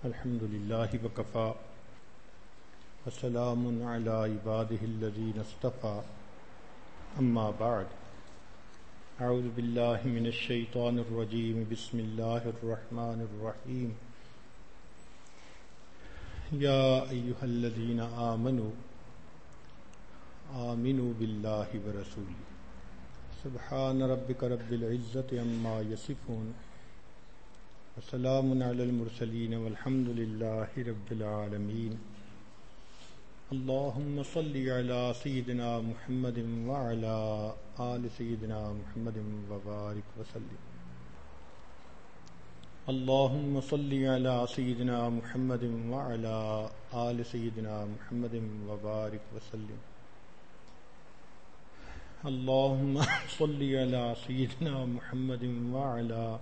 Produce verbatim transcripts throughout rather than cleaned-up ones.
الحمد لله وكفى وسلام على عباده الذين اصطفى أما بعد أعوذ بالله من الشيطان الرجيم بسم الله الرحمن الرحيم يا أيها الذين آمنوا آمنوا بالله ورسوله سبحان ربك رب العزة عما يصفون وسلام على المرسلين والحمد لله رب العالمين اللهم صل على سيدنا محمد وعلى آل سيدنا محمد وبارك وسلم اللهم صل على سيدنا محمد وعلى آل سيدنا محمد وبارك وسلم اللهم صل على سيدنا محمد وعلى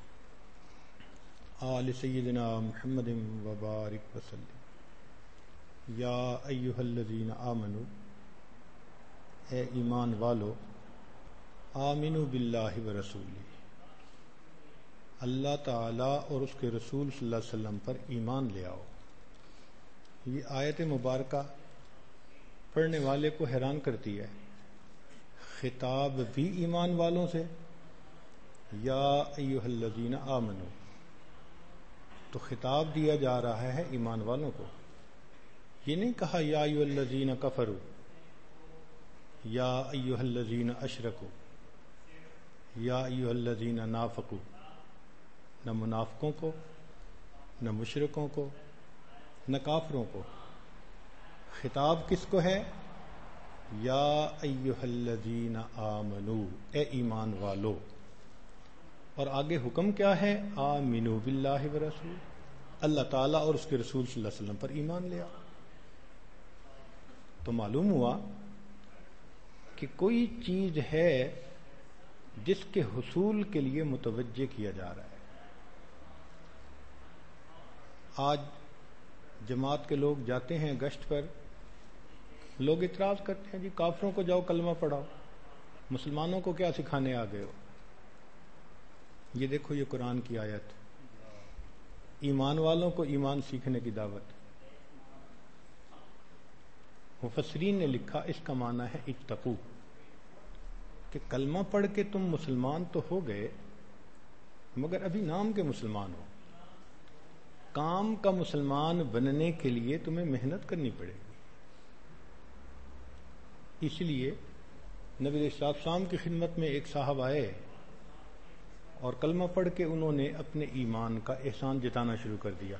آل سيدنا محمد وبارك وسلم یا ایھا الذین آمنوا اے ایمان والو آمنوا باللہ ورسولہ اللہ تعالیٰ اور اس کے رسول صلی اللہ علیہ وسلم پر ایمان لے آؤ۔ یہ آیت مبارکہ پڑھنے والے کو حیران کرتی ہے، خطاب بھی ایمان والوں سے، یا ایھا الذین آمنوا، تو خطاب دیا جا رہا ہے ایمان والوں کو۔ یہ نہیں کہا یا ایھا الذین کفروا، یا ایھا الذین اشرکوا، یا ایھا الذین نافقوا، نہ منافقوں کو، نہ مشرکوں کو، نہ کافروں کو۔ خطاب کس کو ہے؟ یا ایھا الذین آمنوا، اے ایمان والو۔ اور آگے حکم کیا ہے؟ آمنوا باللہ ورسول، اللہ تعالیٰ اور اس کے رسول صلی اللہ علیہ وسلم پر ایمان لے آؤ۔ تو معلوم ہوا کہ کوئی چیز ہے جس کے حصول کے لیے متوجہ کیا جا رہا ہے۔ آج جماعت کے لوگ جاتے ہیں گشت پر، لوگ اعتراض کرتے ہیں جی کافروں کو جاؤ کلمہ پڑھاؤ، مسلمانوں کو کیا سکھانے آ گئے ہو؟ یہ دیکھو یہ قرآن کی آیت، ایمان والوں کو ایمان سیکھنے کی دعوت۔ مفسرین نے لکھا اس کا معنی ہے اتقو، کہ کلمہ پڑھ کے تم مسلمان تو ہو گئے مگر ابھی نام کے مسلمان ہو، کام کا مسلمان بننے کے لیے تمہیں محنت کرنی پڑے گی۔ اس لیے نبی علیہ السلام کی خدمت میں ایک صاحب آئے اور کلمہ پڑھ کے انہوں نے اپنے ایمان کا احسان جتانا شروع کر دیا۔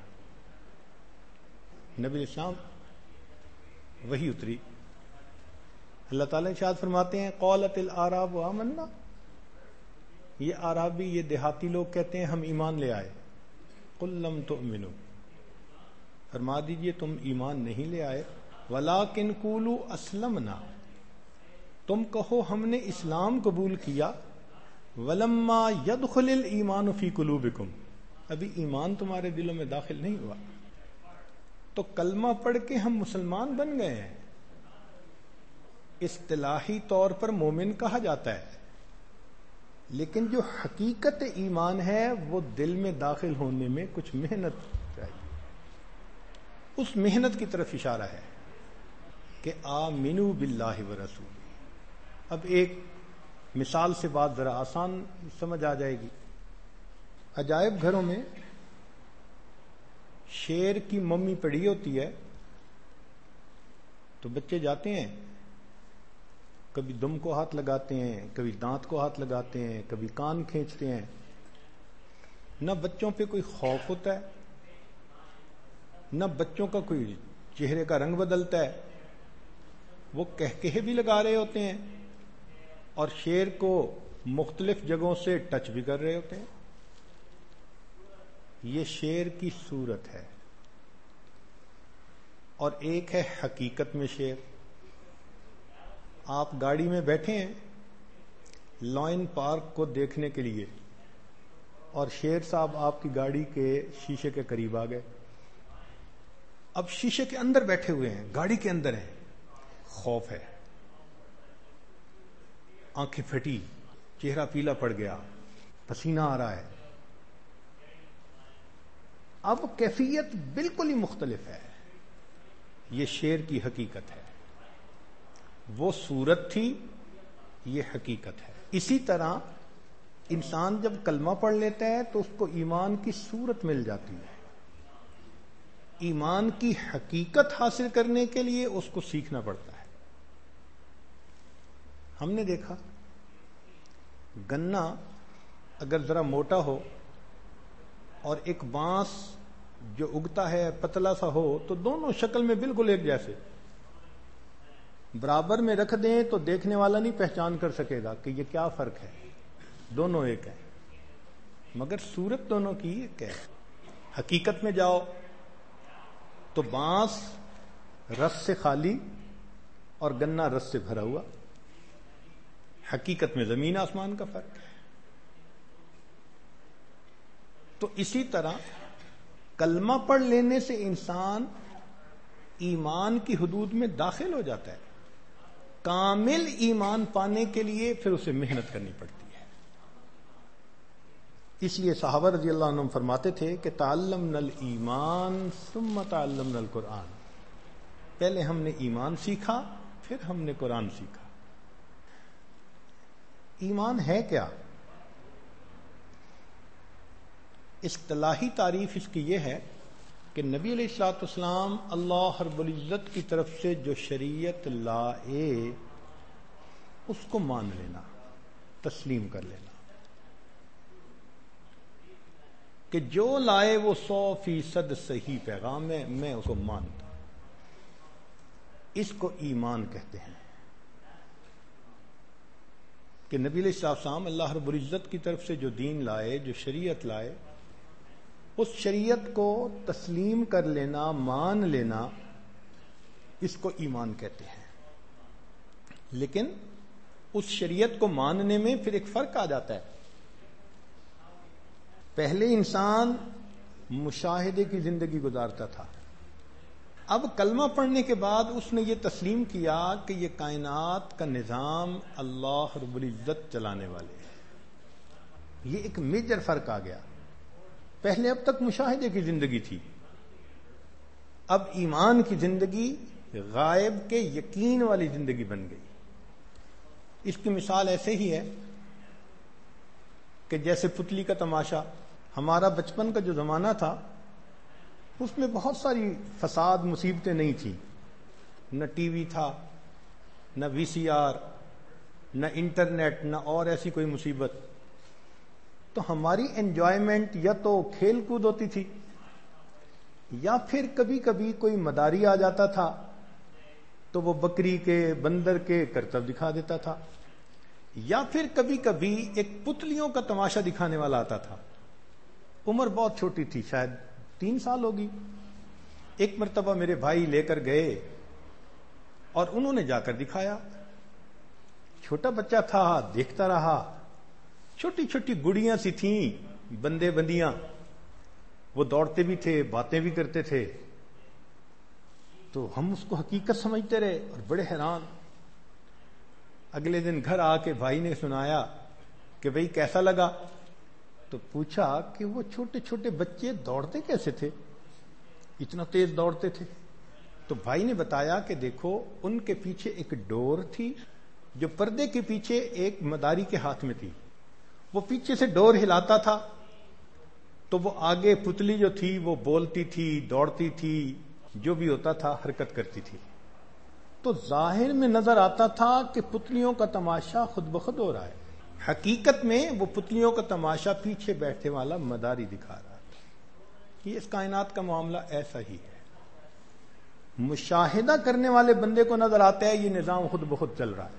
نبی علیہ السلام وہی اتری، اللہ تعالیٰ ارشاد فرماتے ہیں قالت الاعراب آمنا، یہ اعرابی، یہ دیہاتی لوگ کہتے ہیں ہم ایمان لے آئے۔ قل لم تؤمنوا، فرما دیجئے تم ایمان نہیں لے آئے، ولکن قولوا اسلمنا، تم کہو ہم نے اسلام قبول کیا، ولما يدخل الایمان فی قلوبکم، ابھی ایمان تمہارے دلوں میں داخل نہیں ہوا۔ تو کلمہ پڑھ کے ہم مسلمان بن گئے ہیں، اصطلاحی طور پر مومن کہا جاتا ہے، لیکن جو حقیقت ایمان ہے وہ دل میں داخل ہونے میں کچھ محنت چاہیے۔ اس محنت کی طرف اشارہ ہے کہ آمنوا باللہ ورسولہ۔ اب ایک مثال سے بات ذرا آسان سمجھ آ جائے گی۔ عجائب گھروں میں شیر کی ممی پڑی ہوتی ہے تو بچے جاتے ہیں، کبھی دم کو ہاتھ لگاتے ہیں، کبھی دانت کو ہاتھ لگاتے ہیں، کبھی کان کھینچتے ہیں۔ نہ بچوں پہ کوئی خوف ہوتا ہے، نہ بچوں کا کوئی چہرے کا رنگ بدلتا ہے، وہ کہکہے بھی لگا رہے ہوتے ہیں اور شیر کو مختلف جگہوں سے ٹچ بھی کر رہے ہوتے ہیں۔ یہ شیر کی صورت ہے، اور ایک ہے حقیقت میں شیر۔ آپ گاڑی میں بیٹھے ہیں لائن پارک کو دیکھنے کے لیے، اور شیر صاحب آپ کی گاڑی کے شیشے کے قریب آ گئے۔ اب شیشے کے اندر بیٹھے ہوئے ہیں، گاڑی کے اندر ہیں، خوف ہے، آنکھیں پھٹی، چہرہ پیلا پڑ گیا، پسینہ آ رہا ہے۔ اب کیفیت بالکل ہی مختلف ہے. یہ شعر کی حقیقت ہے، وہ صورت تھی، یہ حقیقت ہے. اسی طرح انسان جب کلمہ پڑھ لیتا ہے تو اس کو ایمان کی صورت مل جاتی ہے. ایمان کی حقیقت حاصل کرنے کے لیے اس کو سیکھنا پڑتا ہے. ہم نے دیکھا گنا اگر ذرا موٹا ہو اور ایک بانس جو اگتا ہے پتلا سا ہو تو دونوں شکل میں بالکل ایک جیسے، برابر میں رکھ دیں تو دیکھنے والا نہیں پہچان کر سکے گا کہ یہ کیا فرق ہے، دونوں ایک ہیں، مگر صورت دونوں کی ایک ہے. حقیقت میں جاؤ تو بانس رس سے خالی اور گنا رس سے بھرا ہوا. حقیقت میں زمین آسمان کا فرق ہے. تو اسی طرح کلمہ پڑھ لینے سے انسان ایمان کی حدود میں داخل ہو جاتا ہے. کامل ایمان پانے کے لیے پھر اسے محنت کرنی پڑتی ہے. اس لیے صحابہ رضی اللہ عنہم فرماتے تھے کہ تعلمنا الایمان ثم تعلمنا القرآن، پہلے ہم نے ایمان سیکھا پھر ہم نے قرآن سیکھا. ایمان ہے کیا؟ اصطلاحی تعریف اس کی یہ ہے کہ نبی علیہ الصلوۃ والسلام اللہ رب العزت کی طرف سے جو شریعت لائے اس کو مان لینا، تسلیم کر لینا، کہ جو لائے وہ سو فیصد صحیح پیغام ہے، میں اس کو مانتا ہوں. اس کو ایمان کہتے ہیں کہ نبی علیہ الصلوۃ والسلام اللہ رب العزت کی طرف سے جو دین لائے، جو شریعت لائے، اس شریعت کو تسلیم کر لینا، مان لینا، اس کو ایمان کہتے ہیں. لیکن اس شریعت کو ماننے میں پھر ایک فرق آ جاتا ہے. پہلے انسان مشاہدے کی زندگی گزارتا تھا، اب کلمہ پڑھنے کے بعد اس نے یہ تسلیم کیا کہ یہ کائنات کا نظام اللہ رب العزت چلانے والے ہیں. یہ ایک میجر فرق آ گیا. پہلے اب تک مشاہدے کی زندگی تھی، اب ایمان کی زندگی غائب کے یقین والی زندگی بن گئی. اس کی مثال ایسے ہی ہے کہ جیسے پتلی کا تماشا. ہمارا بچپن کا جو زمانہ تھا اس میں بہت ساری فساد مصیبتیں نہیں تھیں، نہ ٹی وی تھا، نہ وی سی آر، نہ انٹرنیٹ، نہ اور ایسی کوئی مصیبت. تو ہماری انجوائمنٹ یا تو کھیل کود ہوتی تھی، یا پھر کبھی کبھی کوئی مداری آ جاتا تھا تو وہ بکری کے، بندر کے کرتب دکھا دیتا تھا، یا پھر کبھی کبھی ایک پتلیوں کا تماشا دکھانے والا آتا تھا. عمر بہت چھوٹی تھی، شاید تین سال ہوگی. ایک مرتبہ میرے بھائی لے کر گئے اور انہوں نے جا کر دکھایا. چھوٹا بچہ تھا، دیکھتا رہا. چھوٹی چھوٹی گڑیاں سی تھیں، بندے بندیاں، وہ دوڑتے بھی تھے، باتیں بھی کرتے تھے. تو ہم اس کو حقیقت سمجھتے رہے اور بڑے حیران. اگلے دن گھر آ کے بھائی نے سنایا کہ بھئی کیسا لگا؟ تو پوچھا کہ وہ چھوٹے چھوٹے بچے دوڑتے کیسے تھے، اتنا تیز دوڑتے تھے؟ تو بھائی نے بتایا کہ دیکھو ان کے پیچھے ایک ڈور تھی جو پردے کے پیچھے ایک مداری کے ہاتھ میں تھی. وہ پیچھے سے ڈور ہلاتا تھا تو وہ آگے پتلی جو تھی وہ بولتی تھی، دوڑتی تھی، جو بھی ہوتا تھا حرکت کرتی تھی. تو ظاہر میں نظر آتا تھا کہ پتلیوں کا تماشا خود بخود ہو رہا ہے، حقیقت میں وہ پتلیوں کا تماشا پیچھے بیٹھے والا مداری دکھا رہا تھا. یہ اس کائنات کا معاملہ ایسا ہی ہے. مشاہدہ کرنے والے بندے کو نظر آتا ہے یہ نظام خود بخود چل رہا ہے،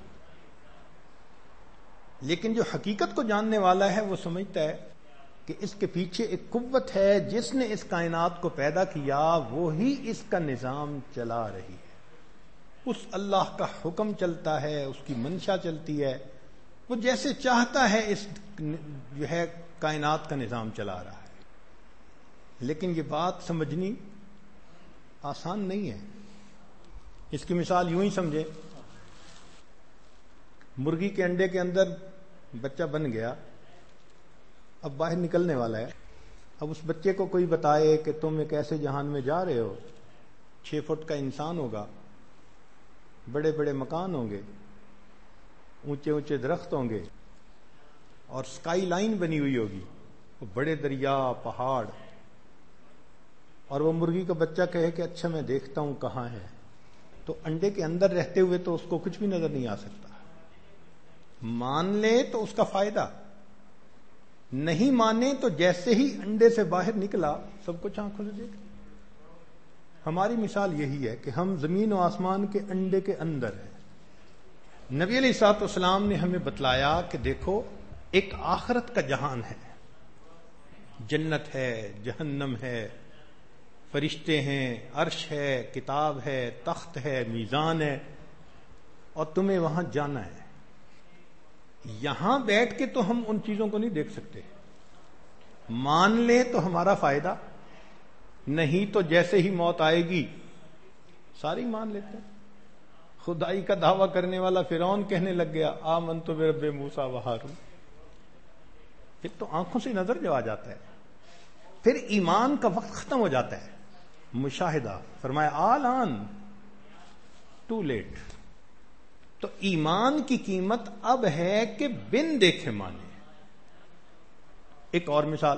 لیکن جو حقیقت کو جاننے والا ہے وہ سمجھتا ہے کہ اس کے پیچھے ایک قوت ہے جس نے اس کائنات کو پیدا کیا، وہی اس کا نظام چلا رہی ہے. اس اللہ کا حکم چلتا ہے، اس کی منشا چلتی ہے، وہ جیسے چاہتا ہے اس جو ہے کائنات کا نظام چلا رہا ہے. لیکن یہ بات سمجھنی آسان نہیں ہے. اس کی مثال یوں ہی سمجھے، مرغی کے انڈے کے اندر بچہ بن گیا، اب باہر نکلنے والا ہے. اب اس بچے کو کوئی بتائے کہ تم ایک ایسے جہان میں جا رہے ہو، چھ فٹ کا انسان ہوگا، بڑے بڑے مکان ہوں گے، اونچے اونچے درخت ہوں گے، اور سکائی لائن بنی ہوئی ہوگی، وہ بڑے دریا، پہاڑ، اور وہ مرغی کا بچہ کہے کہ اچھا میں دیکھتا ہوں کہاں ہے، تو انڈے کے اندر رہتے ہوئے تو اس کو کچھ بھی نظر نہیں آ سکتا۔ مان لے تو اس کا فائدہ، نہیں مانے تو جیسے ہی انڈے سے باہر نکلا سب کچھ آنکھوں سے دیکھ۔ ہماری مثال یہی ہے کہ ہم زمین و آسمان کے انڈے کے اندر ہیں۔ نبی علیہ الصلوۃ والسلام نے ہمیں بتلایا کہ دیکھو ایک آخرت کا جہان ہے، جنت ہے، جہنم ہے، فرشتے ہیں، عرش ہے، کتاب ہے، تخت ہے، میزان ہے، اور تمہیں وہاں جانا ہے۔ یہاں بیٹھ کے تو ہم ان چیزوں کو نہیں دیکھ سکتے، مان لیں تو ہمارا فائدہ، نہیں تو جیسے ہی موت آئے گی ساری مان لیتے ہیں۔ خدائی کا دعویٰ کرنے والا فرعون کہنے لگ گیا آمنت برب موسیٰ و ہارون، پھر تو آنکھوں سے نظر جو آ جاتا ہے، پھر ایمان کا وقت ختم ہو جاتا ہے۔ مشاہدہ فرمایا آل آن ٹو لیٹ۔ تو ایمان کی قیمت اب ہے کہ بن دیکھے مانے۔ ایک اور مثال،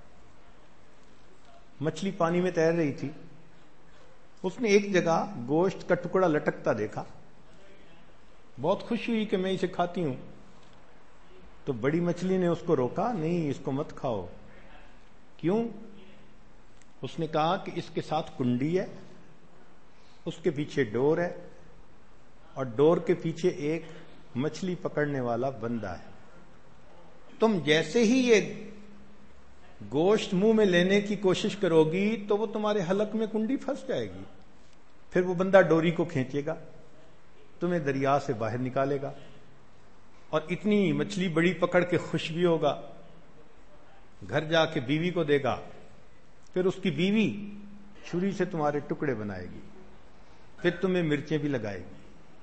مچھلی پانی میں تیر رہی تھی، اس نے ایک جگہ گوشت کا ٹکڑا لٹکتا دیکھا، بہت خوشی ہوئی کہ میں اسے کھاتی ہوں، تو بڑی مچھلی نے اس کو روکا، نہیں اس کو مت کھاؤ۔ کیوں؟ اس نے کہا کہ اس کے ساتھ کنڈی ہے، اس کے پیچھے ڈور ہے، اور ڈور کے پیچھے ایک مچھلی پکڑنے والا بندہ ہے۔ تم جیسے ہی یہ گوشت منہ میں لینے کی کوشش کرو گی تو وہ تمہارے حلق میں کنڈی پھنس جائے گی، پھر وہ بندہ ڈوری کو کھینچے گا، تمہیں دریا سے باہر نکالے گا، اور اتنی مچھلی بڑی پکڑ کے خوش بھی ہوگا، گھر جا کے بیوی کو دے گا، پھر اس کی بیوی چھری سے تمہارے ٹکڑے بنائے گی، پھر تمہیں مرچیں بھی لگائے گی،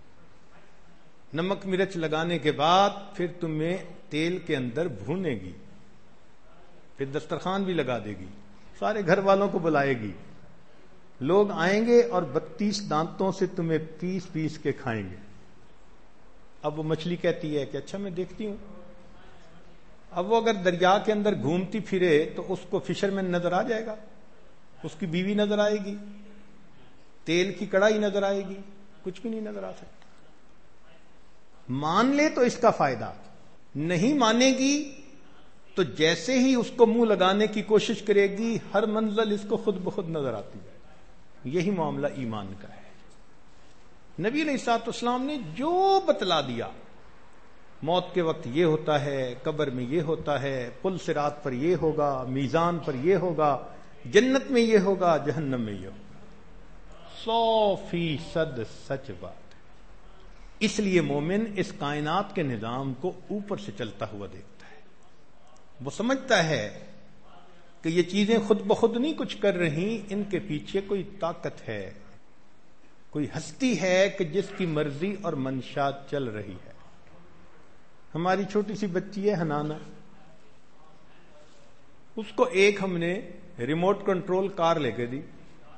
نمک مرچ لگانے کے بعد پھر تمہیں تیل کے اندر بھونے گی، پھر دسترخوان بھی لگا دے گی، سارے گھر والوں کو بلائے گی، لوگ آئیں گے اور بتیس دانتوں سے تمہیں پیس پیس کے کھائیں گے۔ اب وہ مچھلی کہتی ہے کہ اچھا میں دیکھتی ہوں۔ اب وہ اگر دریا کے اندر گھومتی پھرے تو اس کو فشرمین نظر آ جائے گا، اس کی بیوی نظر آئے گی، تیل کی کڑائی نظر آئے گی، کچھ بھی نہیں نظر آ سکتا۔ مان لے تو اس کا فائدہ، نہیں مانے گی تو جیسے ہی اس کو منہ لگانے کی کوشش کرے گی ہر منزل اس کو خود بخود نظر آتی ہے۔ یہی معاملہ ایمان کا ہے۔ نبی علیہ الصلوۃ والسلام نے جو بتلا دیا، موت کے وقت یہ ہوتا ہے، قبر میں یہ ہوتا ہے، پل صراط پر یہ ہوگا، میزان پر یہ ہوگا، جنت میں یہ ہوگا، جہنم میں یہ ہوگا، سو فیصد سچ بات۔ اس لیے مومن اس کائنات کے نظام کو اوپر سے چلتا ہوا دیکھتا ہے، وہ سمجھتا ہے کہ یہ چیزیں خود بخود نہیں کچھ کر رہی، ان کے پیچھے کوئی طاقت ہے، کوئی ہستی ہے کہ جس کی مرضی اور منشاء چل رہی ہے۔ ہماری چھوٹی سی بچی ہے حنانہ، اس کو ایک ہم نے ریموٹ کنٹرول کار لے کے دی،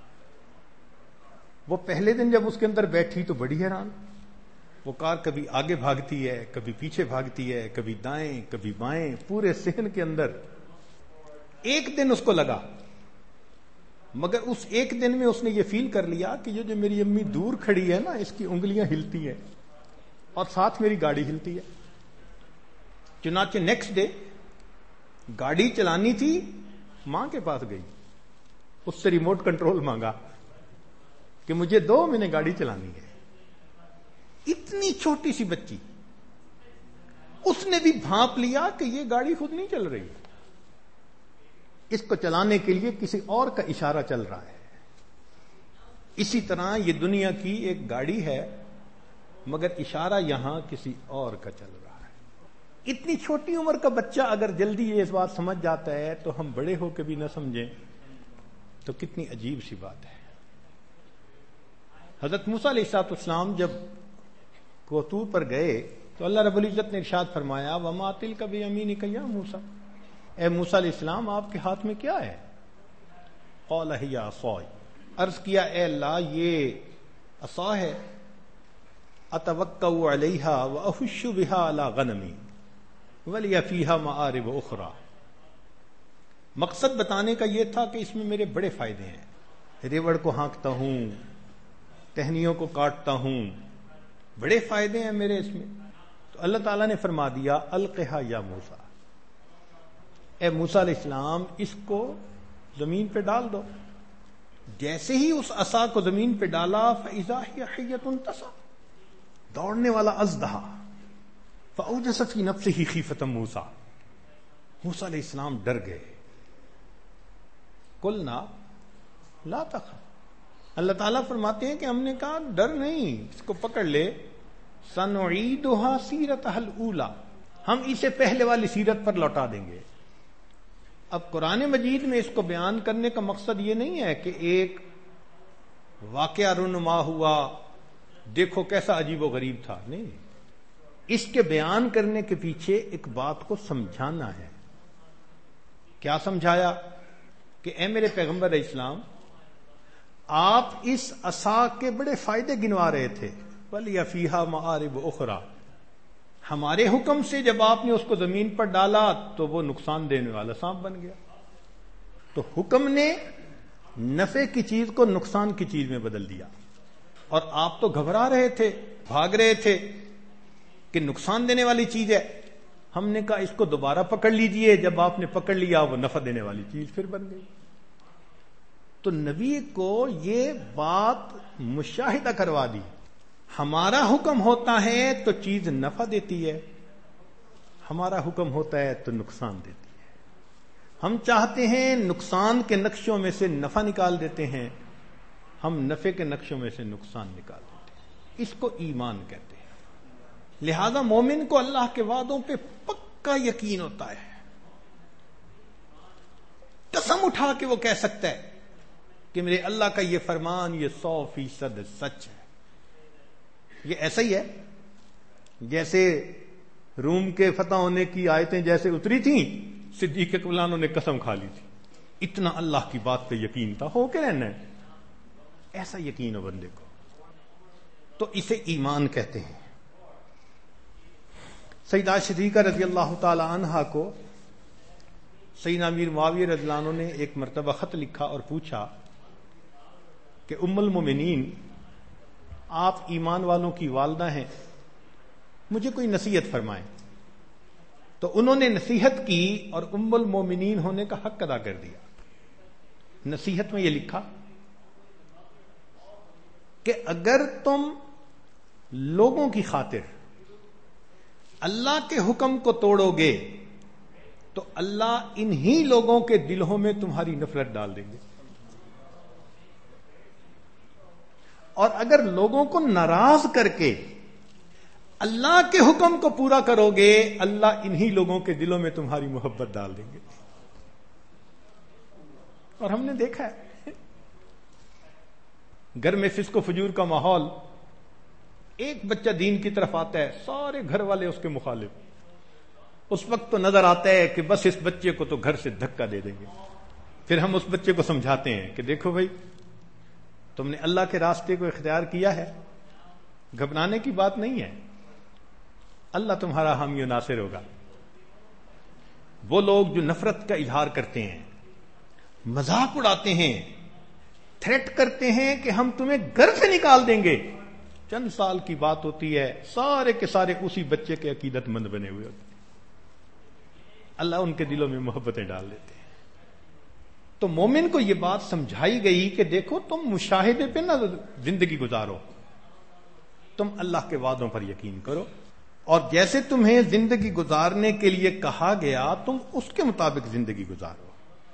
وہ پہلے دن جب اس کے اندر بیٹھی تو بڑی حیران، وہ کار کبھی آگے بھاگتی ہے، کبھی پیچھے بھاگتی ہے، کبھی دائیں کبھی بائیں، پورے صحن کے اندر۔ ایک دن اس کو لگا، مگر اس ایک دن میں اس نے یہ فیل کر لیا کہ یہ جو میری امی دور کھڑی ہے نا، اس کی انگلیاں ہلتی ہیں اور ساتھ میری گاڑی ہلتی ہے۔ چنانچہ نیکسٹ ڈے گاڑی چلانی تھی، ماں کے پاس گئی، اس سے ریموٹ کنٹرول مانگا کہ مجھے دو، میں نے گاڑی چلانی ہے۔ اتنی چھوٹی سی بچی، اس نے بھی بھانپ لیا کہ یہ گاڑی خود نہیں چل رہی، اس کو چلانے کے لیے کسی اور کا اشارہ چل رہا ہے۔ اسی طرح یہ دنیا کی ایک گاڑی ہے، مگر اشارہ یہاں کسی اور کا چل رہا ہے۔ اتنی چھوٹی عمر کا بچہ اگر جلدی یہ اس بات سمجھ جاتا ہے تو ہم بڑے ہو کے بھی نہ سمجھیں تو کتنی عجیب سی بات ہے۔ حضرت موسیٰ علیہ الصلوۃ والسلام جب کوہ طور پر گئے تو اللہ رب العزت نے ارشاد فرمایا وَمَا تِلْكَ بِيَمِينِكَ يَا موسیٰ، اے موسیٰ علیہ السلام آپ کے ہاتھ میں کیا ہے؟ قال ہی عصای، عرض کیا اے اللہ یہ عصا ہے، اتوکأ علیہا واہش بہا علی غنمی ولی فیہا مآرب اخری۔ مقصد بتانے کا یہ تھا کہ اس میں میرے بڑے فائدے ہیں، ریوڑ کو ہانکتا ہوں، ٹہنیوں کو کاٹتا ہوں، بڑے فائدے ہیں میرے اس میں۔ تو اللہ تعالیٰ نے فرما دیا القھا یا موسیٰ، اے موسیٰ علیہ السلام اس کو زمین پہ ڈال دو۔ جیسے ہی اس عصا کو زمین پہ ڈالا فإذا هي حية تسعى، دوڑنے والا اژدہا، فأوجس في نفسه خیفة موسیٰ، موسیٰ علیہ السلام ڈر گئے۔ قلنا لا تخف، اللہ تعالیٰ فرماتے ہیں کہ ہم نے کہا ڈر نہیں، اس کو پکڑ لے، سنعیدها سیرتها الاولى، ہم اسے پہلے والی سیرت پر لوٹا دیں گے۔ اب قرآن مجید میں اس کو بیان کرنے کا مقصد یہ نہیں ہے کہ ایک واقعہ رونما ہوا، دیکھو کیسا عجیب و غریب تھا، نہیں، اس کے بیان کرنے کے پیچھے ایک بات کو سمجھانا ہے۔ کیا سمجھایا؟ کہ اے میرے پیغمبر علیہ السلام آپ اس عصا کے بڑے فائدے گنوا رہے تھے، وَلِيَ فِيهَا مَآرِبُ أُخْرَى، ہمارے حکم سے جب آپ نے اس کو زمین پر ڈالا تو وہ نقصان دینے والا سانپ بن گیا۔ تو حکم نے نفع کی چیز کو نقصان کی چیز میں بدل دیا، اور آپ تو گھبرا رہے تھے، بھاگ رہے تھے کہ نقصان دینے والی چیز ہے۔ ہم نے کہا اس کو دوبارہ پکڑ لیجئے، جب آپ نے پکڑ لیا وہ نفع دینے والی چیز پھر بن گئی۔ تو نبی کو یہ بات مشاہدہ کروا دی، ہمارا حکم ہوتا ہے تو چیز نفع دیتی ہے، ہمارا حکم ہوتا ہے تو نقصان دیتی ہے۔ ہم چاہتے ہیں نقصان کے نقشوں میں سے نفع نکال دیتے ہیں، ہم نفع کے نقشوں میں سے نقصان نکال دیتے ہیں۔ اس کو ایمان کہتے ہیں۔ لہذا مومن کو اللہ کے وعدوں پہ پکا یقین ہوتا ہے، قسم اٹھا کے وہ کہہ سکتا ہے کہ میرے اللہ کا یہ فرمان یہ سو فیصد سچ ہے۔ یہ ایسا ہی ہے جیسے روم کے فتح ہونے کی آیتیں جیسے اتری تھیں، صدیق اکبر انہوں نے قسم کھا لی تھی، اتنا اللہ کی بات پہ یقین تھا، ہو کے رہنا ہے، ایسا یقین ہو بندے کو، تو اسے ایمان کہتے ہیں۔ سیدہ صدیقہ رضی اللہ تعالی عنہا کو سیدنا امیر معاویہ رضی اللہ عنہ نے ایک مرتبہ خط لکھا اور پوچھا کہ ام المومنین آپ ایمان والوں کی والدہ ہیں، مجھے کوئی نصیحت فرمائیں۔ تو انہوں نے نصیحت کی اور ام المومنین ہونے کا حق ادا کر دیا۔ نصیحت میں یہ لکھا کہ اگر تم لوگوں کی خاطر اللہ کے حکم کو توڑو گے تو اللہ انہی لوگوں کے دلوں میں تمہاری نفرت ڈال دیں گے، اور اگر لوگوں کو ناراض کر کے اللہ کے حکم کو پورا کرو گے اللہ انہی لوگوں کے دلوں میں تمہاری محبت ڈال دیں گے۔ اور ہم نے دیکھا ہے گھر میں فسق و فجور کا ماحول، ایک بچہ دین کی طرف آتا ہے سارے گھر والے اس کے مخالف، اس وقت تو نظر آتا ہے کہ بس اس بچے کو تو گھر سے دھکا دے دیں گے۔ پھر ہم اس بچے کو سمجھاتے ہیں کہ دیکھو بھائی تم نے اللہ کے راستے کو اختیار کیا ہے، گھبرانے کی بات نہیں ہے، اللہ تمہارا حامی و ناصر ہوگا۔ وہ لوگ جو نفرت کا اظہار کرتے ہیں، مذاق اڑاتے ہیں، تھریٹ کرتے ہیں کہ ہم تمہیں گھر سے نکال دیں گے، چند سال کی بات ہوتی ہے سارے کے سارے اسی بچے کے عقیدت مند بنے ہوئے ہوتے ہیں، اللہ ان کے دلوں میں محبتیں ڈال دیتے ہیں۔ تو مومن کو یہ بات سمجھائی گئی کہ دیکھو تم مشاہدے پہ نہ زندگی گزارو، تم اللہ کے وعدوں پر یقین کرو، اور جیسے تمہیں زندگی گزارنے کے لیے کہا گیا تم اس کے مطابق زندگی گزارو۔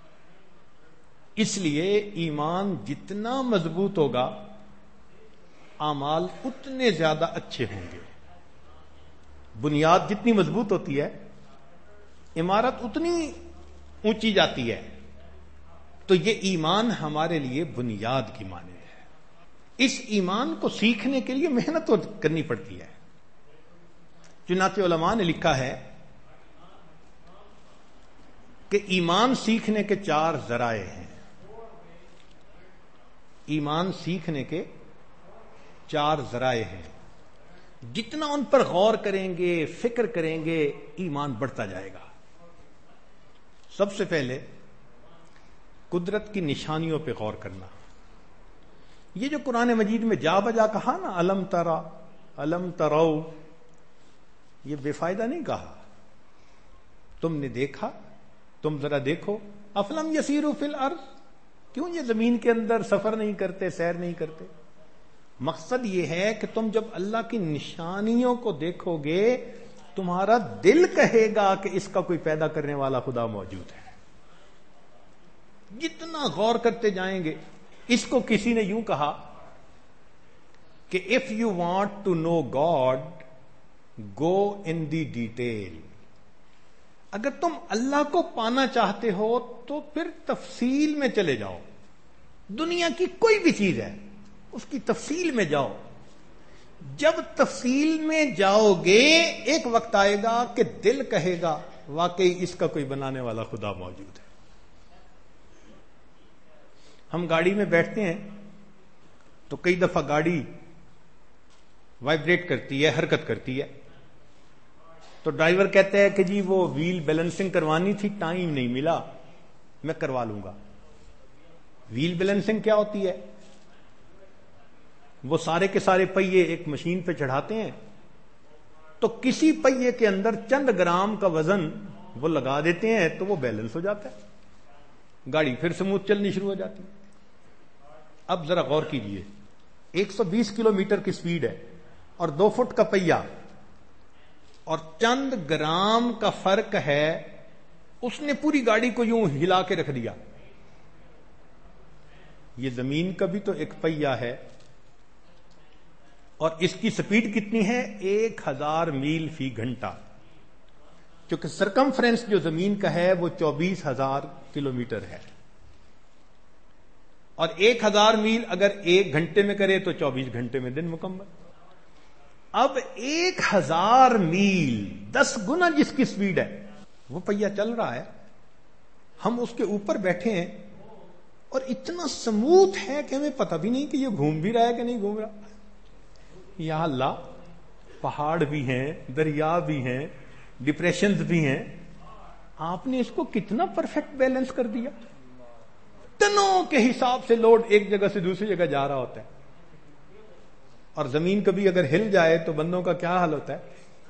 اس لیے ایمان جتنا مضبوط ہوگا اعمال اتنے زیادہ اچھے ہوں گے۔ بنیاد جتنی مضبوط ہوتی ہے عمارت اتنی اونچی جاتی ہے، تو یہ ایمان ہمارے لیے بنیاد کی مانند ہے۔ اس ایمان کو سیکھنے کے لیے محنت تو کرنی پڑتی ہے۔ چنانچہ علماء نے لکھا ہے کہ ایمان سیکھنے کے چار ذرائع ہیں. ایمان سیکھنے کے چار ذرائع ہیں. جتنا ان پر غور کریں گے، فکر کریں گے، ایمان بڑھتا جائے گا. سب سے پہلے قدرت کی نشانیوں پہ غور کرنا. یہ جو قرآن مجید میں جا بجا کہا نا الم ترا الم ترو، یہ بے فائدہ نہیں کہا. تم نے دیکھا، تم ذرا دیکھو. افلم یسیروا فی الارض، کیوں یہ زمین کے اندر سفر نہیں کرتے، سیر نہیں کرتے؟ مقصد یہ ہے کہ تم جب اللہ کی نشانیوں کو دیکھو گے تمہارا دل کہے گا کہ اس کا کوئی پیدا کرنے والا خدا موجود ہے. جتنا غور کرتے جائیں گے. اس کو کسی نے یوں کہا کہ if you want to know God go in the detail. اگر تم اللہ کو پانا چاہتے ہو تو پھر تفصیل میں چلے جاؤ. دنیا کی کوئی بھی چیز ہے اس کی تفصیل میں جاؤ. جب تفصیل میں جاؤ گے ایک وقت آئے گا کہ دل کہے گا واقعی اس کا کوئی بنانے والا خدا موجود ہے. ہم گاڑی میں بیٹھتے ہیں تو کئی دفعہ گاڑی وائبریٹ کرتی ہے، حرکت کرتی ہے. تو ڈرائیور کہتا ہے کہ جی وہ ویل بیلنسنگ کروانی تھی، ٹائم نہیں ملا، میں کروا لوں گا. ویل بیلنسنگ کیا ہوتی ہے؟ وہ سارے کے سارے پہیے ایک مشین پہ چڑھاتے ہیں تو کسی پہیے کے اندر چند گرام کا وزن وہ لگا دیتے ہیں تو وہ بیلنس ہو جاتا ہے، گاڑی پھر سموتھ چلنی شروع ہو جاتی ہے. اب ذرا غور کیجئے، ایک سو بیس کلو میٹر کی سپیڈ ہے اور دو فٹ کا پہیہ اور چند گرام کا فرق ہے، اس نے پوری گاڑی کو یوں ہلا کے رکھ دیا. یہ زمین کا بھی تو ایک پہیہ ہے اور اس کی سپیڈ کتنی ہے؟ ایک ہزار میل فی گھنٹہ. کیونکہ سرکمفرنس جو زمین کا ہے وہ چوبیس ہزار کلو میٹر ہے اور ایک ہزار میل اگر ایک گھنٹے میں کرے تو چوبیس گھنٹے میں دن مکمل. اب ایک ہزار میل دس گنا جس کی سپیڈ ہے وہ پہیہ چل رہا ہے، ہم اس کے اوپر بیٹھے ہیں اور اتنا سموتھ ہے کہ ہمیں پتہ بھی نہیں کہ یہ گھوم بھی رہا ہے کہ نہیں گھوم رہا. یا اللہ، پہاڑ بھی ہیں، دریا بھی ہیں، ڈپریشنز بھی ہیں، آپ نے اس کو کتنا پرفیکٹ بیلنس کر دیا. ٹنوں کے حساب سے لوڈ ایک جگہ سے دوسری جگہ جا رہا ہوتا ہے اور زمین کبھی اگر ہل جائے تو بندوں کا کیا حال ہوتا ہے.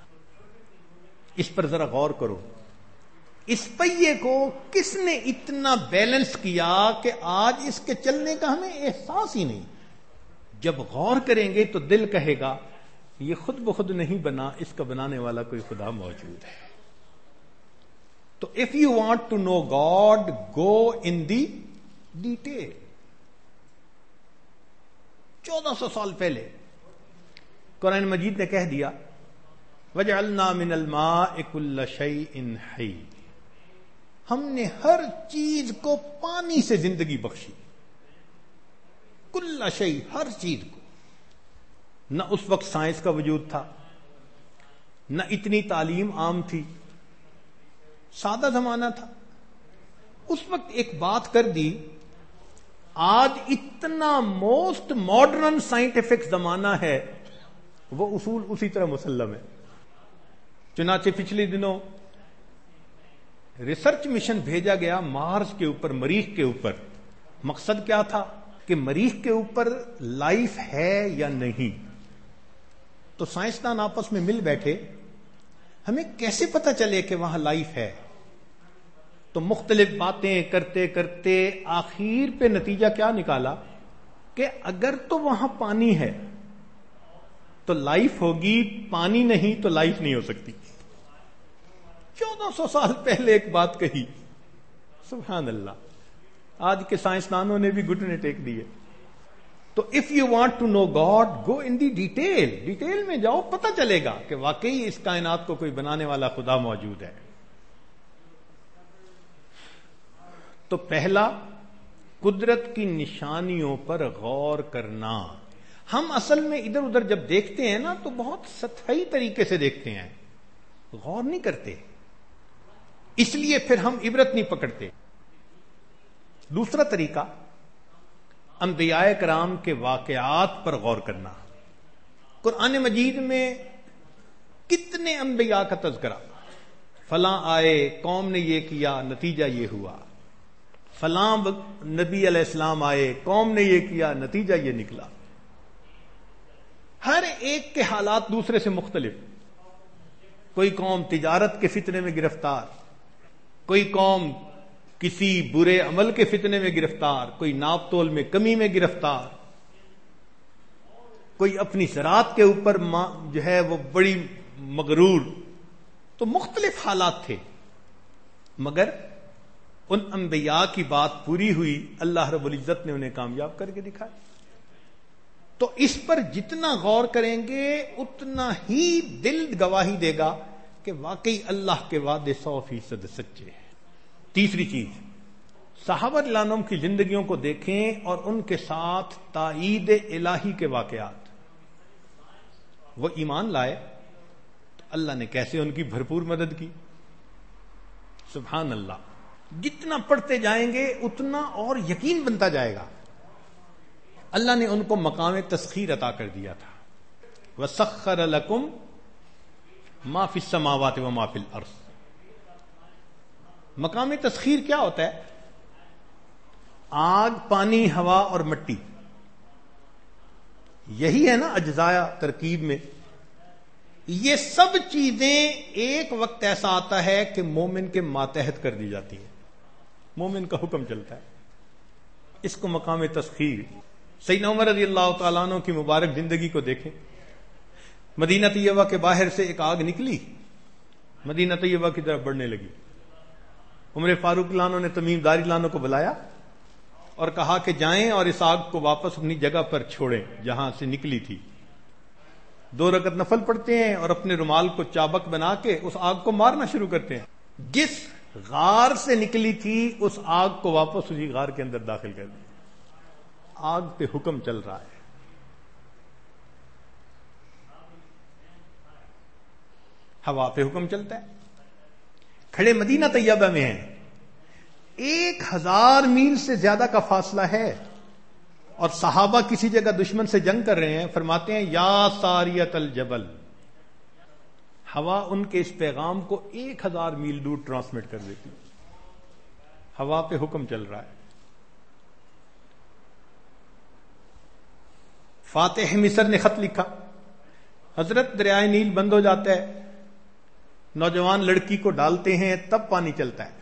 اس پر ذرا غور کرو، اس پہیے کو کس نے اتنا بیلنس کیا کہ آج اس کے چلنے کا ہمیں احساس ہی نہیں. جب غور کریں گے تو دل کہے گا یہ خود بخود نہیں بنا، اس کا بنانے والا کوئی خدا موجود ہے. تو if you want to know God go in the detail. چودہ سو سال پہلے قرآن مجید نے کہہ دیا وَجَعَلْنَا مِنَ الْمَاءِ كُلَّ شَيْءٍ حَيٍّ، ہم نے ہر چیز کو پانی سے زندگی بخشی. کل شیء، ہر چیز کو. نہ اس وقت سائنس کا وجود تھا، نہ اتنی تعلیم عام تھی، سادہ زمانہ تھا. اس وقت ایک بات کر دی، آج اتنا موسٹ ماڈرن سائنٹیفک زمانہ ہے، وہ اصول اسی طرح مسلم ہے. چنانچہ پچھلے دنوں ریسرچ مشن بھیجا گیا مارس کے اوپر، مریخ کے اوپر. مقصد کیا تھا کہ مریخ کے اوپر لائف ہے یا نہیں. تو سائنسدان آپس میں مل بیٹھے، ہمیں کیسے پتہ چلے کہ وہاں لائف ہے؟ تو مختلف باتیں کرتے کرتے آخر پہ نتیجہ کیا نکالا کہ اگر تو وہاں پانی ہے تو لائف ہوگی، پانی نہیں تو لائف نہیں ہو سکتی. چودہ سو سال پہلے ایک بات کہی، سبحان اللہ. آج کے سائنسدانوں نے بھی گھٹنے ٹیک دیے. تو if you want to know God go in the detail. Detail میں جاؤ، پتہ چلے گا کہ واقعی اس کائنات کو کوئی بنانے والا خدا موجود ہے. تو پہلا، قدرت کی نشانیوں پر غور کرنا. ہم اصل میں ادھر ادھر جب دیکھتے ہیں نا تو بہت سطحی طریقے سے دیکھتے ہیں، غور نہیں کرتے. اس لیے پھر ہم عبرت نہیں پکڑتے. دوسرا طریقہ انبیاء کرام کے واقعات پر غور کرنا. قرآن مجید میں کتنے انبیاء کا تذکرہ، فلاں آئے قوم نے یہ کیا نتیجہ یہ ہوا، فلاں نبی علیہ السلام آئے قوم نے یہ کیا نتیجہ یہ نکلا. ہر ایک کے حالات دوسرے سے مختلف. کوئی قوم تجارت کے فتنے میں گرفتار، کوئی قوم کسی برے عمل کے فتنے میں گرفتار، کوئی ناپ تول میں کمی میں گرفتار، کوئی اپنی زراعت کے اوپر جو ہے وہ بڑی مغرور. تو مختلف حالات تھے، مگر ان انبیاء کی بات پوری ہوئی، اللہ رب العزت نے انہیں کامیاب کر کے دکھایا. تو اس پر جتنا غور کریں گے اتنا ہی دل گواہی دے گا کہ واقعی اللہ کے وعدے سو فیصد سچے ہیں. تیسری چیز، صحابہ رضی اللہ عنہم کی زندگیوں کو دیکھیں اور ان کے ساتھ تائید الہی کے واقعات. وہ ایمان لائے تو اللہ نے کیسے ان کی بھرپور مدد کی. سبحان اللہ. جتنا پڑھتے جائیں گے اتنا اور یقین بنتا جائے گا. اللہ نے ان کو مقام تسخیر عطا کر دیا تھا. وَسَخَّرَ لَكُمْ مَا فِي السَّمَاوَاتِ وَمَا فِي الْأَرْضِ. مقام تسخیر کیا ہوتا ہے؟ آگ، پانی، ہوا اور مٹی، یہی ہے نا اجزاء ترکیب میں. یہ سب چیزیں ایک وقت ایسا آتا ہے کہ مومن کے ماتحت کر دی جاتی ہیں، مومن کا حکم چلتا ہے. اس کو مقام تسخیر. سیدنا عمر رضی اللہ تعالیٰ عنہ کی مبارک زندگی کو دیکھیں. مدینہ طیبہ کے باہر سے ایک آگ نکلی، مدینہ طیبہ کی طرف بڑھنے لگی. عمر فاروق لانو نے تمیم داری لانو کو بلایا اور کہا کہ جائیں اور اس آگ کو واپس اپنی جگہ پر چھوڑیں جہاں سے نکلی تھی. دو رکعت نفل پڑھتے ہیں اور اپنے رومال کو چابک بنا کے اس آگ کو مارنا شروع کرتے ہیں. جس غار سے نکلی تھی اس آگ کو واپس اسی غار کے اندر داخل کر دیا. آگ پہ حکم چل رہا ہے. ہوا پہ حکم چلتا ہے. کھڑے مدینہ طیبہ میں ہیں، ایک ہزار میل سے زیادہ کا فاصلہ ہے اور صحابہ کسی جگہ دشمن سے جنگ کر رہے ہیں. فرماتے ہیں یا ساریت الجبل. ہوا ان کے اس پیغام کو ایک ہزار میل دور ٹرانسمٹ کر دیتی. ہوا پہ حکم چل رہا ہے. فاتح مصر نے خط لکھا، حضرت دریائے نیل بند ہو جاتا ہے، نوجوان لڑکی کو ڈالتے ہیں تب پانی چلتا ہے.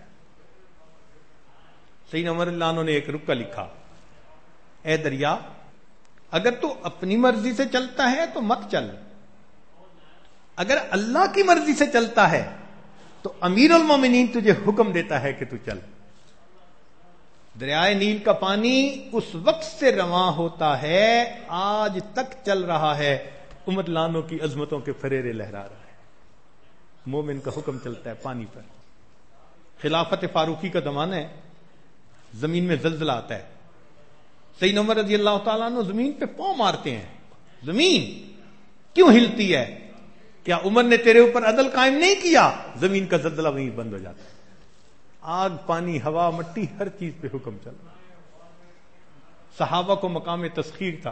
سیدنا عمر اللہ عنہ نے ایک رکا لکھا، اے دریا اگر تو اپنی مرضی سے چلتا ہے تو مت چل، اگر اللہ کی مرضی سے چلتا ہے تو امیر المومنین تجھے حکم دیتا ہے کہ تو چل. دریائے نیل کا پانی اس وقت سے رواں ہوتا ہے، آج تک چل رہا ہے. عمر لانوں کی عظمتوں کے فریرے لہرا رہا ہے. مومن کا حکم چلتا ہے پانی پر. خلافت فاروقی کا زمانہ ہے، زمین میں زلزلہ آتا ہے. سیدنا عمر رضی اللہ تعالیٰ عنہ زمین پہ پاؤں مارتے ہیں. زمین کیوں ہلتی ہے؟ کیا عمر نے تیرے اوپر عدل قائم نہیں کیا؟ زمین کا زلزلہ وہیں بند ہو جاتا ہے. آگ، پانی، ہوا، مٹی، ہر چیز پہ حکم چل رہا. صحابہ کو مقام تسخیر تھا.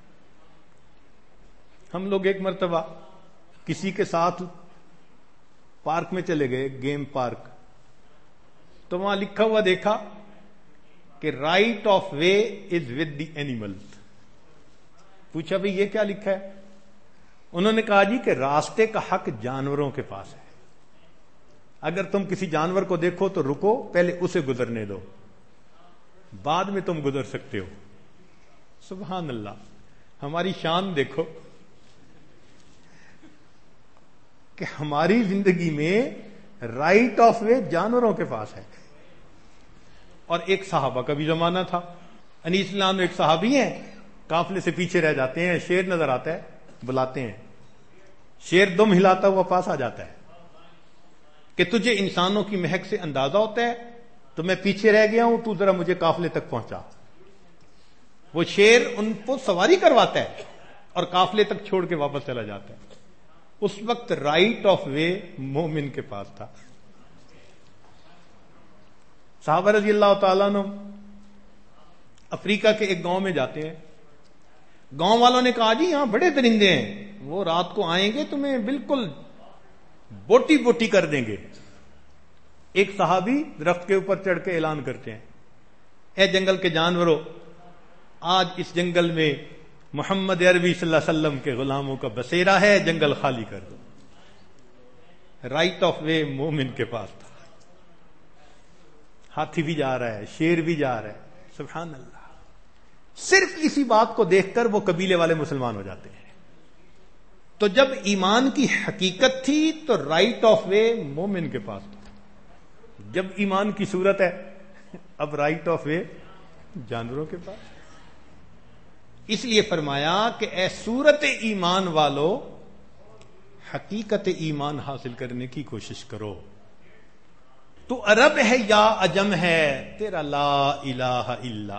ہم لوگ ایک مرتبہ کسی کے ساتھ پارک میں چلے گئے، گیم پارک، تو وہاں لکھا ہوا دیکھا کہ right of way is with the animals. پوچھا بھئی یہ کیا لکھا ہے؟ انہوں نے کہا جی کہ راستے کا حق جانوروں کے پاس ہے. اگر تم کسی جانور کو دیکھو تو رکو، پہلے اسے گزرنے دو، بعد میں تم گزر سکتے ہو. سبحان اللہ. ہماری شان دیکھو کہ ہماری زندگی میں رائٹ آف وے جانوروں کے پاس ہے. اور ایک صحابہ کا بھی زمانہ تھا. انیس اللہ ایک صحابی ہیں، قافلے سے پیچھے رہ جاتے ہیں، شیر نظر آتا ہے، بلاتے ہیں. شیر دم ہلاتا ہوا پاس آ جاتا ہے کہ تجھے انسانوں کی مہک سے اندازہ ہوتا ہے تو میں پیچھے رہ گیا ہوں، تو ذرا مجھے قافلے تک پہنچا. وہ شیر ان کو سواری کرواتا ہے اور قافلے تک چھوڑ کے واپس چلا جاتا ہے. اس وقت رائٹ آف وے مومن کے پاس تھا. صحابہ رضی اللہ تعالیٰ عنہ افریقہ کے ایک گاؤں میں جاتے ہیں. گاؤں والوں نے کہا جی یہاں بڑے درندے ہیں, وہ رات کو آئیں گے تمہیں بالکل بوٹی بوٹی کر دیں گے. ایک صحابی درخت کے اوپر چڑھ کے اعلان کرتے ہیں, اے جنگل کے جانوروں, آج اس جنگل میں محمد عربی صلی اللہ علیہ وسلم کے غلاموں کا بسیرا ہے, جنگل خالی کر دو. رائٹ آف وے مومن کے پاس تھا. ہاتھی بھی جا رہا ہے, شیر بھی جا رہا ہے, سبحان اللہ. صرف اسی بات کو دیکھ کر وہ قبیلے والے مسلمان ہو جاتے ہیں. تو جب ایمان کی حقیقت تھی تو رائٹ آف وے مومن کے پاس تھا. جب ایمان کی صورت ہے اب رائٹ آف وے جانوروں کے پاس. اس لیے فرمایا کہ اے صورت ایمان والو, حقیقت ایمان حاصل کرنے کی کوشش کرو. تو عرب ہے یا عجم ہے, تیرا لا الہ الا.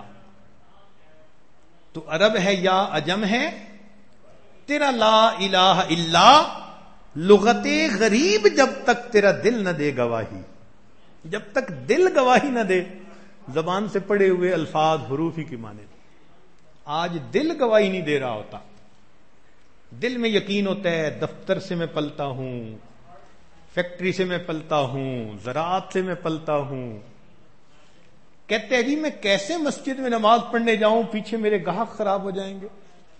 تو عرب ہے یا عجم ہے, تیرا لا الہ الا. لغت غریب جب تک تیرا دل نہ دے گواہی, جب تک دل گواہی نہ دے, زبان سے پڑے ہوئے الفاظ حروف ہی کی مانے. آج دل گواہی نہیں دے رہا ہوتا. دل میں یقین ہوتا ہے دفتر سے میں پلتا ہوں, فیکٹری سے میں پلتا ہوں, زراعت سے میں پلتا ہوں. کہتے ہیں جی میں کیسے مسجد میں نماز پڑھنے جاؤں, پیچھے میرے گاہک خراب ہو جائیں گے.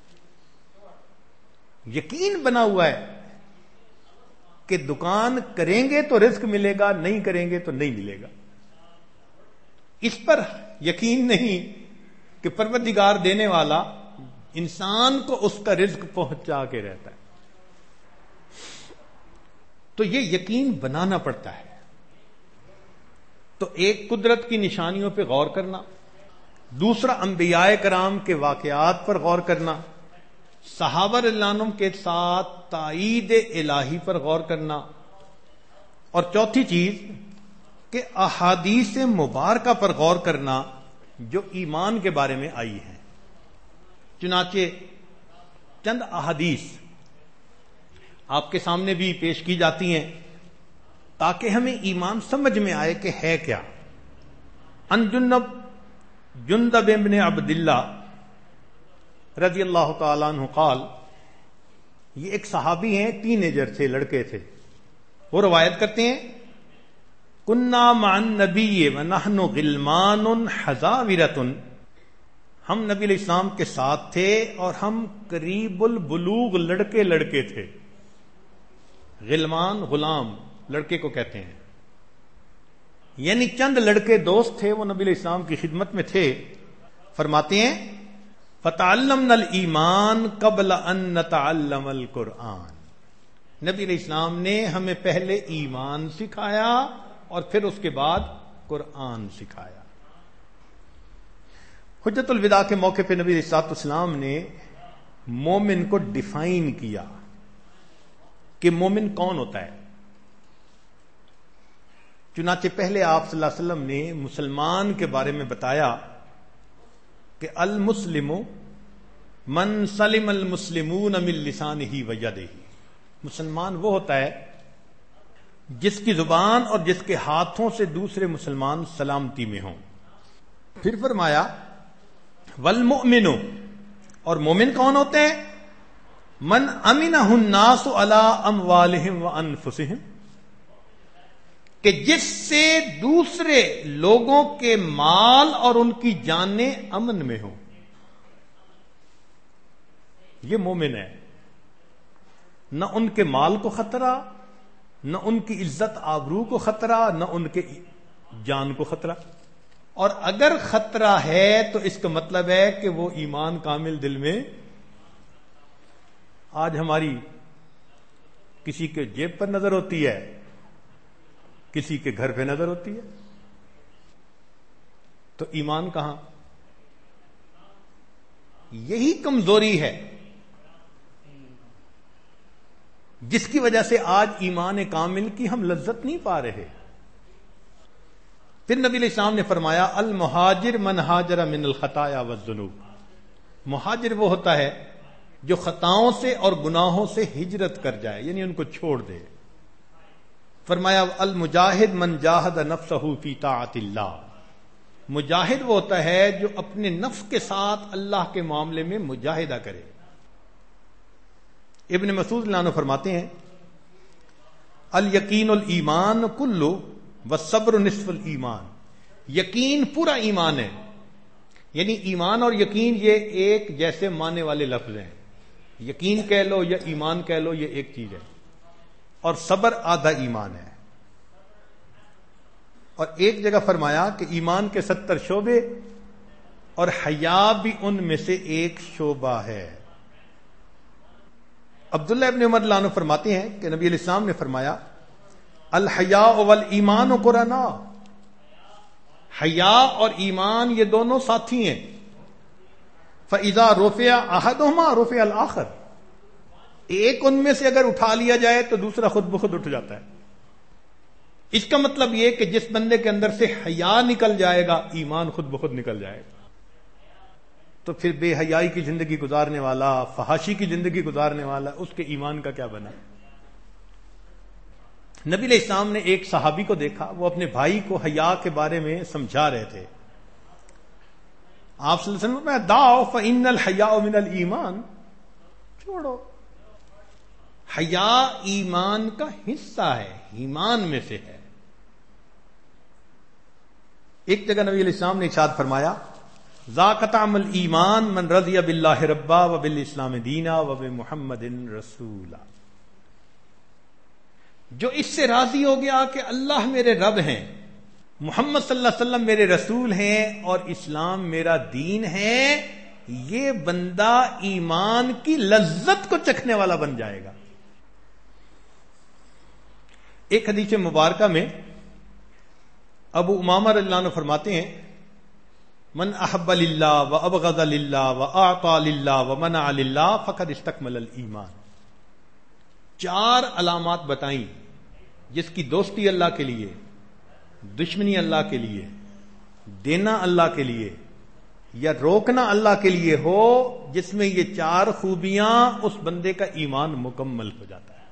یقین بنا ہوا ہے کہ دکان کریں گے تو رزق ملے گا, نہیں کریں گے تو نہیں ملے گا. اس پر یقین نہیں کہ پروردگار دینے والا انسان کو اس کا رزق پہنچا کے رہتا ہے. تو یہ یقین بنانا پڑتا ہے. تو ایک قدرت کی نشانیوں پہ غور کرنا, دوسرا انبیاء کرام کے واقعات پر غور کرنا, صحابہ رضی اللہ عنہم کے ساتھ تائید الہی پر غور کرنا, اور چوتھی چیز کہ احادیث مبارکہ پر غور کرنا جو ایمان کے بارے میں آئی ہیں. چنانچہ چند احادیث آپ کے سامنے بھی پیش کی جاتی ہیں تاکہ ہمیں ایمان سمجھ میں آئے کہ ہے کیا. ان جنب جندب ابن عبداللہ رضی اللہ تعالیٰ عنہ قال, یہ ایک صحابی ہیں, ٹین ایجر تھے, لڑکے تھے. وہ روایت کرتے ہیں کنا مع النبی ونحن غلمان حذاورۃ, ہم نبی علیہ السلام کے ساتھ تھے اور ہم قریب البلوغ لڑکے لڑکے تھے. غلمان غلام لڑکے کو کہتے ہیں, یعنی چند لڑکے دوست تھے, وہ نبی علیہ السلام کی خدمت میں تھے. فرماتے ہیں فتعلمنا الایمان قبل ان نتعلم القرآن, نبی علیہ السلام نے ہمیں پہلے ایمان سکھایا اور پھر اس کے بعد قرآن سکھایا. حجت الوداع کے موقع پہ نبی علیہ السلام نے مومن کو ڈیفائن کیا کہ مومن کون ہوتا ہے. چنانچہ پہلے آپ صلی اللہ علیہ وسلم نے مسلمان کے بارے میں بتایا کہ المسلم من سلم المسلمون من لسانہ و یدہ, مسلمان وہ ہوتا ہے جس کی زبان اور جس کے ہاتھوں سے دوسرے مسلمان سلامتی میں ہوں. پھر فرمایا والمؤمن, اور مومن کون ہوتے ہیں, من امنہ الناس علی اموالہم وانفسہم, کہ جس سے دوسرے لوگوں کے مال اور ان کی جانیں امن میں ہوں. یہ مومن ہے. نہ ان کے مال کو خطرہ, نہ ان کی عزت آبرو کو خطرہ, نہ ان کے جان کو خطرہ. اور اگر خطرہ ہے تو اس کا مطلب ہے کہ وہ ایمان کامل دل میں. آج ہماری کسی کے جیب پر نظر ہوتی ہے, کسی کے گھر پہ نظر ہوتی ہے, تو ایمان کہاں؟ یہی کمزوری ہے جس کی وجہ سے آج ایمان کامل کی ہم لذت نہیں پا رہے. پھر نبی علیہ السلام نے فرمایا المہاجر من ہاجر من الخطایا والذنوب, مہاجر وہ ہوتا ہے جو خطاؤں سے اور گناہوں سے ہجرت کر جائے, یعنی ان کو چھوڑ دے. فرمایا المجاہد من جاہد نفسہ فی طاعت اللہ, مجاہد وہ ہوتا ہے جو اپنے نفس کے ساتھ اللہ کے معاملے میں مجاہدہ کرے. ابن مسعود اللہ عنہ فرماتے ہیں الیقین الایمان کلو والصبر نصف الایمان. یقین پورا ایمان ہے، یعنی ایمان اور یقین یہ ایک جیسے معنی والے لفظ ہیں. یقین کہہ لو یا ایمان کہہ لو یہ ایک چیز ہے، اور صبر آدھا ایمان ہے. اور ایک جگہ فرمایا کہ ایمان کے ستر شعبے اور حیا بھی ان میں سے ایک شعبہ ہے. عبداللہ ابن عمر اللہ عنہ فرماتے ہیں کہ نبی علیہ السلام نے فرمایا الحیاء والایمان قرنا. حیا اور ایمان یہ دونوں ساتھی ہیں. فاذا رفع احدهما رفع الاخر. ایک ان میں سے اگر اٹھا لیا جائے تو دوسرا خود بخود اٹھ جاتا ہے. اس کا مطلب یہ کہ جس بندے کے اندر سے حیا نکل جائے گا ایمان خود بخود نکل جائے گا. تو پھر بے حیائی کی زندگی گزارنے والا، فحاشی کی زندگی گزارنے والا، اس کے ایمان کا کیا بنا؟ نبی علیہ السلام نے ایک صحابی کو دیکھا، وہ اپنے بھائی کو حیا کے بارے میں سمجھا رہے تھے. آپ صلی اللہ علیہ وسلم میں دعو فإن الحیاء من الایمان. چھوڑو، حیا ایمان کا حصہ ہے، ایمان میں سے ہے. ایک جگہ نبی علیہ السلام نے ارشاد فرمایا ذاک طعم الایمان من رضی باللہ ربا وبالاسلام دینا وبمحمد رسولا. جو اس سے راضی ہو گیا کہ اللہ میرے رب ہیں، محمد صلی اللہ علیہ وسلم میرے رسول ہیں اور اسلام میرا دین ہے، یہ بندہ ایمان کی لذت کو چکھنے والا بن جائے گا. ایک حدیث مبارکہ میں ابو امامہ رضی اللہ عنہ فرماتے ہیں من احب للہ و ابغض للہ و اعطى للہ و منع للہ فقد استکمل الایمان. چار علامات بتائیں جس کی دوستی اللہ کے لیے، دشمنی اللہ کے لیے، دینا اللہ کے لیے یا روکنا اللہ کے لیے ہو، جس میں یہ چار خوبیاں اس بندے کا ایمان مکمل ہو جاتا ہے.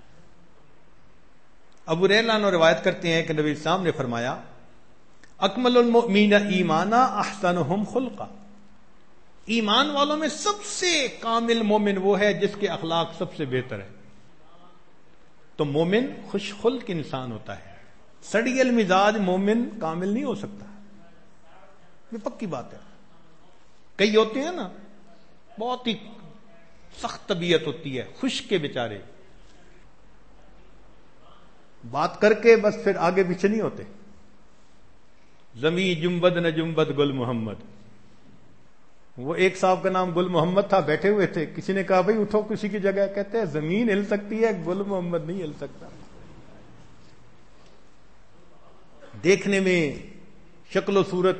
ابو ہریرہ عنہ روایت کرتے ہیں کہ نبی السلام نے فرمایا اکمل المؤمنین ایمانا احسنہم خلقا. ایمان والوں میں سب سے کامل مومن وہ ہے جس کے اخلاق سب سے بہتر ہے. تو مومن خوش خلق انسان ہوتا ہے. سڑی المزاج مومن کامل نہیں ہو سکتا، یہ پکی بات ہے. کئی ہوتے ہیں نا بہت ہی سخت طبیعت ہوتی ہے، خشک کے بیچارے، بات کر کے بس پھر آگے پیچھے نہیں ہوتے. زمیں جنبد نہ جنبد گل محمد. وہ ایک صاحب کا نام گل محمد تھا، بیٹھے ہوئے تھے، کسی نے کہا بھائی اٹھو کسی کی جگہ، کہتے ہیں زمین ہل سکتی ہے گل محمد نہیں ہل سکتا. دیکھنے میں شکل و صورت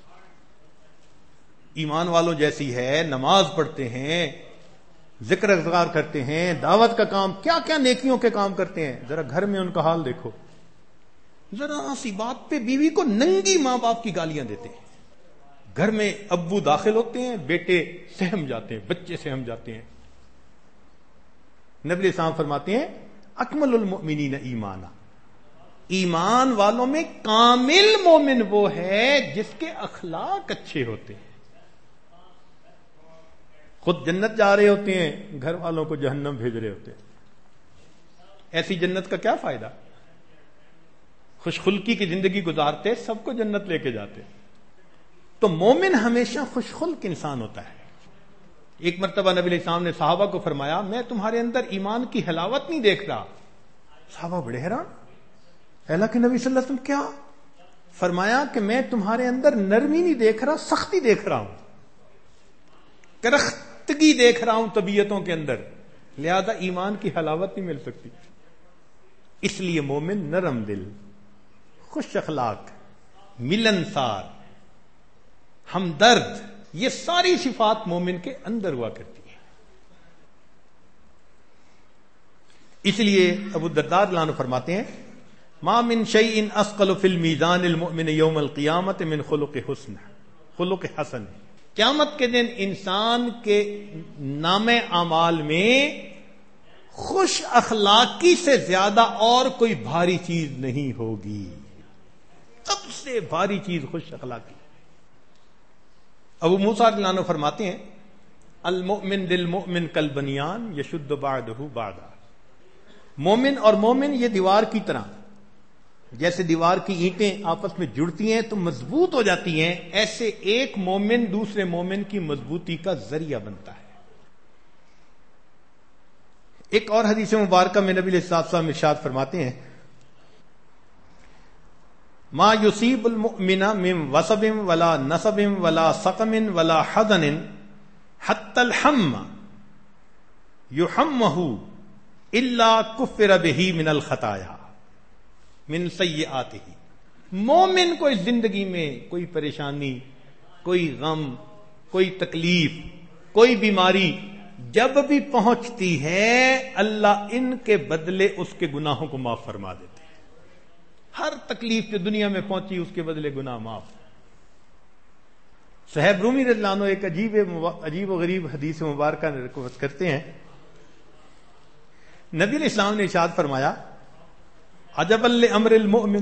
ایمان والوں جیسی ہے، نماز پڑھتے ہیں، ذکر اذکار کرتے ہیں، دعوت کا کام، کیا کیا نیکیوں کے کام کرتے ہیں. ذرا گھر میں ان کا حال دیکھو، ذرا سی بات پہ بیوی کو ننگی ماں باپ کی گالیاں دیتے ہیں. گھر میں ابو داخل ہوتے ہیں، بیٹے سہم جاتے ہیں، بچے سہم جاتے ہیں. نبی السلام فرماتے ہیں اکمل المؤمنین ایمانا. ایمان والوں میں کامل مومن وہ ہے جس کے اخلاق اچھے ہوتے ہیں. خود جنت جا رہے ہوتے ہیں، گھر والوں کو جہنم بھیج رہے ہوتے ہیں. ایسی جنت کا کیا فائدہ؟ خوش خلقی کی زندگی گزارتے سب کو جنت لے کے جاتے. تو مومن ہمیشہ خوش خلق انسان ہوتا ہے. ایک مرتبہ نبی علیہ السلام نے صحابہ کو فرمایا میں تمہارے اندر ایمان کی حلاوت نہیں دیکھ رہا. صحابہ بڑے حیران، اللہ کے نبی صلی اللہ علیہ وسلم کیا؟ فرمایا کہ میں تمہارے اندر نرمی نہیں دیکھ رہا، سختی دیکھ رہا ہوں، کرختگی دیکھ رہا ہوں طبیعتوں کے اندر، لہذا ایمان کی حلاوت نہیں مل سکتی. اس لیے مومن نرم دل، خوش اخلاق، ملنسار، ہمدرد، یہ ساری صفات مومن کے اندر ہوا کرتی ہیں. اس لیے ابو الدرداء رضی اللہ عنہ فرماتے ہیں ما من شیء اثقل فی المیزان المؤمن یوم القیامت من خلق حسن خلق حسن. قیامت کے دن انسان کے نام اعمال میں خوش اخلاقی سے زیادہ اور کوئی بھاری چیز نہیں ہوگی. سب سے بھاری چیز خوش اخلاقی. ابو موسیٰ رضی اللہ عنہ فرماتے ہیں المؤمن للمؤمن کالبنیان یشد بعضہ بعضا، مومن اور مومن یہ دیوار کی طرح، جیسے دیوار کی اینٹیں آپس میں جڑتی ہیں تو مضبوط ہو جاتی ہیں، ایسے ایک مومن دوسرے مومن کی مضبوطی کا ذریعہ بنتا ہے۔ ایک اور حدیث مبارکہ میں نبی علیہ الصلوۃ والسلام ارشاد فرماتے ہیں ما یصیب المؤمن من وصب ولا نصب ولا سقم ولا حزن حتى الحم يحمه الا كفر به من الخطايا من سیئاته۔ مومن کو اس زندگی میں کوئی پریشانی، کوئی غم، کوئی تکلیف، کوئی بیماری جب بھی پہنچتی ہے اللہ ان کے بدلے اس کے گناہوں کو معاف فرما دیتے ہیں۔ ہر تکلیف جو دنیا میں پہنچی اس کے بدلے گناہ معاف۔ صہیب رومی رضی اللہ عنہ ایک عجیب عجیب و غریب حدیث مبارکہ روایت کرتے ہیں، نبی علیہ السلام نے ارشاد فرمایا عجبا لامر المؤمن،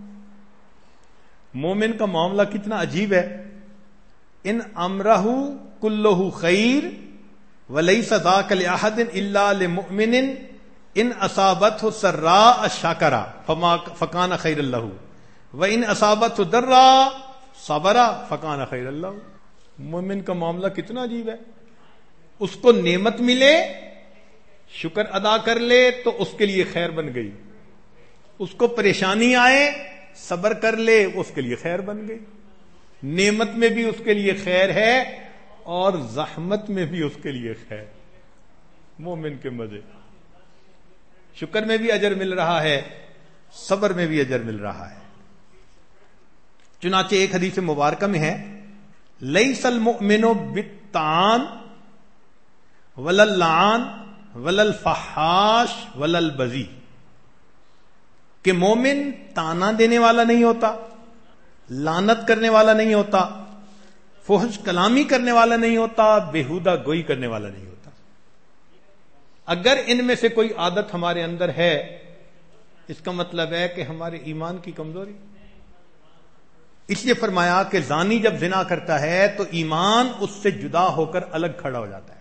مومن کا معاملہ کتنا عجیب ہے، ان امرہ کلہ خیر ولیس ذاک لأحد الا لمؤمن ان اصابته سراء شکر فکان خیر له وان اصابته ضراء صبر فکان خیر له۔ مومن کا معاملہ کتنا عجیب ہے، اس کو نعمت ملے شکر ادا کر لے تو اس کے لیے خیر بن گئی، اس کو پریشانی آئے صبر کر لے اس کے لیے خیر بن گئی، نعمت میں بھی اس کے لیے خیر ہے اور زحمت میں بھی اس کے لیے خیر۔ مومن کے مزے، شکر میں بھی اجر مل رہا ہے، صبر میں بھی اجر مل رہا ہے۔ چنانچہ ایک حدیث مبارکہ میں ہے لیس المؤمن بالطعان ولا اللعان ولا الفحاش ولا البذی، کہ مومن تانا دینے والا نہیں ہوتا، لعنت کرنے والا نہیں ہوتا، فحش کلامی کرنے والا نہیں ہوتا، بےہودہ گوئی کرنے والا نہیں ہوتا۔ اگر ان میں سے کوئی عادت ہمارے اندر ہے اس کا مطلب ہے کہ ہمارے ایمان کی کمزوری۔ اس لیے فرمایا کہ زانی جب زنا کرتا ہے تو ایمان اس سے جدا ہو کر الگ کھڑا ہو جاتا ہے۔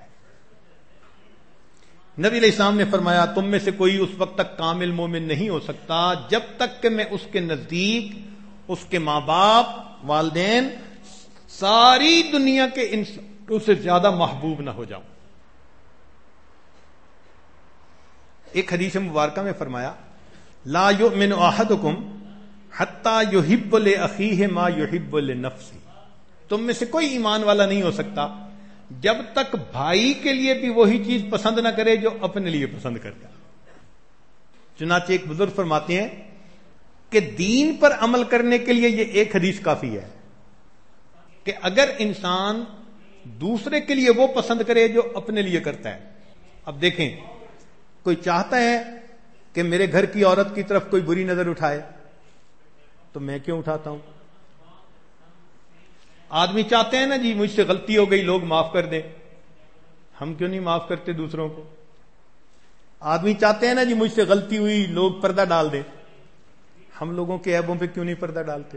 نبی علیہ السلام نے فرمایا تم میں سے کوئی اس وقت تک کامل مومن نہیں ہو سکتا جب تک کہ میں اس کے نزدیک اس کے ماں باپ، والدین، ساری دنیا کے انسانوں سے زیادہ محبوب نہ ہو جاؤں۔ ایک حدیث مبارکہ میں فرمایا لا یؤمن احدکم حتی یحب لاخیہ ما یحب لنفسہ، تم میں سے کوئی ایمان والا نہیں ہو سکتا جب تک بھائی کے لیے بھی وہی چیز پسند نہ کرے جو اپنے لیے پسند کرتا۔ چنانچہ ایک بزرگ فرماتے ہیں کہ دین پر عمل کرنے کے لیے یہ ایک حدیث کافی ہے کہ اگر انسان دوسرے کے لیے وہ پسند کرے جو اپنے لیے کرتا ہے۔ اب دیکھیں، کوئی چاہتا ہے کہ میرے گھر کی عورت کی طرف کوئی بری نظر اٹھائے تو میں کیوں اٹھاتا ہوں؟ آدمی چاہتے ہیں نا جی مجھ سے غلطی ہو گئی لوگ معاف کر دیں، ہم کیوں نہیں معاف کرتے دوسروں کو؟ آدمی چاہتے ہیں نا جی مجھ سے غلطی ہوئی لوگ پردہ ڈال دیں، ہم لوگوں کے عیبوں پہ کیوں نہیں پردہ ڈالتے؟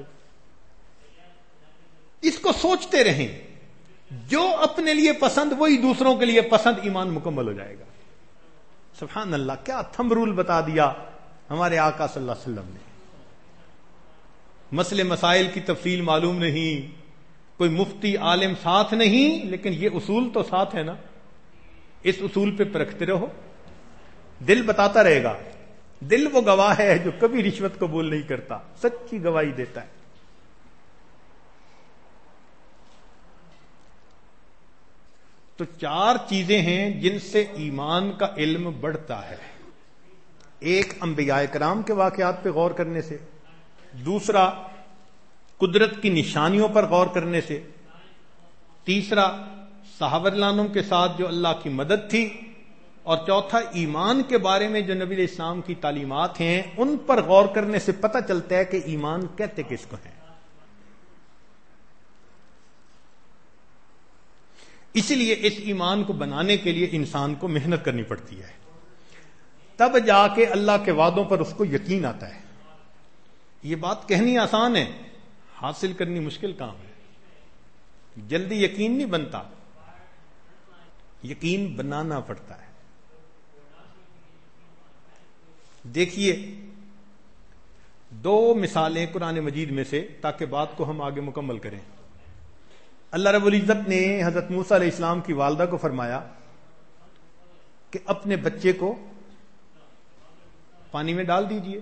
اس کو سوچتے رہیں، جو اپنے لیے پسند وہی دوسروں کے لیے پسند، ایمان مکمل ہو جائے گا۔ سبحان اللہ، کیا تھم رول بتا دیا ہمارے آقا صلی اللہ علیہ وسلم نے۔ مسئلے مسائل کی تفصیل معلوم نہیں، کوئی مفتی عالم ساتھ نہیں، لیکن یہ اصول تو ساتھ ہے نا، اس اصول پہ پرکھتے رہو، دل بتاتا رہے گا۔ دل وہ گواہ ہے جو کبھی رشوت قبول نہیں کرتا، سچی گواہی دیتا ہے۔ تو چار چیزیں ہیں جن سے ایمان کا علم بڑھتا ہے۔ ایک انبیاء کرام کے واقعات پہ غور کرنے سے، دوسرا قدرت کی نشانیوں پر غور کرنے سے، تیسرا صحابہ رضی اللہ عنہم کے ساتھ جو اللہ کی مدد تھی، اور چوتھا ایمان کے بارے میں جو نبی علیہ السلام کی تعلیمات ہیں ان پر غور کرنے سے پتہ چلتا ہے کہ ایمان کہتے کس کو ہیں۔ اسی لیے اس ایمان کو بنانے کے لیے انسان کو محنت کرنی پڑتی ہے، تب جا کے اللہ کے وعدوں پر اس کو یقین آتا ہے۔ یہ بات کہنی آسان ہے، حاصل کرنی مشکل کام ہے۔ جلدی یقین نہیں بنتا، یقین بنانا پڑتا ہے. دیکھیے دو مثالیں قرآن مجید میں سے تاکہ بات کو ہم آگے مکمل کریں. اللہ رب العزت نے حضرت موسیٰ علیہ السلام کی والدہ کو فرمایا کہ اپنے بچے کو پانی میں ڈال دیجئے.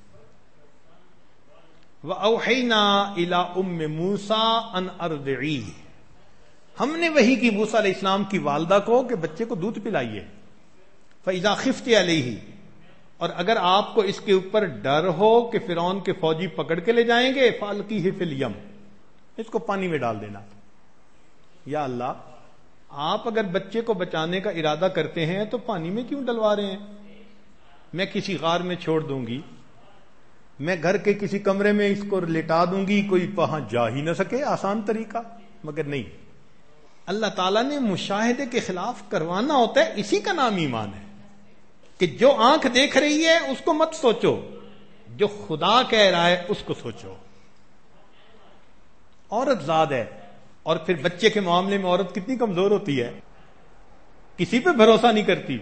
وَأَوْحَيْنَا إِلَىٰ أُمِّ مُوسَىٰ أَنْ أَرْضِعِيهِ، ہم نے وحی کی موسیٰ علیہ السلام کی والدہ کو کہ بچے کو دودھ پلائیے. فَإِذَا خِفْتِ عَلَيْهِ، اور اگر آپ کو اس کے اوپر ڈر ہو کہ فرعون کے فوجی پکڑ کے لے جائیں گے، فَأَلْقِيهِ فِي الْيَمِّ، اس کو پانی میں ڈال دینا. یا اللہ، آپ اگر بچے کو بچانے کا ارادہ کرتے ہیں تو پانی میں کیوں ڈلوا رہے ہیں؟ میں کسی غار میں چھوڑ دوں گی، میں گھر کے کسی کمرے میں اس کو لٹا دوں گی، کوئی وہاں جا ہی نہ سکے، آسان طریقہ. مگر نہیں، اللہ تعالیٰ نے مشاہدے کے خلاف کروانا ہوتا ہے. اسی کا نام ایمان ہے کہ جو آنکھ دیکھ رہی ہے اس کو مت سوچو، جو خدا کہہ رہا ہے اس کو سوچو. عورت ذات ہے، اور پھر بچے کے معاملے میں عورت کتنی کمزور ہوتی ہے، کسی پہ بھروسہ نہیں کرتی.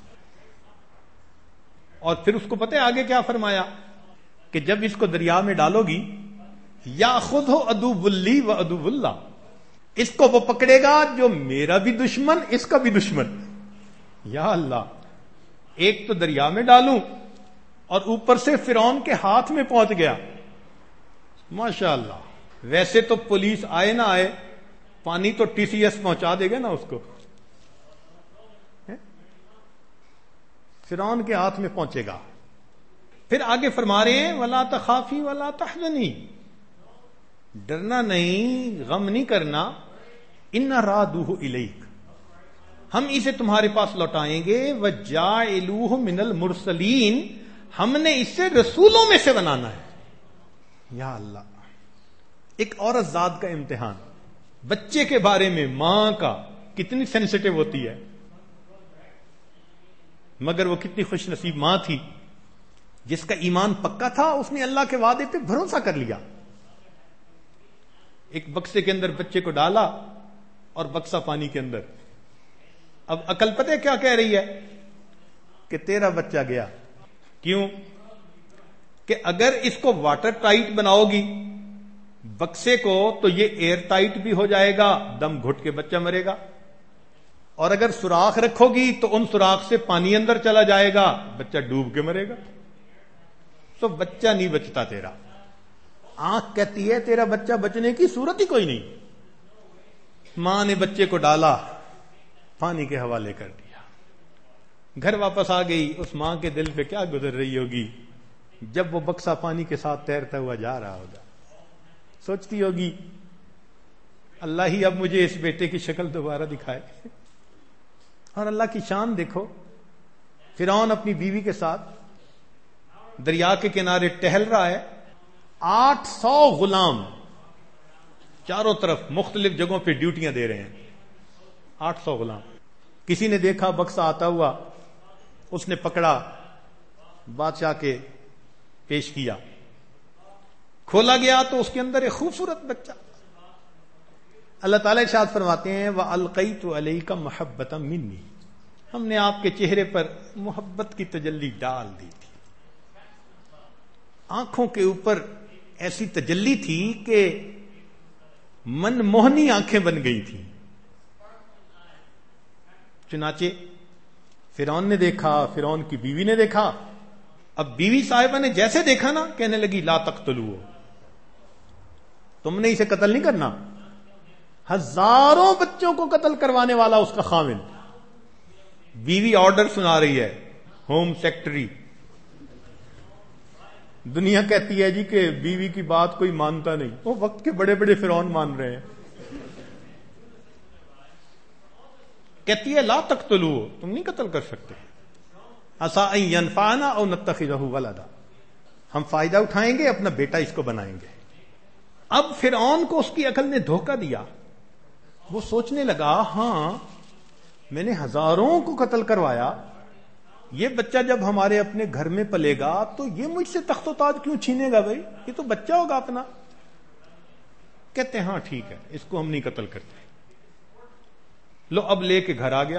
اور پھر اس کو پتہ ہے آگے کیا فرمایا کہ جب اس کو دریا میں ڈالو گی، یا خود ہو عدو لی و عدو اللہ، اس کو وہ پکڑے گا جو میرا بھی دشمن اس کا بھی دشمن. یا اللہ، ایک تو دریا میں ڈالوں اور اوپر سے فرعون کے ہاتھ میں پہنچ گیا. ماشاء اللہ. ویسے تو پولیس آئے نہ آئے، پانی تو ٹی سی ایس پہنچا دے گا نا اس کو، فرعون کے ہاتھ میں پہنچے گا. پھر آگے فرما رہے ہیں وَلَا تَخَافِي وَلَا تَحْزَنِي، ڈرنا نہیں، غم نہیں کرنا. إِنَّ رَادُوهُ إِلَيْكَ، ہم اسے تمہارے پاس لوٹائیں گے. وَجَاعِلُوهُ مِنَ الْمُرْسَلِينَ، ہم نے اس سے رسولوں میں سے بنانا ہے. یا اللہ، ایک عورت ذات کا امتحان. بچے کے بارے میں ماں کا کتنی سینسٹیو ہوتی ہے، مگر وہ کتنی خوش نصیب ماں تھی جس کا ایمان پکا تھا. اس نے اللہ کے وعدے پہ بھروسہ کر لیا. ایک بکسے کے اندر بچے کو ڈالا اور بکسا پانی کے اندر. اب عقل پتہ کیا کہہ رہی ہے کہ تیرا بچہ گیا. کیوں؟ کہ اگر اس کو واٹر ٹائٹ بناؤ گی بکسے کو تو یہ ایئر ٹائٹ بھی ہو جائے گا، دم گھٹ کے بچہ مرے گا. اور اگر سوراخ رکھو گی تو ان سوراخ سے پانی اندر چلا جائے گا، بچہ ڈوب کے مرے گا. تو بچہ نہیں بچتا تیرا. آنکھ کہتی ہے تیرا بچہ بچنے کی صورت ہی کوئی نہیں. ماں نے بچے کو ڈالا، پانی کے حوالے کر دیا، گھر واپس آ گئی. اس ماں کے دل پہ کیا گزر رہی ہوگی جب وہ بکسا پانی کے ساتھ تیرتا ہوا جا رہا ہوگا. سوچتی ہوگی اللہ ہی اب مجھے اس بیٹے کی شکل دوبارہ دکھائے. اور اللہ کی شان دیکھو، فرعون اپنی بیوی کے ساتھ دریا کے کنارے ٹہل رہا ہے. آٹھ سو غلام چاروں طرف مختلف جگہوں پہ ڈیوٹیاں دے رہے ہیں. آٹھ سو غلام. کسی نے دیکھا بکسا آتا ہوا، اس نے پکڑا، بادشاہ کے پیش کیا. کھولا گیا تو اس کے اندر ایک خوبصورت بچہ. اللہ تعالیٰ ارشاد فرماتے ہیں وَأَلْقَيْتُ عَلَيْكَ مَحَبَّةً مِّنِّي، ہم نے آپ کے چہرے پر محبت کی تجلی ڈال دی تھی. آنکھوں کے اوپر ایسی تجلی تھی کہ من موہنی آنکھیں بن گئی تھیں. چنانچہ فرعون نے دیکھا، فرعون کی بیوی نے دیکھا. اب بیوی صاحبہ نے جیسے دیکھا نا، کہنے لگی لا تقتلوه، تم نے اسے قتل نہیں کرنا. ہزاروں بچوں کو قتل کروانے والا اس کا خاوند. بیوی آرڈر سنا رہی ہے، ہوم سیکرٹری. دنیا کہتی ہے جی کہ بیوی کی بات کوئی مانتا نہیں. وہ وقت کے بڑے بڑے فرعون مان رہے ہیں. کہتی ہے لا تقتلوه، تم نہیں قتل کر سکتے. عسى ان ينفعنا او نتخذه ولدا، ہم فائدہ اٹھائیں گے، اپنا بیٹا اس کو بنائیں گے. اب فرعون کو اس کی عقل نے دھوکہ دیا. وہ سوچنے لگا ہاں میں نے ہزاروں کو قتل کروایا، یہ بچہ جب ہمارے اپنے گھر میں پلے گا تو یہ مجھ سے تخت و تاج کیوں چھینے گا؟ بھائی یہ تو بچہ ہوگا اپنا. کہتے ہیں ہاں ٹھیک ہے اس کو ہم نہیں قتل کرتے. لو اب لے کے گھر آ گیا.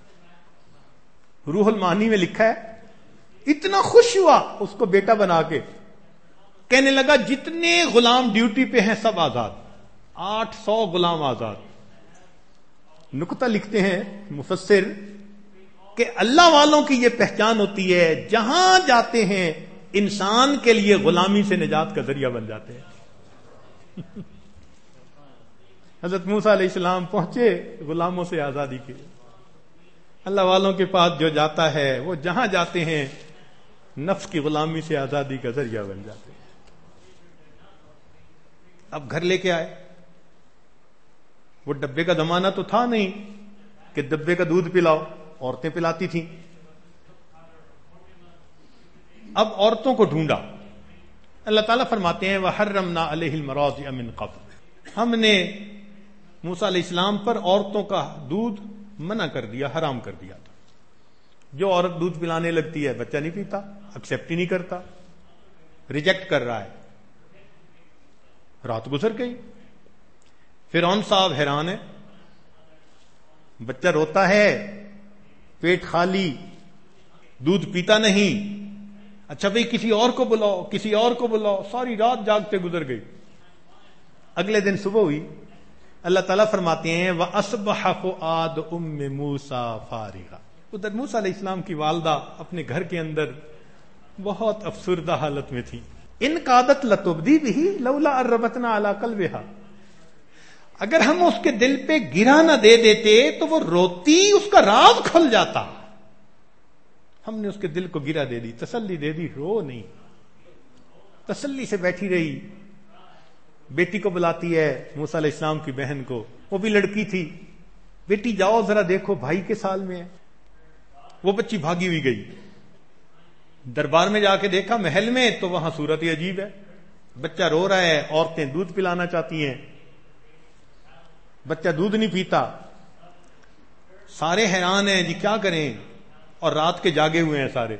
روح المعانی میں لکھا ہے اتنا خوش ہوا اس کو بیٹا بنا کے, کہنے لگا جتنے غلام ڈیوٹی پہ ہیں سب آزاد, آٹھ سو غلام آزاد. نکتہ لکھتے ہیں مفسر کہ اللہ والوں کی یہ پہچان ہوتی ہے جہاں جاتے ہیں انسان کے لیے غلامی سے نجات کا ذریعہ بن جاتے ہیں. حضرت موسیٰ علیہ السلام پہنچے غلاموں سے آزادی کے. اللہ والوں کے پاس جو جاتا ہے وہ جہاں جاتے ہیں نفس کی غلامی سے آزادی کا ذریعہ بن جاتے ہیں. اب گھر لے کے آئے. وہ ڈبے کا زمانہ تو تھا نہیں کہ ڈبے کا دودھ پلاؤ, عورتیں پلاتی تھیں. اب عورتوں کو ڈھونڈا. اللہ تعالیٰ فرماتے ہیں وَحَرَّمْنَا عَلَيْهِ الْمَرَاضِعَ مِنْ قَبْلِ, ہم نے موسیٰ علیہ السلام پر عورتوں کا دودھ منع کر دیا, حرام کر دیا تھا. جو عورت دودھ پلانے لگتی ہے بچہ نہیں پیتا, ایکسپٹ ہی نہیں کرتا, ریجیکٹ کر رہا ہے. رات گزر گئی. فرعون صاحب حیران ہے, بچہ روتا ہے, پیٹ خالی, دودھ پیتا نہیں. اچھا بھئی کسی اور کو بلاؤ, کسی اور کو بلاؤ. ساری رات جاگتے گزر گئی. اگلے دن صبح ہوئی. اللہ تعالیٰ فرماتے ہیں وَأَصْبَحَ فُؤَادُ أُمِّ مُوسَىٰ فَارِغًا, ادھر موسیٰ علیہ السلام کی والدہ اپنے گھر کے اندر بہت افسردہ حالت میں تھی. ان قادت لتبدی بہ لولا ان ربطنا علی قلبہا, اگر ہم اس کے دل پہ گرا نہ دے دیتے تو وہ روتی, اس کا راز کھل جاتا. ہم نے اس کے دل کو گرا دے دی, تسلی دے دی, رو نہیں, تسلی سے بیٹھی رہی. بیٹی کو بلاتی ہے موسیٰ علیہ السلام کی بہن کو, وہ بھی لڑکی تھی. بیٹی جاؤ ذرا دیکھو بھائی کے سال میں ہے. وہ بچی بھاگی ہوئی گئی. دربار میں جا کے دیکھا محل میں تو وہاں صورت ہی عجیب ہے. بچہ رو رہا ہے, عورتیں دودھ پلانا چاہتی ہیں, بچہ دودھ نہیں پیتا. سارے حیران ہیں جی کیا کریں, اور رات کے جاگے ہوئے ہیں سارے.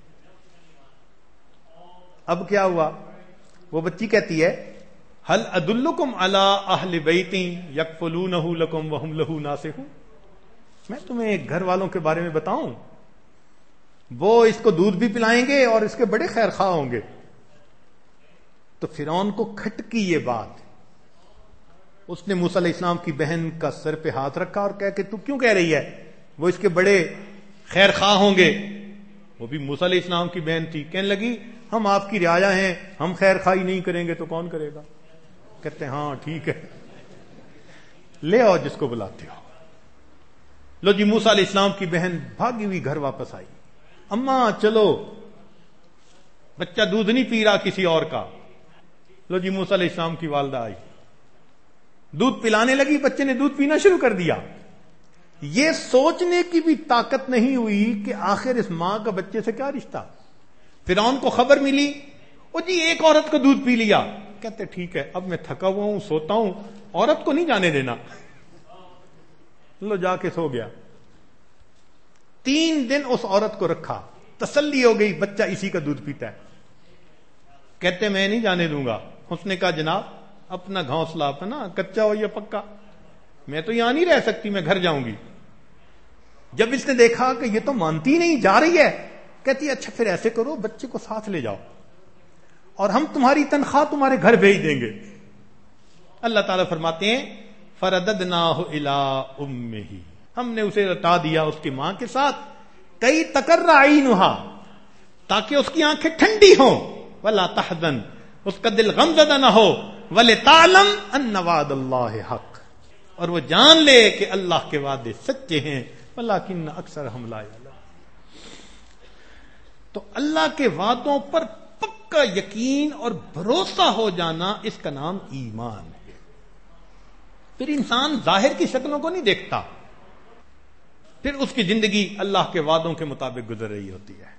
اب کیا ہوا؟ وہ بچی کہتی ہے هل ادلکم علی اہل بیت یکفلونہ لکم وہم لہ ناصحون, میں تمہیں ایک گھر والوں کے بارے میں بتاؤں, وہ اس کو دودھ بھی پلائیں گے اور اس کے بڑے خیر خواہ ہوں گے. تو فرعون کو کھٹکی یہ بات. اس نے موسیٰ علیہ السلام کی بہن کا سر پہ ہاتھ رکھا اور کہا کہ تو کیوں کہہ رہی ہے وہ اس کے بڑے خیر خواہ ہوں گے. وہ بھی موسیٰ علیہ السلام کی بہن تھی. کہنے لگی ہم آپ کی رعایا ہیں, ہم خیر خواہی نہیں کریں گے تو کون کرے گا. کہتے ہیں ہاں ٹھیک ہے, لے آؤ جس کو بلاتے ہو. لو جی موسیٰ علیہ السلام کی بہن بھاگی ہوئی گھر واپس آئی. اماں چلو, بچہ دودھ نہیں پی رہا کسی اور کا. لو جی موسیٰ علیہ السلام کی والدہ آئی, دودھ پلانے لگی, بچے نے دودھ پینا شروع کر دیا. یہ سوچنے کی بھی طاقت نہیں ہوئی کہ آخر اس ماں کا بچے سے کیا رشتہ. فرعون کو خبر ملی, او جی ایک عورت کو دودھ پی لیا. کہتے ٹھیک ہے اب میں تھکا ہوا ہوں, سوتا ہوں, عورت کو نہیں جانے دینا. لو جا کے سو گیا. تین دن اس عورت کو رکھا, تسلی ہو گئی بچہ اسی کا دودھ پیتا ہے. کہتے میں نہیں جانے دوں گا. اس نے کہا جناب اپنا گھونسلہ اپنا, کچا ہو یا پکا, میں تو یہاں نہیں رہ سکتی, میں گھر جاؤں گی. جب اس نے دیکھا کہ یہ تو مانتی نہیں, جا رہی ہے, کہتی اچھا پھر ایسے کرو بچے کو ساتھ لے جاؤ اور ہم تمہاری تنخواہ تمہارے گھر بھیج دیں گے. اللہ تعالیٰ فرماتے ہیں فرددناہ الی امہ, ہم نے اسے لٹا دیا اس کی ماں کے ساتھ. کئی تقر عینھا, تاکہ اس کی آنکھیں ٹھنڈی ہوں. ولا تحزن, اس کا دل غم زدہ نہ ہو. ولتعلم ان وعد اللہ حق, اور وہ جان لے کہ اللہ کے وعدے سچے ہیں. ولکن اکثرہم لا یعلمون. تو اللہ کے وعدوں پر پکا یقین اور بھروسہ ہو جانا, اس کا نام ایمان ہے. پھر انسان ظاہر کی شکلوں کو نہیں دیکھتا, پھر اس کی زندگی اللہ کے وعدوں کے مطابق گزر رہی ہوتی ہے.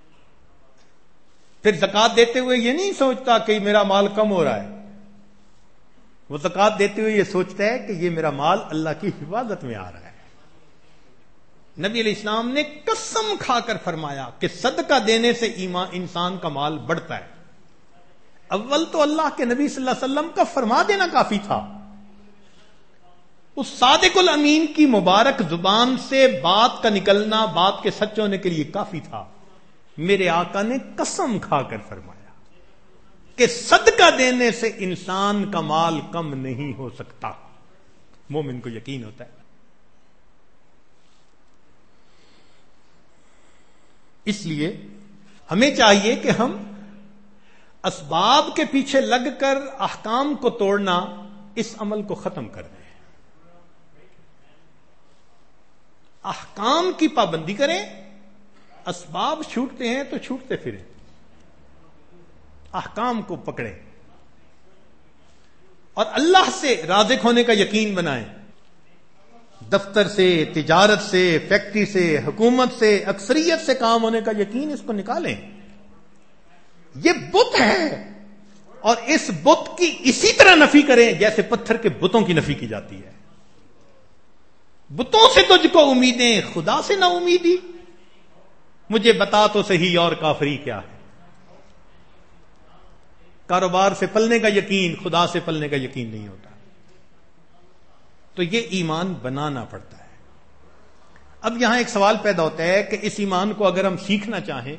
پھر زکوٰۃ دیتے ہوئے یہ نہیں سوچتا کہ میرا مال کم ہو رہا ہے, وہ زکوٰۃ دیتے ہوئے یہ سوچتا ہے کہ یہ میرا مال اللہ کی حفاظت میں آ رہا ہے. نبی علیہ السلام نے قسم کھا کر فرمایا کہ صدقہ دینے سے ایمان انسان کا مال بڑھتا ہے. اول تو اللہ کے نبی صلی اللہ علیہ وسلم کا فرما دینا کافی تھا. اس صادق الامین کی مبارک زبان سے بات کا نکلنا بات کے سچ ہونے کے لیے کافی تھا. میرے آقا نے قسم کھا کر فرمایا کہ صدقہ دینے سے انسان کا مال کم نہیں ہو سکتا. مومن کو یقین ہوتا ہے. اس لیے ہمیں چاہیے کہ ہم اسباب کے پیچھے لگ کر احکام کو توڑنا اس عمل کو ختم کر دیں. احکام کی پابندی کریں. اسباب چھوٹتے ہیں تو چھوٹتے پھریں. احکام کو پکڑیں اور اللہ سے رازق ہونے کا یقین بنائیں. دفتر سے، تجارت سے، فیکٹری سے، حکومت سے، اکثریت سے کام ہونے کا یقین اس کو نکالیں. یہ بت ہے اور اس بت کی اسی طرح نفی کریں جیسے پتھر کے بتوں کی نفی کی جاتی ہے. بتوں سے تجھ کو امیدیں، خدا سے نہ امیدی. مجھے بتا تو صحیح اور کافری کیا ہے. کاروبار سے پلنے کا یقین، خدا سے پلنے کا یقین نہیں ہوتا. تو یہ ایمان بنانا پڑتا ہے. اب یہاں ایک سوال پیدا ہوتا ہے کہ اس ایمان کو اگر ہم سیکھنا چاہیں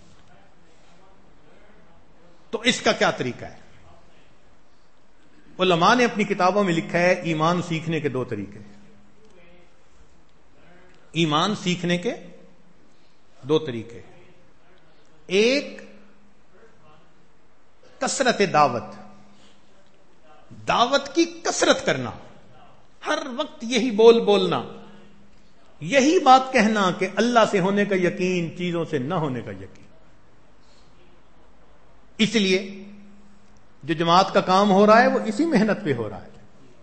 تو اس کا کیا طریقہ ہے؟ علماء نے اپنی کتابوں میں لکھا ہے ایمان سیکھنے کے دو طریقے. ایمان سیکھنے کے دو طریقے. ایک کثرت دعوت، دعوت کی کثرت کرنا، ہر وقت یہی بول بولنا، یہی بات کہنا کہ اللہ سے ہونے کا یقین، چیزوں سے نہ ہونے کا یقین. اس لیے جو جماعت کا کام ہو رہا ہے وہ اسی محنت پہ ہو رہا ہے.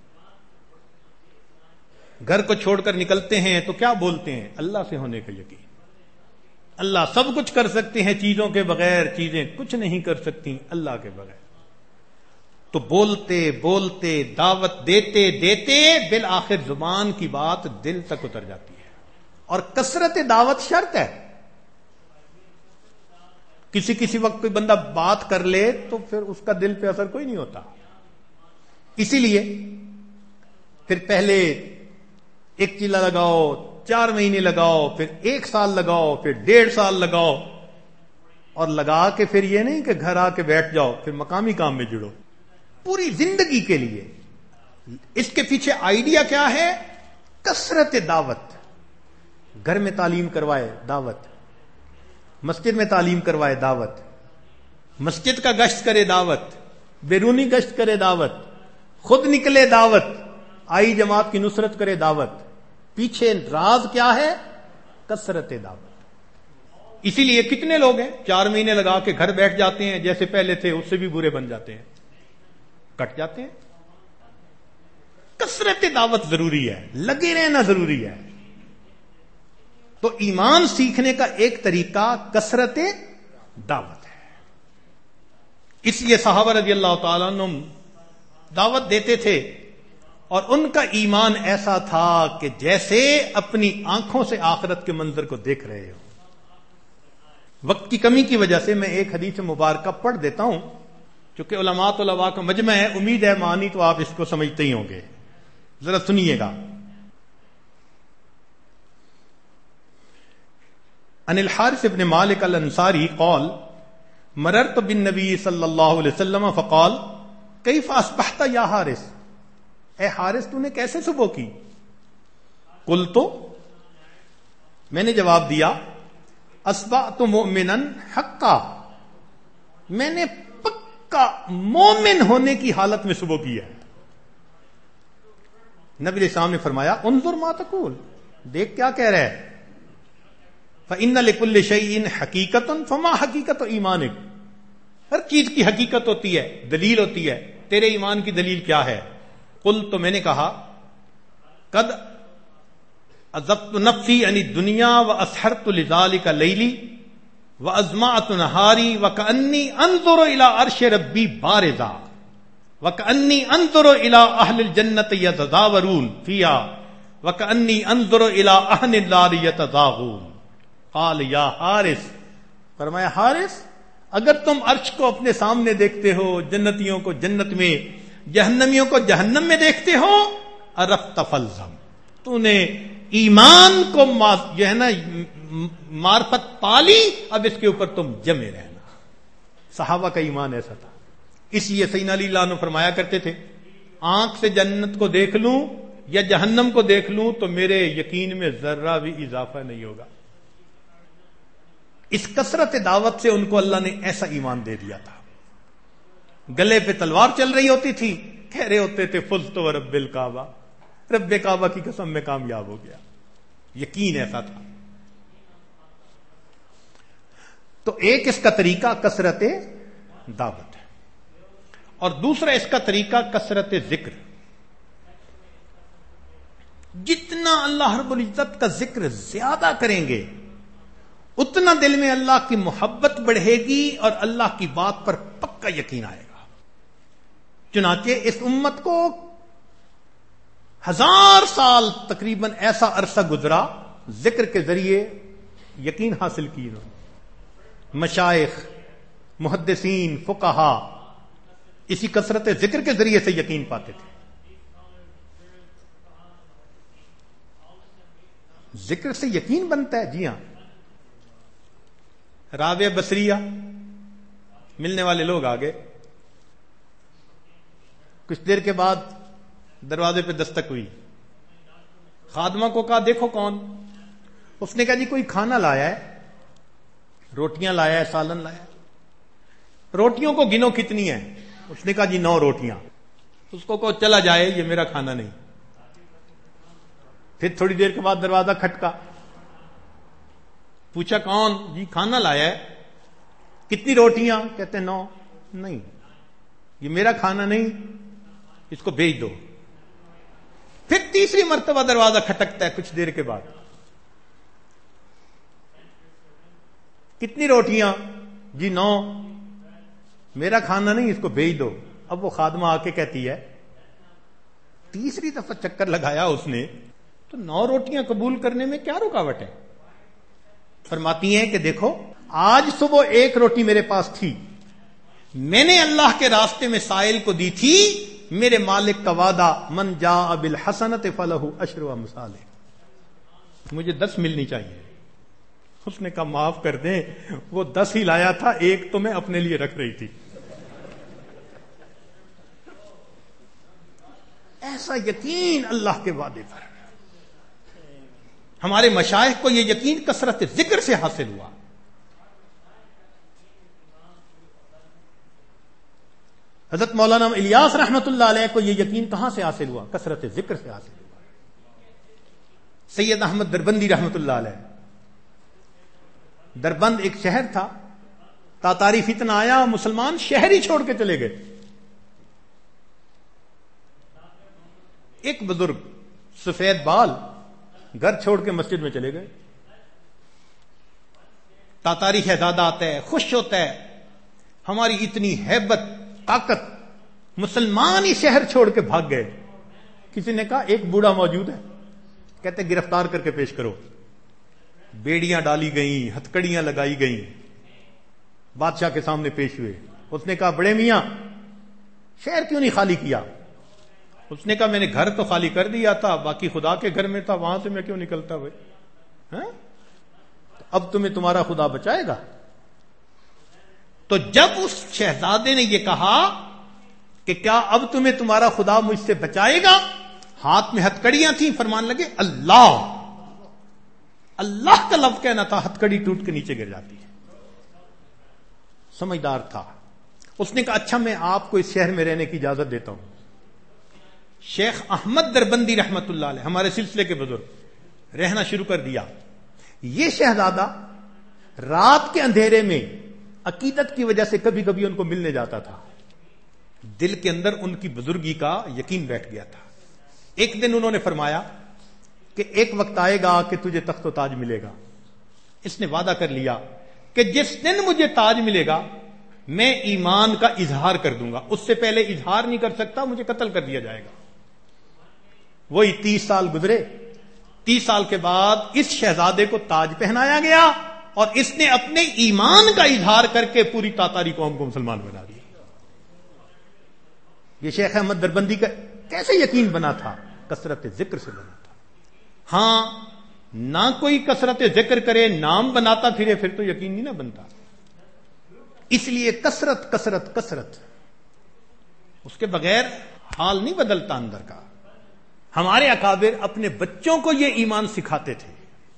گھر کو چھوڑ کر نکلتے ہیں تو کیا بولتے ہیں؟ اللہ سے ہونے کا یقین. اللہ سب کچھ کر سکتے ہیں چیزوں کے بغیر، چیزیں کچھ نہیں کر سکتی اللہ کے بغیر. تو بولتے بولتے دعوت دیتے دیتے بالآخر زبان کی بات دل تک اتر جاتی ہے. اور کثرت دعوت شرط ہے. کسی کسی وقت کوئی بندہ بات کر لے تو پھر اس کا دل پہ اثر کوئی نہیں ہوتا. اسی لیے پھر پہلے ایک چیلا لگاؤ، چار مہینے لگاؤ، پھر ایک سال لگاؤ، پھر ڈیڑھ سال لگاؤ، اور لگا کے پھر یہ نہیں کہ گھر آ کے بیٹھ جاؤ، پھر مقامی کام میں جڑو. پوری زندگی کے لیے. اس کے پیچھے آئیڈیا کیا ہے؟ کثرت دعوت. گھر میں تعلیم کروائے دعوت، مسجد میں تعلیم کروائے دعوت، مسجد کا گشت کرے دعوت، بیرونی گشت کرے دعوت، خود نکلے دعوت، آئی جماعت کی نصرت کرے دعوت. پیچھے راز کیا ہے؟ کثرت دعوت. اسی لیے کتنے لوگ ہیں چار مہینے لگا کے گھر بیٹھ جاتے ہیں، جیسے پہلے تھے اس سے بھی برے بن جاتے ہیں، کٹ جاتے ہیں. کثرت دعوت ضروری ہے، لگے رہنا ضروری ہے. تو ایمان سیکھنے کا ایک طریقہ کثرت دعوت ہے. اس لیے صحابہ رضی اللہ تعالیٰ عنہ دعوت دیتے تھے اور ان کا ایمان ایسا تھا کہ جیسے اپنی آنکھوں سے آخرت کے منظر کو دیکھ رہے ہو. وقت کی کمی کی وجہ سے میں ایک حدیث مبارکہ پڑھ دیتا ہوں، چونکہ علماء طلباء کا مجمع ہے، امید ہے معنی تو آپ اس کو سمجھتے ہی ہوں گے. ذرا سنیے گا. عن الحارث بن مالک الانصاری قال مررت بالنبی صلی اللہ علیہ وسلم فقال کیف اصبحت یا حارث، اے حارث تو نے کیسے صبح کی؟ قلت، میں نے جواب دیا، اصبحت مؤمنا حقا، میں نے پکا مومن ہونے کی حالت میں صبح کی ہے. نبی علیہ السلام نے فرمایا انظر ما تقول، دیکھ کیا کہہ رہے ہیں. فإن لكل شيء حقیقة فما حقیقت ایمانک، ہر چیز کی حقیقت ہوتی ہے، دلیل ہوتی ہے. تیرے ایمان کی دلیل کیا ہے؟ قلت، تو میں نے کہا، قد عذبت نفسی عن الدنیا واسحرت لذلك لیلی وازمعت نہاری وکأنی انظر الى عرش ربی بارزا وکأنی انظر الى اہل الجنت یتزاورون فیہا وکأنی انظر الى اہل النار یتزاغون. قال یا حارث، فرمایا حارث اگر تم عرش کو اپنے سامنے دیکھتے ہو، جنتیوں کو جنت میں، جہنمیوں کو جہنم میں دیکھتے ہو، عرفت فالزم، تو نے ایمان کو جو ہے نا معرفت پالی، اب اس کے اوپر تم جمے رہنا۔ صحابہ کا ایمان ایسا تھا، اس لیے سیدنا علی اللہ عنہ فرمایا کرتے تھے، آنکھ سے جنت کو دیکھ لوں یا جہنم کو دیکھ لوں تو میرے یقین میں ذرہ بھی اضافہ نہیں ہوگا۔ اس کثرت دعوت سے ان کو اللہ نے ایسا ایمان دے دیا تھا۔ گلے پہ تلوار چل رہی ہوتی تھی، کہہ رہے ہوتے تھے فزت ورب الکعبہ، رب کعبہ کی قسم میں کامیاب ہو گیا۔ یقین ایسا تھا۔ تو ایک اس کا طریقہ کثرت دعوت ہے، اور دوسرا اس کا طریقہ کثرت ذکر۔ جتنا اللہ رب العزت کا ذکر زیادہ کریں گے اتنا دل میں اللہ کی محبت بڑھے گی اور اللہ کی بات پر پکا یقین آئے گا۔ چنانچہ اس امت کو ہزار سال تقریباً ایسا عرصہ گزرا ذکر کے ذریعے یقین حاصل کی انہوں نے۔ مشائخ، محدثین، فقہا اسی کثرت ذکر کے ذریعے سے یقین پاتے تھے۔ ذکر سے یقین بنتا ہے، جی ہاں۔ رابعہ بصریہ ملنے والے لوگ آگے، کچھ دیر کے بعد دروازے پہ دستک ہوئی، خادمہ کو کہا دیکھو کون؟ اس نے کہا جی کوئی کھانا لایا ہے، روٹیاں لایا ہے، سالن لایا ہے۔ روٹیوں کو گنو کتنی ہیں؟ اس نے کہا جی نو روٹیاں۔ اس کو کہو چلا جائے، یہ میرا کھانا نہیں۔ پھر تھوڑی دیر کے بعد دروازہ کھٹکا، پوچھا کون؟ جی کھانا لایا ہے۔ کتنی روٹیاں؟ کہتے ہیں نو۔ نہیں، یہ میرا کھانا نہیں، اس کو بھیج دو۔ پھر تیسری مرتبہ دروازہ کھٹکتا ہے کچھ دیر کے بعد، کتنی روٹیاں؟ جی نو، میرا کھانا نہیں، اس کو بھیج دو۔ اب وہ خادمہ آ کے کہتی ہے، تیسری دفعہ چکر لگایا اس نے تو نو روٹیاں قبول کرنے میں کیا رکاوٹ ہے؟ فرماتی ہیں کہ دیکھو آج صبح ایک روٹی میرے پاس تھی، میں نے اللہ کے راستے میں سائل کو دی تھی، میرے مالک کا وعدہ من جاء بالحسنۃ فلہ عشر امثالہ، مجھے دس ملنی چاہیے۔ اس نے کہا معاف کر دیں، وہ دس ہی لایا تھا، ایک تو میں اپنے لیے رکھ رہی تھی۔ ایسا یقین اللہ کے وعدے پر۔ ہمارے مشائخ کو یہ یقین کثرت ذکر سے حاصل ہوا۔ حضرت مولانا الیاس رحمت اللہ علیہ کو یہ یقین کہاں سے حاصل ہوا؟ کثرت ذکر سے حاصل ہوا۔ سید احمد دربندی رحمت اللہ علیہ، دربند ایک شہر تھا، تاتاری فتنہ آیا، مسلمان شہر ہی چھوڑ کے چلے گئے۔ ایک بزرگ سفید بال گھر چھوڑ کے مسجد میں چلے گئے۔ تاتاری شہزادہ آتا ہے، خوش ہوتا ہے، ہماری اتنی ہیبت طاقت، مسلمان ہی شہر چھوڑ کے بھاگ گئے۔ کسی نے کہا ایک بوڑھا موجود ہے، کہتے گرفتار کر کے پیش کرو۔ بیڑیاں ڈالی گئیں، ہتکڑیاں لگائی گئیں، بادشاہ کے سامنے پیش ہوئے۔ اس نے کہا بڑے میاں شہر کیوں نہیں خالی کیا؟ اس نے کہا میں نے گھر تو خالی کر دیا تھا، باقی خدا کے گھر میں تھا، وہاں سے میں کیوں نکلتا ہوئے؟ ہاں؟ اب تمہیں تمہارا خدا بچائے گا؟ تو جب اس شہزادے نے یہ کہا کہ کیا اب تمہیں تمہارا خدا مجھ سے بچائے گا، ہاتھ میں ہتکڑیاں تھیں، فرمان لگے اللہ۔ اللہ کا لفظ کہنا تھا، ہتکڑی ٹوٹ کے نیچے گر جاتی ہے۔ سمجھدار تھا۔ اس نے کہا اچھا میں آپ کو اس شہر میں رہنے کی اجازت دیتا ہوں۔ شیخ احمد دربندی رحمت اللہ علیہ ہمارے سلسلے کے بزرگ، رہنا شروع کر دیا۔ یہ شہزادہ رات کے اندھیرے میں عقیدت کی وجہ سے کبھی کبھی ان کو ملنے جاتا تھا، دل کے اندر ان کی بزرگی کا یقین بیٹھ گیا تھا۔ ایک دن انہوں نے فرمایا کہ ایک وقت آئے گا کہ تجھے تخت و تاج ملے گا۔ اس نے وعدہ کر لیا کہ جس دن مجھے تاج ملے گا میں ایمان کا اظہار کر دوں گا، اس سے پہلے اظہار نہیں کر سکتا، مجھے قتل کر دیا جائے گا۔ وہی تیس سال گزرے، تیس سال کے بعد اس شہزادے کو تاج پہنایا گیا، اور اس نے اپنے ایمان کا اظہار کر کے پوری تاتاری قوم کو مسلمان بنا دیا. یہ شیخ احمد دربندی کا کیسے یقین بنا تھا؟ کثرت ذکر سے بنا تھا. ہاں نہ کوئی کثرت ذکر کرے، نام بناتا پھرے، پھر تو یقین نہیں نہ بنتا. اس لیے کثرت کثرت کثرت، اس کے بغیر حال نہیں بدلتا اندر کا. ہمارے اکابر اپنے بچوں کو یہ ایمان سکھاتے تھے.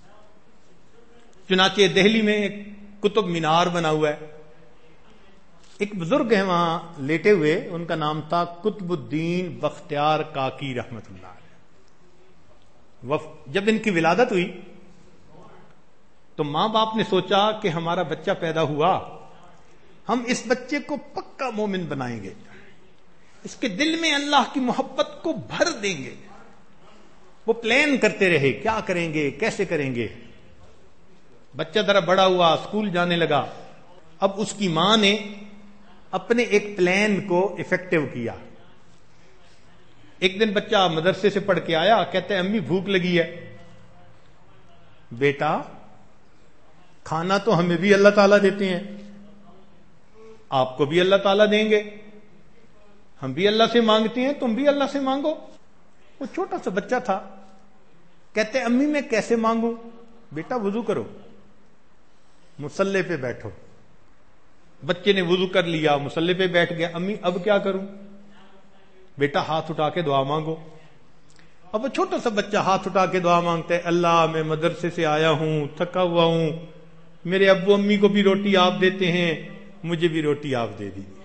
چنانچہ دہلی میں ایک قطب مینار بنا ہوا ہے، ایک بزرگ ہیں وہاں لیٹے ہوئے، ان کا نام تھا قطب الدین بختیار کاکی رحمت اللہ علیہ. جب ان کی ولادت ہوئی تو ماں باپ نے سوچا کہ ہمارا بچہ پیدا ہوا، ہم اس بچے کو پکا مومن بنائیں گے، اس کے دل میں اللہ کی محبت کو بھر دیں گے. وہ پلان کرتے رہے کیا کریں گے، کیسے کریں گے. بچہ ذرا بڑا ہوا، اسکول جانے لگا. اب اس کی ماں نے اپنے ایک پلان کو افیکٹو کیا. ایک دن بچہ مدرسے سے پڑھ کے آیا، کہتے ہیں امی بھوک لگی ہے. بیٹا کھانا تو ہمیں بھی اللہ تعالیٰ دیتے ہیں، آپ کو بھی اللہ تعالیٰ دیں گے، ہم بھی اللہ سے مانگتے ہیں، تم بھی اللہ سے مانگو. وہ چھوٹا سا بچہ تھا. کہتے امی میں کیسے مانگوں؟ بیٹا وضو کرو، مصلی پہ بیٹھو. بچے نے وضو کر لیا، مصلی پہ بیٹھ گیا. امی اب کیا کروں؟ بیٹا ہاتھ اٹھا کے دعا مانگو. اب وہ چھوٹا سا بچہ ہاتھ اٹھا کے دعا مانگتا ہے، اللہ میں مدرسے سے آیا ہوں، تھکا ہوا ہوں، میرے ابو امی کو بھی روٹی آپ دیتے ہیں، مجھے بھی روٹی آپ دے دیجیے.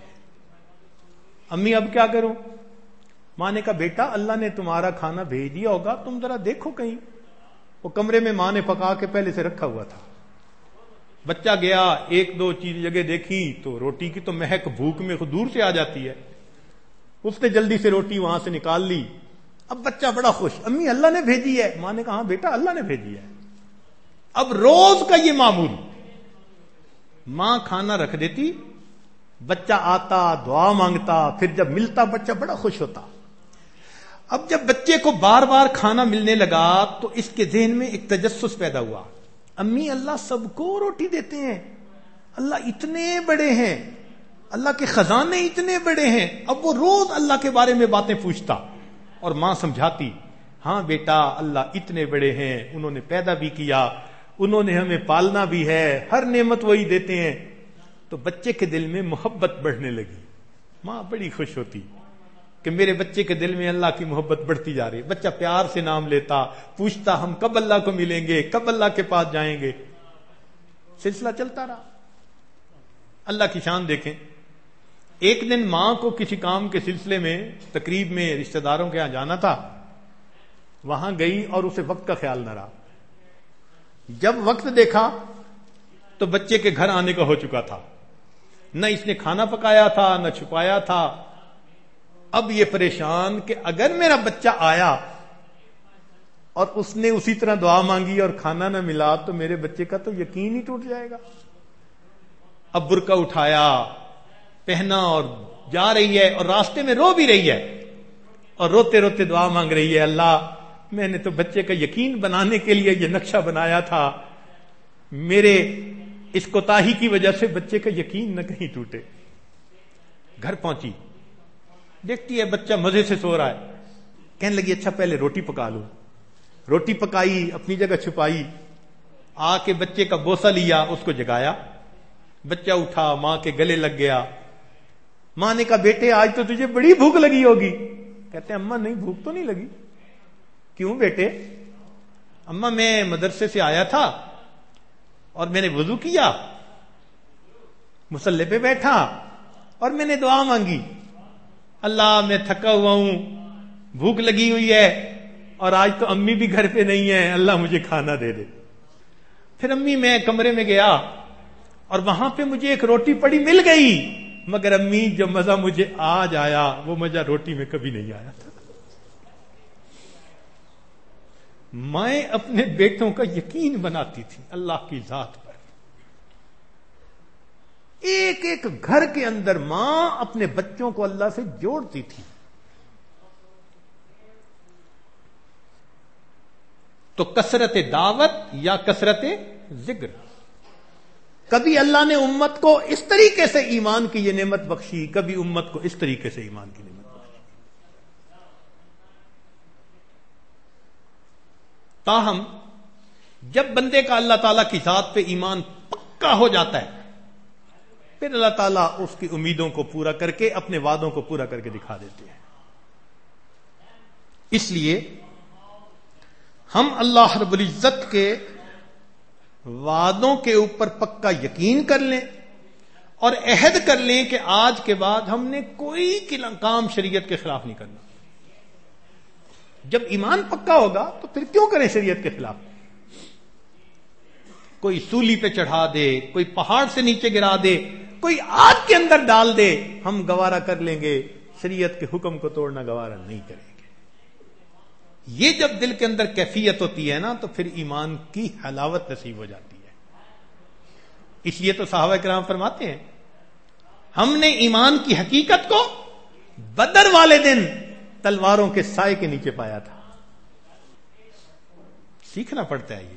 امی اب کیا کروں؟ ماں نے کہا بیٹا اللہ نے تمہارا کھانا بھیج دیا ہوگا، تم ذرا دیکھو کہیں. وہ کمرے میں ماں نے پکا کے پہلے سے رکھا ہوا تھا. بچہ گیا، ایک دو چیز جگہ دیکھی تو روٹی کی تو مہک بھوک میں دور سے آ جاتی ہے. اس نے جلدی سے روٹی وہاں سے نکال لی. اب بچہ بڑا خوش، امی اللہ نے بھیجی ہے. ماں نے کہا ہاں بیٹا اللہ نے بھیجی ہے. اب روز کا یہ معمول، ماں کھانا رکھ دیتی، بچہ آتا دعا مانگتا، پھر جب ملتا بچہ بڑا خوش ہوتا. اب جب بچے کو بار بار کھانا ملنے لگا تو اس کے ذہن میں ایک تجسس پیدا ہوا، امی اللہ سب کو روٹی دیتے ہیں، اللہ اتنے بڑے ہیں، اللہ کے خزانے اتنے بڑے ہیں. اب وہ روز اللہ کے بارے میں باتیں پوچھتا اور ماں سمجھاتی، ہاں بیٹا اللہ اتنے بڑے ہیں، انہوں نے پیدا بھی کیا، انہوں نے ہمیں پالنا بھی ہے، ہر نعمت وہی دیتے ہیں. تو بچے کے دل میں محبت بڑھنے لگی. ماں بڑی خوش ہوتی کہ میرے بچے کے دل میں اللہ کی محبت بڑھتی جا رہی. بچہ پیار سے نام لیتا، پوچھتا ہم کب اللہ کو ملیں گے، کب اللہ کے پاس جائیں گے. سلسلہ چلتا رہا. اللہ کی شان دیکھیں. ایک دن ماں کو کسی کام کے سلسلے میں تقریب میں رشتہ داروں کے ہاں جانا تھا، وہاں گئی اور اسے وقت کا خیال نہ رہا. جب وقت دیکھا تو بچے کے گھر آنے کا ہو چکا تھا. نہ اس نے کھانا پکایا تھا نہ چھپایا تھا. اب یہ پریشان کہ اگر میرا بچہ آیا اور اس نے اسی طرح دعا مانگی اور کھانا نہ ملا تو میرے بچے کا تو یقین ہی ٹوٹ جائے گا. اب برقع اٹھایا، پہنا اور جا رہی ہے، اور راستے میں رو بھی رہی ہے اور روتے روتے دعا مانگ رہی ہے، اللہ میں نے تو بچے کا یقین بنانے کے لیے یہ نقشہ بنایا تھا، میرے اس کوتاہی کی وجہ سے بچے کا یقین نہ کہیں ٹوٹے. گھر پہنچی، دیکھتی ہے بچہ مزے سے سو رہا ہے. کہنے لگی اچھا پہلے روٹی پکا لوں. روٹی پکائی، اپنی جگہ چھپائی، آ کے بچے کا بوسہ لیا، اس کو جگایا. بچہ اٹھا، ماں کے گلے لگ گیا. ماں نے کہا بیٹے آج تو تجھے بڑی بھوک لگی ہوگی. کہتے ہیں اماں نہیں بھوک تو نہیں لگی. کیوں بیٹے؟ اماں میں مدرسے سے آیا تھا اور میں نے وضو کیا، مصلی پہ بیٹھا اور میں نے دعا مانگی، اللہ میں تھکا ہوا ہوں، بھوک لگی ہوئی ہے اور آج تو امی بھی گھر پہ نہیں ہے، اللہ مجھے کھانا دے دے. پھر امی میں کمرے میں گیا اور وہاں پہ مجھے ایک روٹی پڑی مل گئی، مگر امی جو مزہ مجھے آج آیا وہ مزہ روٹی میں کبھی نہیں آیا تھا. میں اپنے بیٹوں کا یقین بناتی تھی اللہ کی ذات پر. ایک ایک گھر کے اندر ماں اپنے بچوں کو اللہ سے جوڑتی تھی. تو کثرت دعوت یا کثرت ذکر. کبھی اللہ نے امت کو اس طریقے سے ایمان کی یہ نعمت بخشی، کبھی امت کو اس طریقے سے ایمان کی نعمت بخشی۔ تاہم جب بندے کا اللہ تعالیٰ کی ذات پہ ایمان پکا ہو جاتا ہے، پھر اللہ تعالیٰ اس کی امیدوں کو پورا کر کے اپنے وعدوں کو پورا کر کے دکھا دیتے ہیں۔ اس لیے ہم اللہ رب العزت کے وعدوں کے اوپر پکا یقین کر لیں اور عہد کر لیں کہ آج کے بعد ہم نے کوئی کام شریعت کے خلاف نہیں کرنا۔ جب ایمان پکا ہوگا تو پھر کیوں کریں شریعت کے خلاف؟ کوئی سولی پہ چڑھا دے، کوئی پہاڑ سے نیچے گرا دے، کوئی آگ کے اندر ڈال دے، ہم گوارا کر لیں گے، شریعت کے حکم کو توڑنا گوارا نہیں کریں گے۔ یہ جب دل کے اندر کیفیت ہوتی ہے نا تو پھر ایمان کی حلاوت نصیب ہو جاتی ہے۔ اس لیے تو صحابہ کرام فرماتے ہیں ہم نے ایمان کی حقیقت کو بدر والے دن تلواروں کے سائے کے نیچے پایا تھا۔ سیکھنا پڑتا ہے یہ۔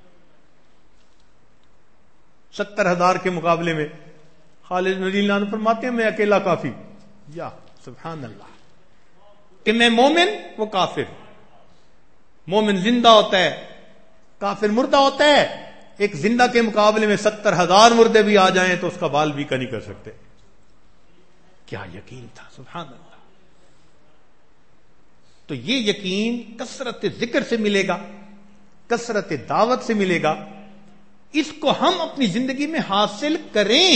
ستر ہزار کے مقابلے میں خالد رضی اللہ عنہ فرماتے ہیں میں اکیلا کافی، یا سبحان اللہ، کہ میں مومن وہ کافر، مومن زندہ ہوتا ہے کافر مردہ ہوتا ہے، ایک زندہ کے مقابلے میں ستر ہزار مردے بھی آ جائیں تو اس کا بال بھی کا نہیں کر سکتے۔ کیا یقین تھا، سبحان اللہ۔ تو یہ یقین کثرت ذکر سے ملے گا، کثرت دعوت سے ملے گا، اس کو ہم اپنی زندگی میں حاصل کریں،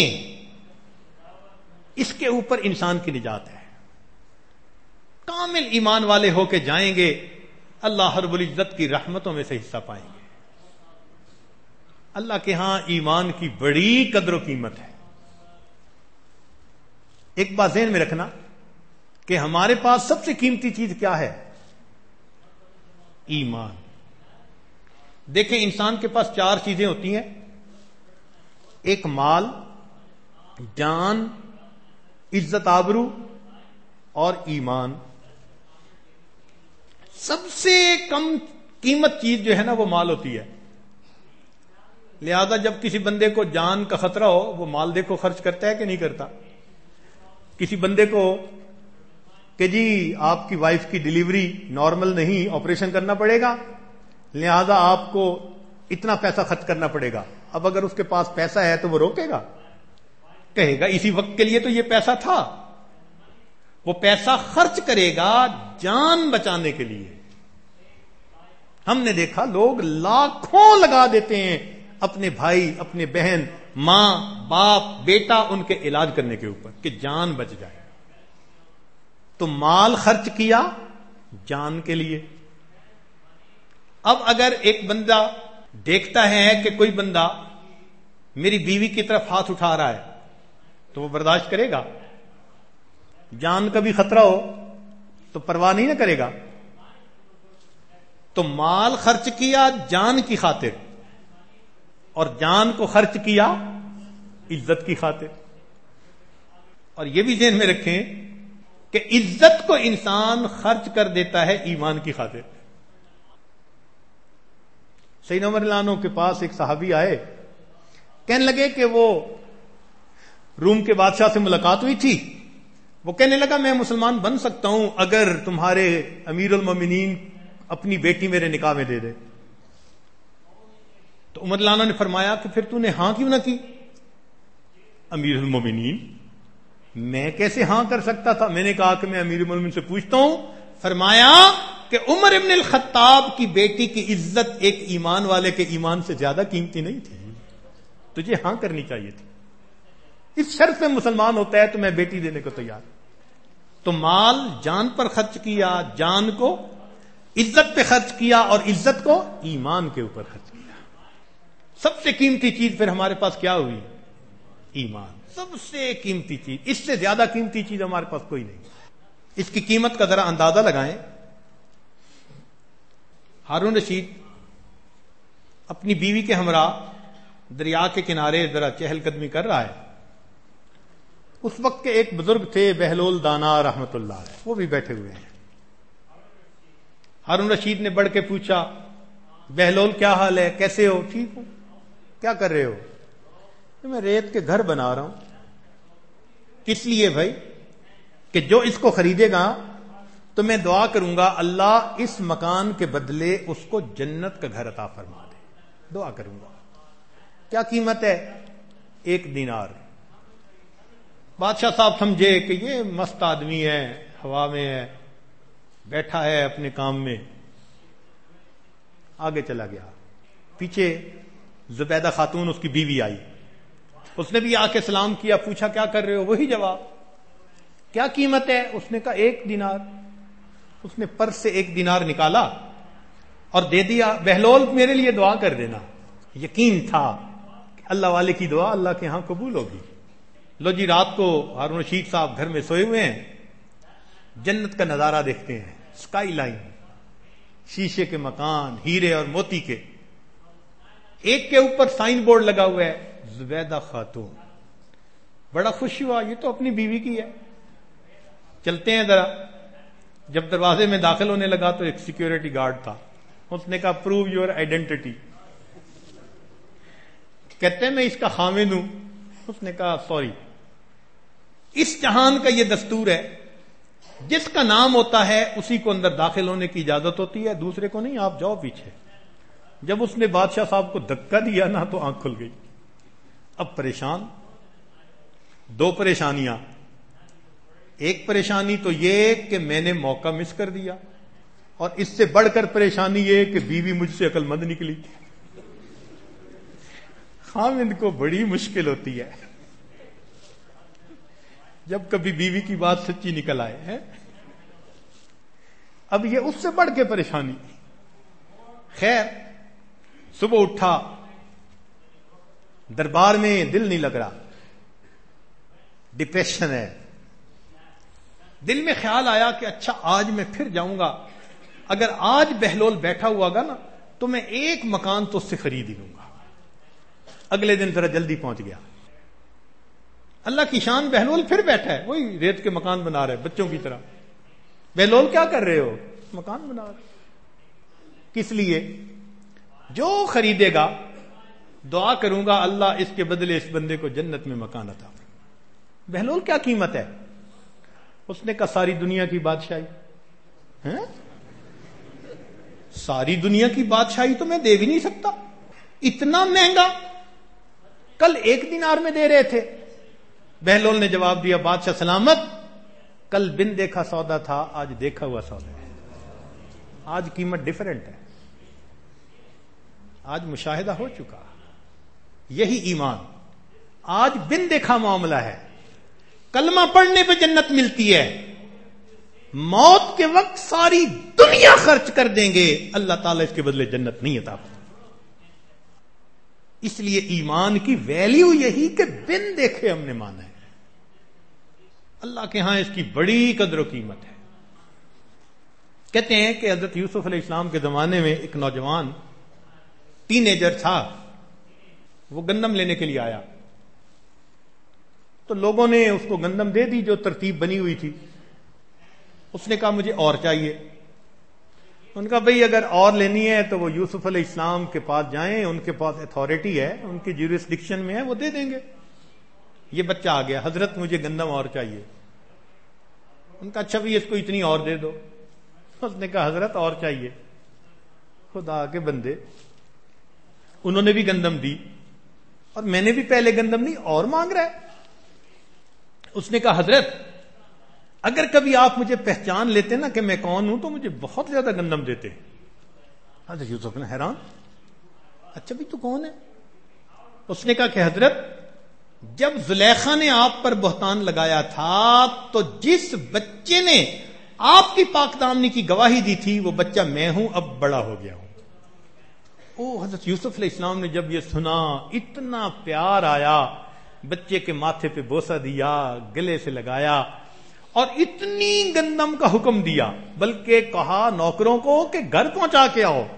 اس کے اوپر انسان کی نجات ہے۔ کامل ایمان والے ہو کے جائیں گے، اللہ رب العزت کی رحمتوں میں سے حصہ پائیں گے۔ اللہ کے ہاں ایمان کی بڑی قدر و قیمت ہے۔ ایک بات ذہن میں رکھنا کہ ہمارے پاس سب سے قیمتی چیز کیا ہے؟ ایمان۔ دیکھیں انسان کے پاس چار چیزیں ہوتی ہیں، ایک مال، جان، عزت آبرو اور ایمان۔ سب سے کم قیمت چیز جو ہے نا وہ مال ہوتی ہے۔ لہذا جب کسی بندے کو جان کا خطرہ ہو وہ مال دیکھو خرچ کرتا ہے کہ نہیں کرتا۔ کسی بندے کو کہ جی آپ کی وائف کی ڈیلیوری نارمل نہیں، آپریشن کرنا پڑے گا، لہذا آپ کو اتنا پیسہ خرچ کرنا پڑے گا، اب اگر اس کے پاس پیسہ ہے تو وہ روکے گا؟ کہے گا اسی وقت کے لیے تو یہ پیسہ تھا۔ وہ پیسہ خرچ کرے گا جان بچانے کے لیے۔ ہم نے دیکھا لوگ لاکھوں لگا دیتے ہیں اپنے بھائی، اپنے بہن، ماں، باپ، بیٹا ان کے علاج کرنے کے اوپر کہ جان بچ جائے۔ تو مال خرچ کیا جان کے لیے۔ اب اگر ایک بندہ دیکھتا ہے کہ کوئی بندہ میری بیوی کی طرف ہاتھ اٹھا رہا ہے تو وہ برداشت کرے گا؟ جان کا بھی خطرہ ہو تو پرواہ نہیں نہ کرے گا۔ تو مال خرچ کیا جان کی خاطر اور جان کو خرچ کیا عزت کی خاطر۔ اور یہ بھی ذہن میں رکھیں کہ عزت کو انسان خرچ کر دیتا ہے ایمان کی خاطر۔ سیدنا عمر رضی اللہ عنہ کے پاس ایک صحابی آئے، کہنے لگے کہ وہ روم کے بادشاہ سے ملاقات ہوئی تھی، وہ کہنے لگا میں مسلمان بن سکتا ہوں اگر تمہارے امیر المومنین اپنی بیٹی میرے نکاح میں دے دے۔ تو عمر رضی اللہ عنہ نے فرمایا کہ پھر تو نے ہاں کیوں نہ کی؟ امیر المومنین میں کیسے ہاں کر سکتا تھا؟ میں نے کہا کہ میں امیر المومنین سے پوچھتا ہوں۔ فرمایا کہ عمر ابن الخطاب کی بیٹی کی عزت ایک ایمان والے کے ایمان سے زیادہ قیمتی نہیں تھی، تجھے ہاں کرنی چاہیے تھی۔ اس شرط میں مسلمان ہوتا ہے تو میں بیٹی دینے کو تیار۔ تو مال جان پر خرچ کیا، جان کو عزت پہ خرچ کیا اور عزت کو ایمان کے اوپر خرچ کیا۔ سب سے قیمتی چیز پھر ہمارے پاس کیا ہوئی؟ ایمان۔ سب سے قیمتی چیز، اس سے زیادہ قیمتی چیز ہمارے پاس کوئی نہیں۔ اس کی قیمت کا ذرا اندازہ لگائیں۔ ہارون رشید اپنی بیوی کے ہمراہ دریا کے کنارے ذرا چہل قدمی کر رہا ہے۔ اس وقت کے ایک بزرگ تھے بہلول دانا رحمت اللہ علیہ، وہ بھی بیٹھے ہوئے ہیں۔ ہارون رشید نے بڑھ کے پوچھا بہلول کیا حال ہے، کیسے ہو؟ ٹھیک ہو، کیا کر رہے ہو؟ کہ میں ریت کے گھر بنا رہا ہوں. کس لیے بھائی؟ کہ جو اس کو خریدے گا تو میں دعا کروں گا اللہ اس مکان کے بدلے اس کو جنت کا گھر عطا فرما دے. دعا کروں گا. کیا قیمت ہے؟ ایک دینار. بادشاہ صاحب سمجھے کہ یہ مست آدمی ہے، ہوا میں ہے، بیٹھا ہے اپنے کام میں. آگے چلا گیا. پیچھے زبیدہ خاتون اس کی بیوی آئی. اس نے بھی آ کے سلام کیا، پوچھا کیا کر رہے ہو؟ وہی جواب. کیا قیمت ہے؟ اس نے کہا ایک دینار. اس نے پرس سے ایک دینار نکالا اور دے دیا. بہلول میرے لیے دعا کر دینا. یقین تھا کہ اللہ والے کی دعا اللہ کے ہاں قبول ہوگی. لو جی، رات کو ہارون رشید صاحب گھر میں سوئے ہوئے ہیں، جنت کا نظارہ دیکھتے ہیں. اسکائی لائن، شیشے کے مکان، ہیرے اور موتی کے. ایک کے اوپر سائن بورڈ لگا ہوا ہے زبیدہ خاتون. بڑا خوش ہوا، یہ تو اپنی بیوی کی ہے. چلتے ہیں ذرا. جب دروازے میں داخل ہونے لگا تو ایک سیکیورٹی گارڈ تھا. اس نے کہا پروو یور آئیڈینٹی. کہتے ہیں میں اس کا خامند ہوں. اس نے کہا سوری. اس جہان کا یہ دستور ہے، جس کا نام ہوتا ہے اسی کو اندر داخل ہونے کی اجازت ہوتی ہے، دوسرے کو نہیں. آپ جاؤ پیچھے. جب اس نے بادشاہ صاحب کو دھکا دیا نا تو آنکھ کھل گئی. اب پریشان. دو پریشانیاں. ایک پریشانی تو یہ کہ میں نے موقع مس کر دیا، اور اس سے بڑھ کر پریشانی یہ کہ بیوی مجھ سے عقل مند نکلی. خامند کو بڑی مشکل ہوتی ہے جب کبھی بیوی کی بات سچی نکل آئے ہیں. اب یہ اس سے بڑھ کے پریشانی. خیر، صبح اٹھا، دربار میں دل نہیں لگ رہا، ڈپریشن ہے. دل میں خیال آیا کہ اچھا آج میں پھر جاؤں گا. اگر آج بہلول بیٹھا ہوا گا نا تو میں ایک مکان تو اس سے خرید ہی لوں گا. اگلے دن ذرا جلدی پہنچ گیا. اللہ کی شان، بہلول پھر بیٹھا ہے، وہی ریت کے مکان بنا رہے بچوں کی طرح. بہلول کیا کر رہے ہو؟ مکان بنا رہے. کس لیے؟ جو خریدے گا دعا کروں گا اللہ اس کے بدلے اس بندے کو جنت میں مکان عطا. بہلول کیا قیمت ہے؟ اس نے کہا ساری دنیا کی بادشاہی. ہیں؟ ساری دنیا کی بادشاہی تو میں دے بھی نہیں سکتا، اتنا مہنگا. کل ایک دینار میں دے رہے تھے. بہلول نے جواب دیا بادشاہ سلامت، کل بن دیکھا سودا تھا، آج دیکھا ہوا سودا ہے. آج قیمت ڈیفرنٹ ہے، آج مشاہدہ ہو چکا. یہی ایمان. آج بن دیکھا معاملہ ہے. کلمہ پڑھنے پہ جنت ملتی ہے، موت کے وقت ساری دنیا خرچ کر دیں گے، اللہ تعالیٰ اس کے بدلے جنت نہیں عطا کرتا. اس لیے ایمان کی ویلیو یہی کہ بن دیکھے ہم نے مانا ہے. اللہ کے ہاں اس کی بڑی قدر و قیمت ہے. کہتے ہیں کہ حضرت یوسف علیہ السلام کے زمانے میں ایک نوجوان ٹین ایجر تھا. وہ گندم لینے کے لیے آیا تو لوگوں نے اس کو گندم دے دی جو ترتیب بنی ہوئی تھی. اس نے کہا مجھے اور چاہیے. ان کا بھئی اگر اور لینی ہے تو وہ یوسف علیہ السلام کے پاس جائیں، ان کے پاس اتھارٹی ہے، ان کی جیورسڈکشن میں ہے، وہ دے دیں گے. یہ بچہ آ گیا، حضرت مجھے گندم اور چاہیے. ان کا اچھا بھی اس کو اتنی اور دے دو. اس نے کہا حضرت اور چاہیے. خدا کے بندے، انہوں نے بھی گندم دی اور میں نے بھی پہلے گندم نہیں اور مانگ رہا ہے. اس نے کہا حضرت اگر کبھی آپ مجھے پہچان لیتے نا کہ میں کون ہوں تو مجھے بہت زیادہ گندم دیتے. حضرت یوسف نے حیران، اچھا بھی تو کون ہے؟ اس نے کہا کہ حضرت جب زلیخا نے آپ پر بہتان لگایا تھا تو جس بچے نے آپ کی پاک دامنی کی گواہی دی تھی وہ بچہ میں ہوں، اب بڑا ہو گیا ہوں. او حضرت یوسف علیہ السلام نے جب یہ سنا اتنا پیار آیا، بچے کے ماتھے پہ بوسہ دیا، گلے سے لگایا اور اتنی گندم کا حکم دیا، بلکہ کہا نوکروں کو کہ گھر پہنچا کے آؤ.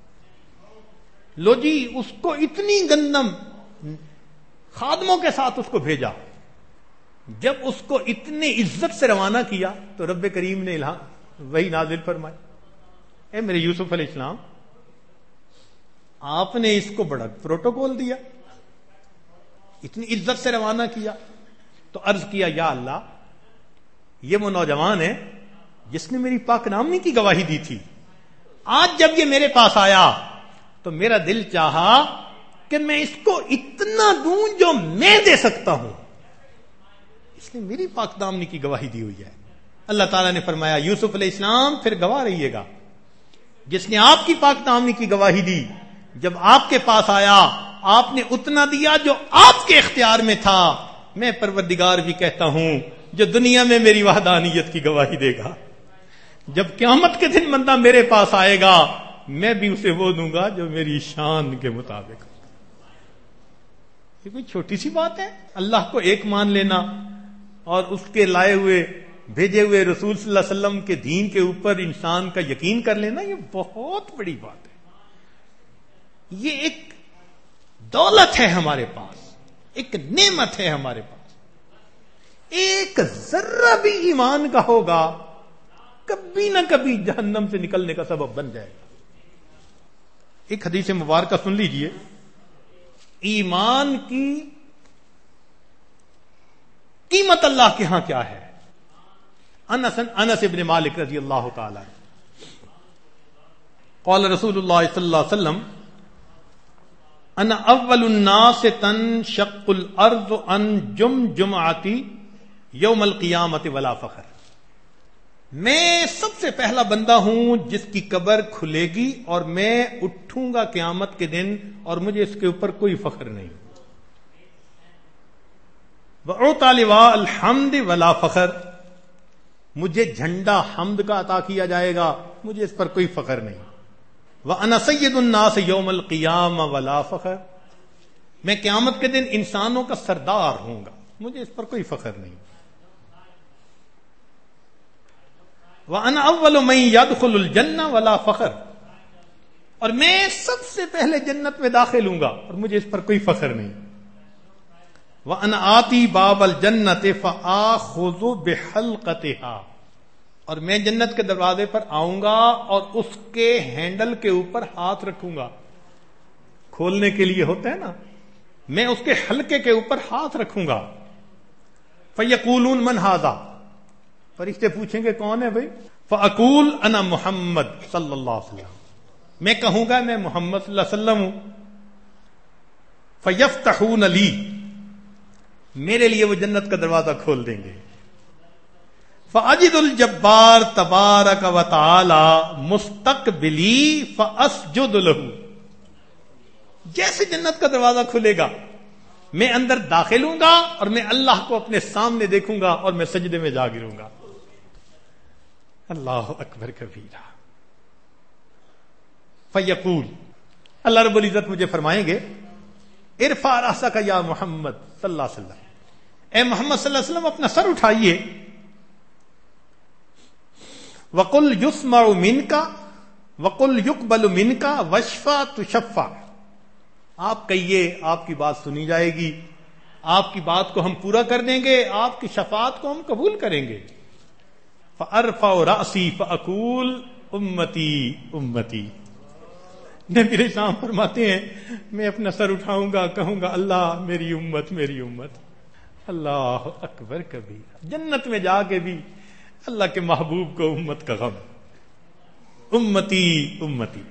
لو جی، اس کو اتنی گندم خادموں کے ساتھ اس کو بھیجا. جب اس کو اتنی عزت سے روانہ کیا تو رب کریم نے الہام وہی نازل فرمائی، اے میرے یوسف علیہ السلام آپ نے اس کو بڑا پروٹوکول دیا، اتنی عزت سے روانہ کیا. تو عرض کیا یا اللہ یہ وہ نوجوان ہے جس نے میری پاک نامی کی گواہی دی تھی. آج جب یہ میرے پاس آیا تو میرا دل چاہا کہ میں اس کو اتنا دوں جو میں دے سکتا ہوں. اس نے میری پاک دامنی کی گواہی دی ہوئی ہے. اللہ تعالیٰ نے فرمایا یوسف علیہ السلام پھر گواہ رہیے گا. جس نے آپ کی پاک دامنی کی گواہی دی جب آپ کے پاس آیا آپ نے اتنا دیا جو آپ کے اختیار میں تھا. میں پروردگار بھی کہتا ہوں جو دنیا میں میری وحدانیت کی گواہی دے گا جب قیامت کے دن بندہ میرے پاس آئے گا میں بھی اسے وہ دوں گا جو میری شان کے مطابق. یہ کوئی چھوٹی سی بات ہے؟ اللہ کو ایک مان لینا اور اس کے لائے ہوئے بھیجے ہوئے رسول صلی اللہ علیہ وسلم کے دین کے اوپر انسان کا یقین کر لینا یہ بہت بڑی بات ہے. یہ ایک دولت ہے ہمارے پاس, ایک نعمت ہے ہمارے پاس. ایک ذرہ بھی ایمان کا ہوگا کبھی نہ کبھی جہنم سے نکلنے کا سبب بن جائے گا. ایک حدیث مبارکہ سن لیجئے. ایمان کی قیمت اللہ کے ہاں کیا ہے؟ انس انس ابن مالک رضی اللہ تعالی قال رسول اللہ صلی اللہ علیہ وسلم انا اول الناس تنشق الارض عن جمجمعتی یوم القیامت ولا فخر. میں سب سے پہلا بندہ ہوں جس کی قبر کھلے گی اور میں اٹھوں گا قیامت کے دن اور مجھے اس کے اوپر کوئی فخر نہیں. وَأُعْطَى لِوَاءَ الْحَمْدِ وَلَا فَخْرٍ. مجھے جھنڈا حمد کا عطا کیا جائے گا مجھے اس پر کوئی فخر نہیں. وَأَنَا سَيِّدُ النَّاسِ يَوْمَ الْقِيَامَةِ وَلَا فَخْرٍ. میں قیامت کے دن انسانوں کا سردار ہوں گا مجھے اس پر کوئی فخر نہیں. وَأَنَا أَوَّلُ مَن يَدْخُلُ الْجَنَّةَ وَلَا فَخْرٍ. اور میں سب سے پہلے جنت میں داخل ہوں گا اور مجھے اس پر کوئی فخر نہیں. وَأَنَا آتِي بَابَ الْجَنَّةِ فَآخُذُ بِحَلْقَتِهَا. اور میں جنت کے دروازے پر آؤں گا اور اس کے ہینڈل کے اوپر ہاتھ رکھوں گا. کھولنے کے لیے ہوتا ہے نا, میں اس کے حلقے کے اوپر ہاتھ رکھوں گا. فَيَقُولُونَ مَنْ هَذَا. فرشتے پوچھیں گے کون ہے بھائی؟ فَأَقُولُ أَنَا مُحَمَّد صلی اللہ علیہ وسلم. میں کہوں گا میں محمد صلی اللہ علیہ وسلم ہوں. فَيَفْتَحُونَ لِي. میرے لیے وہ جنت کا دروازہ کھول دیں گے. فَأَجِدُ الْجَبَّارَ تَبَارَكَ وَتَعَالَى مُسْتَقْبِلِي فَأَسْجُدُ لَهُ. جیسے جنت کا دروازہ کھلے گا میں اندر داخل ہوں گا اور میں اللہ کو اپنے سامنے دیکھوں گا اور میں سجدے میں جا گروں گا. اللہ اکبر کبیرہ. فَيَقُولُ. اللہ رب العزت مجھے فرمائیں گے ارفع رأسک یا محمد صلی اللہ علیہ وسلم. اے محمد صلی اللہ علیہ وسلم اپنا سر اٹھائیے. وَقُلْ يُسْمَعُ مِنْكَ وَقُلْ يُقْبَلُ مِنْكَ وَاشْفَعْ تُشَفَّعْ. آپ کہیے آپ کی بات سنی جائے گی, آپ کی بات کو ہم پورا کر دیں گے, آپ کی شفاعت کو ہم قبول کریں گے. فَأَرْفَعُ رَأْسِي فَأَقُولُ اُمَّتِي اُمَّتِي. نبی علیہ السلام فرماتے ہیں میں اپنا سر اٹھاؤں گا کہوں گا اللہ میری امت میری امت. اللہ اکبر کبیر. جنت میں جا کے بھی اللہ کے محبوب کو امت کا غم. امتی امتی.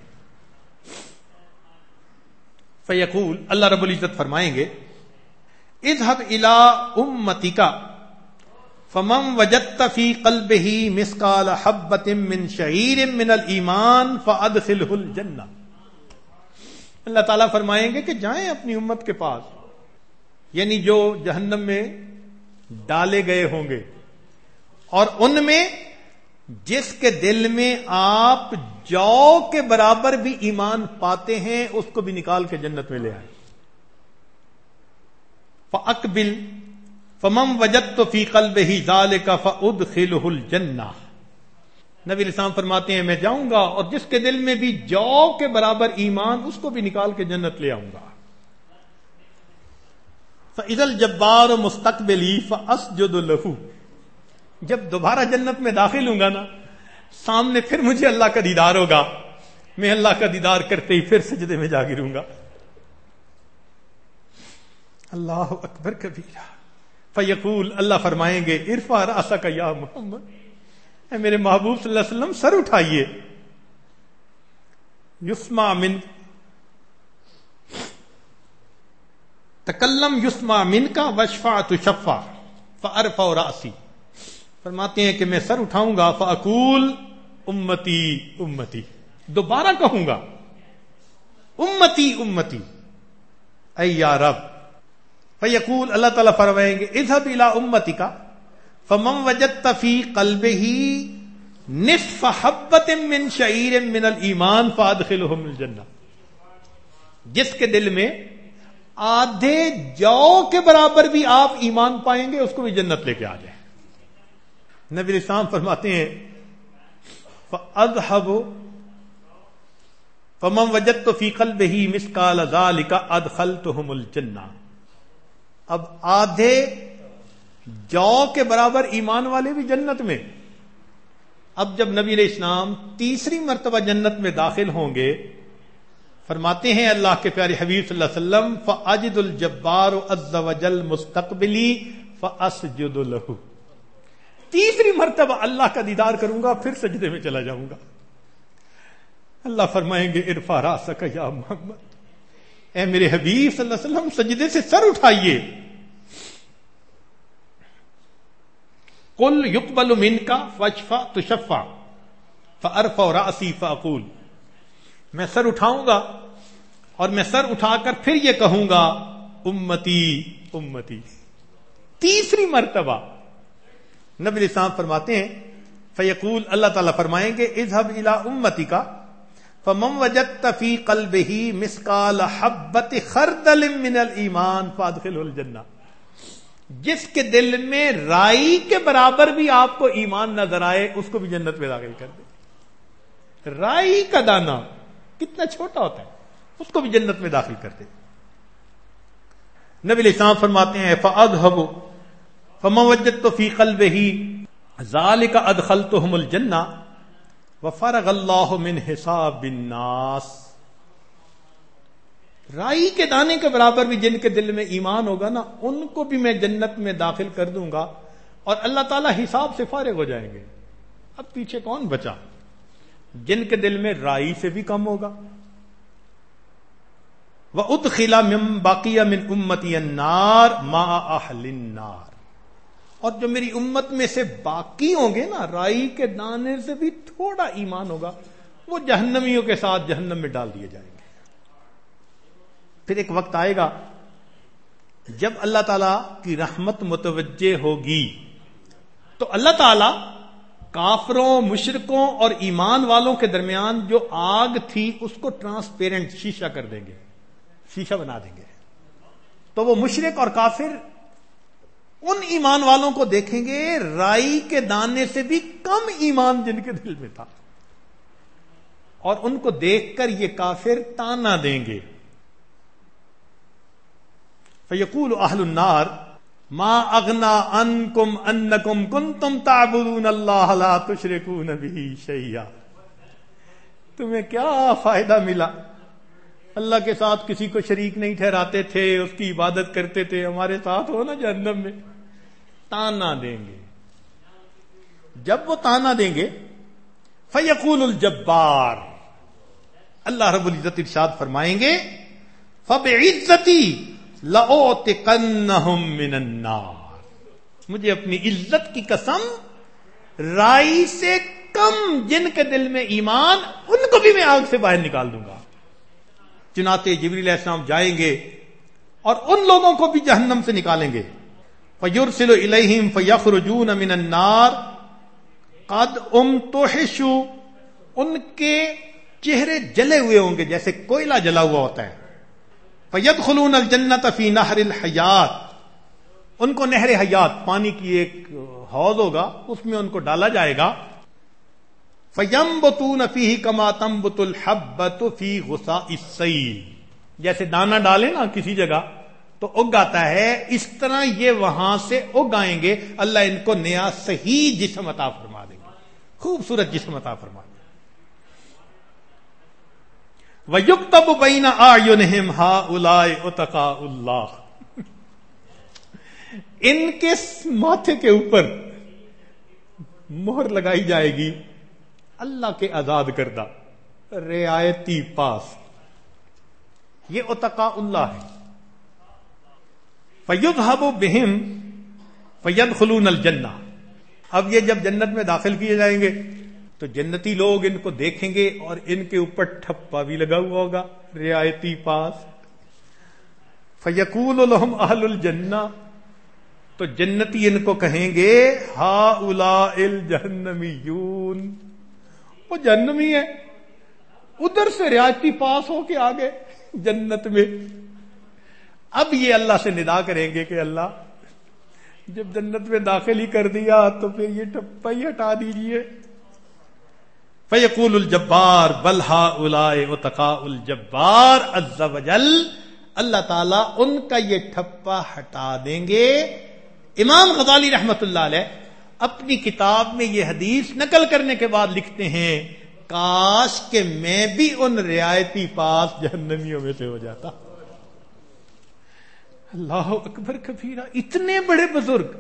فیقول. اللہ رب العزت فرمائیں گے اذهب الى امتک فمن وجدت في قلبه مثقال حبة من شعير من الایمان فادخله الجنہ. اللہ تعالیٰ فرمائیں گے کہ جائیں اپنی امت کے پاس, یعنی جو جہنم میں ڈالے گئے ہوں گے اور ان میں جس کے دل میں آپ جو کے برابر بھی ایمان پاتے ہیں اس کو بھی نکال کے جنت میں لے آئے. فَأَقْبِلْ فَمَنْ وَجَدْتُ فِي قَلْبِهِ ذَلِكَ فَأُدْخِلُهُ الْجَنَّةَ. نبی علیہ السلام فرماتے ہیں میں جاؤں گا اور جس کے دل میں بھی جو کے برابر ایمان اس کو بھی نکال کے جنت لے آؤں گا. فَإِذَا الْجَبَّارُ مُسْتَقْبِلِي فَأَسْجُدُ لَهُ. جب دوبارہ جنت میں داخل ہوں گا نا سامنے پھر مجھے اللہ کا دیدار ہوگا, میں اللہ کا دیدار کرتے ہی پھر سجدے میں جا گروں گا. اللہ اکبر کبیرہ. فیقول، اللہ فرمائیں گے ارفع رأسک یا محمد، اے میرے محبوب صلی اللہ علیہ وسلم سر اٹھائیے. یسمع من تکلم یسمع من کا وشفع تشفع فارفع رأسی. فرماتے ہیں کہ میں سر اٹھاؤں گا، فاقول امتی امتی، دوبارہ کہوں گا امتی امتی، اے یا رب. فیقول، اللہ تعالیٰ فرمائیں گے اذهب الى امتک فمن وجدت فی قلبہ نصف حبۃ من شعیر من الایمان فادخلهم الجنہ. جس کے دل میں آدھے جو کے برابر بھی آپ ایمان پائیں گے اس کو بھی جنت لے کے آ جائیں. نبی اسلام فرماتے ہیں فاذهب فمن وجدت فی قلبہ مثقال ذلک ادخلتهم الجنہ. اب آدھے جو کے برابر ایمان والے بھی جنت میں. اب جب نبی علیہ السلام تیسری مرتبہ جنت میں داخل ہوں گے، فرماتے ہیں اللہ کے پیارے حبیب صلی اللہ علیہ وسلم فاجد الجبار عز وجل مستقبلی فاسجد له. تیسری مرتبہ اللہ کا دیدار کروں گا، پھر سجدے میں چلا جاؤں گا. اللہ فرمائیں گے ارفع رأسک یا محمد، اے میرے حبیب صلی اللہ علیہ وسلم سجدے سے سر اٹھائیے. قل یقبل منک فاشفع تشفع فارفع رأسی فاقول، میں سر اٹھاؤں گا اور میں سر اٹھا کر پھر یہ کہوں گا امتی امتی. تیسری مرتبہ نبی اسلام فرماتے ہیں فیقول، اللہ تعالیٰ فرمائیں گے اذهب الى امتک فمن وجدت فی قلبہ مثقال حبۃ خردل من الایمان فادخلہ الجنہ. جس کے دل میں رائی کے برابر بھی آپ کو ایمان نظر آئے اس کو بھی جنت میں داخل کر دے. رائی کا دانہ کتنا چھوٹا ہوتا ہے، اس کو بھی جنت میں داخل کر دے. نبی علیہ السلام فرماتے ہیں فاذهب فمن وجدت فی قلبہ ذلک ادخلتهم الجنہ وفرغ اللہ من حساب الناس. رائی کے دانے کے برابر بھی جن کے دل میں ایمان ہوگا نا، ان کو بھی میں جنت میں داخل کر دوں گا اور اللہ تعالیٰ حساب سے فارغ ہو جائیں گے. اب پیچھے کون بچا؟ جن کے دل میں رائی سے بھی کم ہوگا. وَأُدْخِلَ مِن بَقِيَ مِنْ أُمَّتِيَ النَّارِ مَعَ أَهْلِ النَّارِ. اور جو میری امت میں سے باقی ہوں گے نا، رائی کے دانے سے بھی تھوڑا ایمان ہوگا، وہ جہنمیوں کے ساتھ جہنم میں ڈال دیے جائیں گے. پھر ایک وقت آئے گا جب اللہ تعالی کی رحمت متوجہ ہوگی تو اللہ تعالی کافروں، مشرکوں اور ایمان والوں کے درمیان جو آگ تھی اس کو ٹرانسپیرنٹ شیشہ کر دیں گے، شیشہ بنا دیں گے. تو وہ مشرک اور کافر ان ایمان والوں کو دیکھیں گے رائی کے دانے سے بھی کم ایمان جن کے دل میں تھا، اور ان کو دیکھ کر یہ کافر تانا دیں گے. فیقول اہل النار ما اغنا عنکم انکم کنتم تعبدون اللہ لا تشرکون بہ شیئا. تمہیں کیا فائدہ ملا؟ اللہ کے ساتھ کسی کو شریک نہیں ٹھہراتے تھے، اس کی عبادت کرتے تھے، ہمارے ساتھ ہو نا جہنم میں. تانا دیں گے. جب وہ تانا دیں گے فیقول الجبار، اللہ رب العزت ارشاد فرمائیں گے فبعزتی لأعتقنہم من النار. مجھے اپنی عزت کی قسم، رائی سے کم جن کے دل میں ایمان، ان کو بھی میں آگ سے باہر نکال دوں گا. چنانچہ جبریل علیہ السلام جائیں گے اور ان لوگوں کو بھی جہنم سے نکالیں گے. فَيُرْسِلُ إِلَيْهِمْ فَيَخْرُجُونَ مِنَ النَّارِ قَدْ أُمْتُحِشُوا. ان کے چہرے جلے ہوئے ہوں گے جیسے کوئلہ جلا ہوا ہوتا ہے. فَيَدْخُلُونَ الْجَنَّةَ فِي نَهْرِ الْحَيَاةِ. ان کو نہر حیات، پانی کی ایک حوض ہوگا، اس میں ان کو ڈالا جائے گا. فَيَنْبُتُونَ فِيهِ كَمَا تَنْبُتُ الْحَبَّةُ فِي غُثَاءِ السَّيْلِ. جیسے دانہ ڈالے نا کسی جگہ تو اگ آتا ہے، اس طرح یہ وہاں سے اگ آئیں گے. اللہ ان کو نیا صحیح جسم عطا فرما دیں گے، خوبصورت جسم عطا فرما دیں گے. وَيُكْتَبُ بَيْنَ أَعْيُنِهِمْ هَؤُلَاءِ أُتَقَاءُ اللَّهِ. ان کے ماتھے کے اوپر مہر لگائی جائے گی اللہ کے آزاد کردہ رعایتی پاس. یہ اتقاء اللہ ہے. فَيُذْهَبُ بِهِمْ فَيَدْخُلُونَ الْجَنَّةَ. اب یہ جب جنت میں داخل کیے جائیں گے تو جنتی لوگ ان کو دیکھیں گے اور ان کے اوپر ٹھپا بھی لگا ہوا ہوگا رعایتی پاس. فَيَقُولُ لَهُمْ أَهْلُ الْجَنَّةِ. تو جنتی ان کو کہیں گے هَؤُلَاءِ الْجَهَنَّمِيُّونَ. وہ جہنمی ہے, ادھر سے رعایتی پاس ہو کے آگے جنت میں. اب یہ اللہ سے ندا کریں گے کہ اللہ جب جنت میں داخل ہی کر دیا تو پھر یہ ٹپا ہی ہٹا دیجیے. فَيَقُولُ الْجَبَّارُ بَلْ هَؤُلَاءِ عُتَقَاءُ الْجَبَّارِ عَزَّ وَجَلَّ. اللہ تعالیٰ ان کا یہ ٹھپا ہٹا دیں گے. امام غزالی رحمت اللہ علیہ اپنی کتاب میں یہ حدیث نقل کرنے کے بعد لکھتے ہیں کاش کہ میں بھی ان رعایتی پاس جہنمیوں میں سے ہو جاتا. اللہ اکبر کبیرہ. اتنے بڑے بزرگ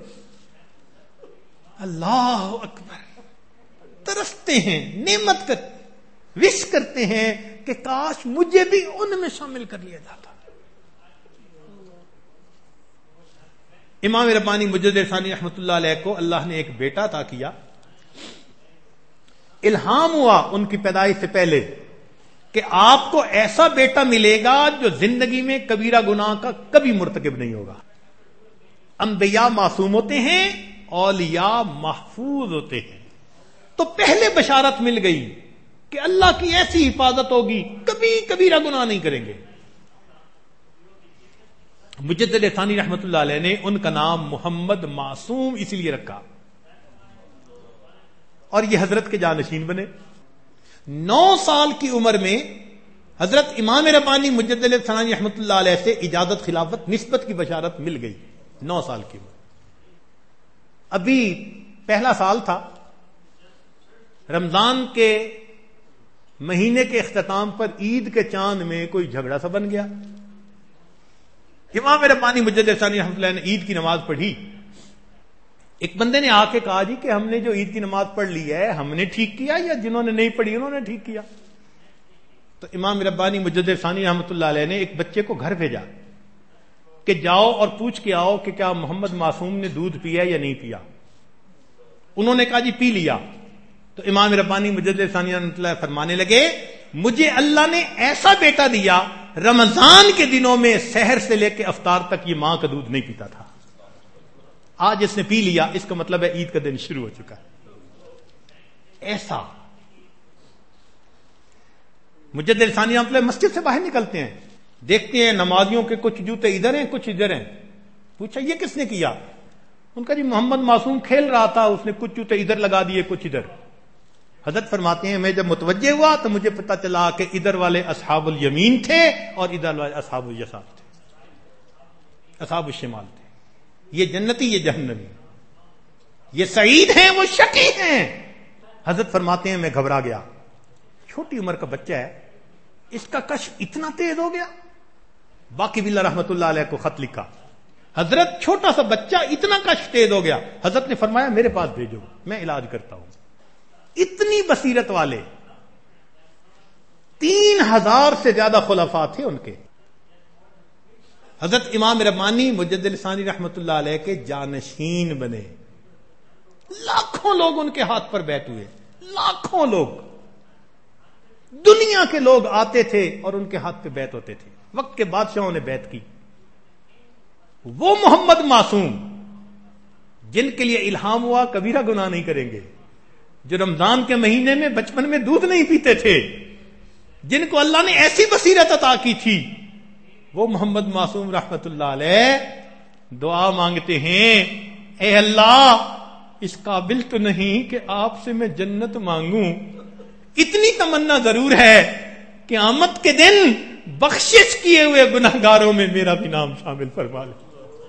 اللہ اکبر ترستے ہیں, نعمت کر وش کرتے ہیں کہ کاش مجھے بھی ان میں شامل کر لیا جاتا. امام ربانی مجدد ثانی رحمۃ اللہ علیہ کو اللہ نے ایک بیٹا عطا کیا. الہام ہوا ان کی پیدائش سے پہلے کہ آپ کو ایسا بیٹا ملے گا جو زندگی میں کبیرہ گناہ کا کبھی مرتکب نہیں ہوگا. انبیاء معصوم ہوتے ہیں, اولیاء محفوظ ہوتے ہیں. تو پہلے بشارت مل گئی کہ اللہ کی ایسی حفاظت ہوگی, کبھی کبیرہ گناہ نہیں کریں گے. مجدد ثانی رحمت اللہ علیہ نے ان کا نام محمد معصوم اس لیے رکھا اور یہ حضرت کے جانشین بنے. نو سال کی عمر میں حضرت امام ربانی مجدد ثانی رحمت اللہ علیہ سے اجازت خلافت نسبت کی بشارت مل گئی. نو سال کی عمر, ابھی پہلا سال تھا. رمضان کے مہینے کے اختتام پر عید کے چاند میں کوئی جھگڑا سا بن گیا. امام ربانی مجدد ثانی رحمت اللہ نے عید کی نماز پڑھی. ایک بندے نے آ کے کہا جی کہ ہم نے جو عید کی نماز پڑھ لی ہے ہم نے ٹھیک کیا یا جنہوں نے نہیں پڑھی انہوں نے ٹھیک کیا؟ تو امام ربانی مجدد ثانی رحمت اللہ علیہ نے ایک بچے کو گھر بھیجا کہ جاؤ اور پوچھ کے آؤ کہ کیا محمد معصوم نے دودھ پیا یا نہیں پیا. انہوں نے کہا جی پی لیا. تو امام ربانی مجدد ثانی رحمت اللہ فرمانے لگے مجھے اللہ نے ایسا بیٹا دیا رمضان کے دنوں میں سحر سے لے کے افطار تک یہ ماں کا دودھ نہیں پیتا تھا. آج اس نے پی لیا, اس کا مطلب ہے عید کا دن شروع ہو چکا ہے. ایسا مجدد ثانی رحمۃ اللہ مسجد سے باہر نکلتے ہیں, دیکھتے ہیں نمازیوں کے کچھ جوتے ادھر ہیں کچھ ادھر ہیں. پوچھا یہ کس نے کیا؟ ان کا جی محمد معصوم کھیل رہا تھا, اس نے کچھ جوتے ادھر لگا دیے کچھ ادھر. حضرت فرماتے ہیں میں جب متوجہ ہوا تو مجھے پتا چلا کہ ادھر والے اصحاب الیمین تھے اور ادھر والے اصحاب الیسار تھے, اصحاب الشمال تھے. یہ جنتی یہ جہنمی, یہ سعید ہیں وہ شقی ہیں. حضرت فرماتے ہیں میں گھبرا گیا, چھوٹی عمر کا بچہ ہے, اس کا کشف اتنا تیز ہو گیا. باقی باللہ رحمت اللہ علیہ کو خط لکھا, حضرت چھوٹا سا بچہ اتنا کشف تیز ہو گیا. حضرت نے فرمایا میرے پاس بھیجو میں علاج کرتا ہوں. اتنی بصیرت والے تین ہزار سے زیادہ خلفاء تھے ان کے. حضرت امام ربانی مجدد ثانی رحمت اللہ علیہ کے جانشین بنے. لاکھوں لوگ ان کے ہاتھ پر بیعت ہوئے, لاکھوں لوگ, دنیا کے لوگ آتے تھے اور ان کے ہاتھ پہ بیعت ہوتے تھے. وقت کے بادشاہوں نے بیعت کی. وہ محمد معصوم جن کے لیے الہام ہوا کبیرہ گناہ نہیں کریں گے, جو رمضان کے مہینے میں بچپن میں دودھ نہیں پیتے تھے, جن کو اللہ نے ایسی بصیرت عطا کی تھی, وہ محمد معصوم رحمت اللہ علیہ دعا مانگتے ہیں اے اللہ اس قابل تو نہیں کہ آپ سے میں جنت مانگوں, اتنی تمنا ضرور ہے کہ قیامت کے دن بخشش کیے ہوئے گناہگاروں میں میرا بھی نام شامل فرما لے.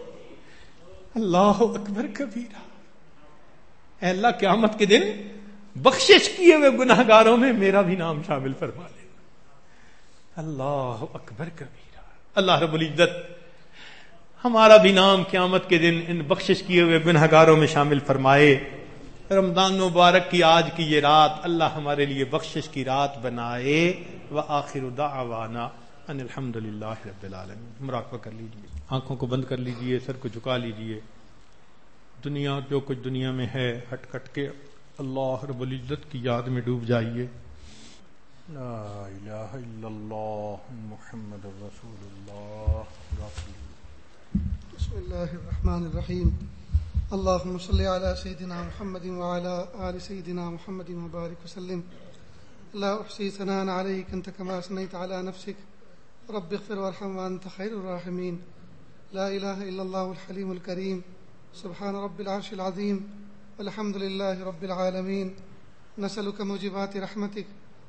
اللہ اکبر کبیرہ. اے اللہ قیامت کے دن بخشش کیے ہوئے گناہگاروں میں میرا بھی نام شامل فرما لے. اللہ اکبر کبیرہ. اللہ رب العزت ہمارا بھی نام قیامت کے دن ان بخشش کیے ہوئے گنہگاروں میں شامل فرمائے. رمضان مبارک کی آج کی یہ رات اللہ ہمارے لیے بخشش کی رات بنائے. وآخر دعوانا ان الحمد للہ رب العالمین. مراقبہ کر لیجیے، آنکھوں کو بند کر لیجیے، سر کو جھکا لیجیے. دنیا جو کچھ دنیا میں ہے ہٹ کٹ کے اللہ رب العزت کی یاد میں ڈوب جائیے. لا الہ الا اللہ محمد رسول اللہ. بسم اللہ الرحمن الرحیم. اللهم صل على سيدنا محمد وعلى آل سيدنا محمد وبارك وسلم. لا أحصي ثناء عليك أنت كما أثنيت على نفسك. رب اغفر وارحم وأنت خير الراحمين. لا إله إلا الله الحليم الكريم. سبحان رب العرش العظيم والحمد لله رب العالمين. نسألك موجبات رحمتك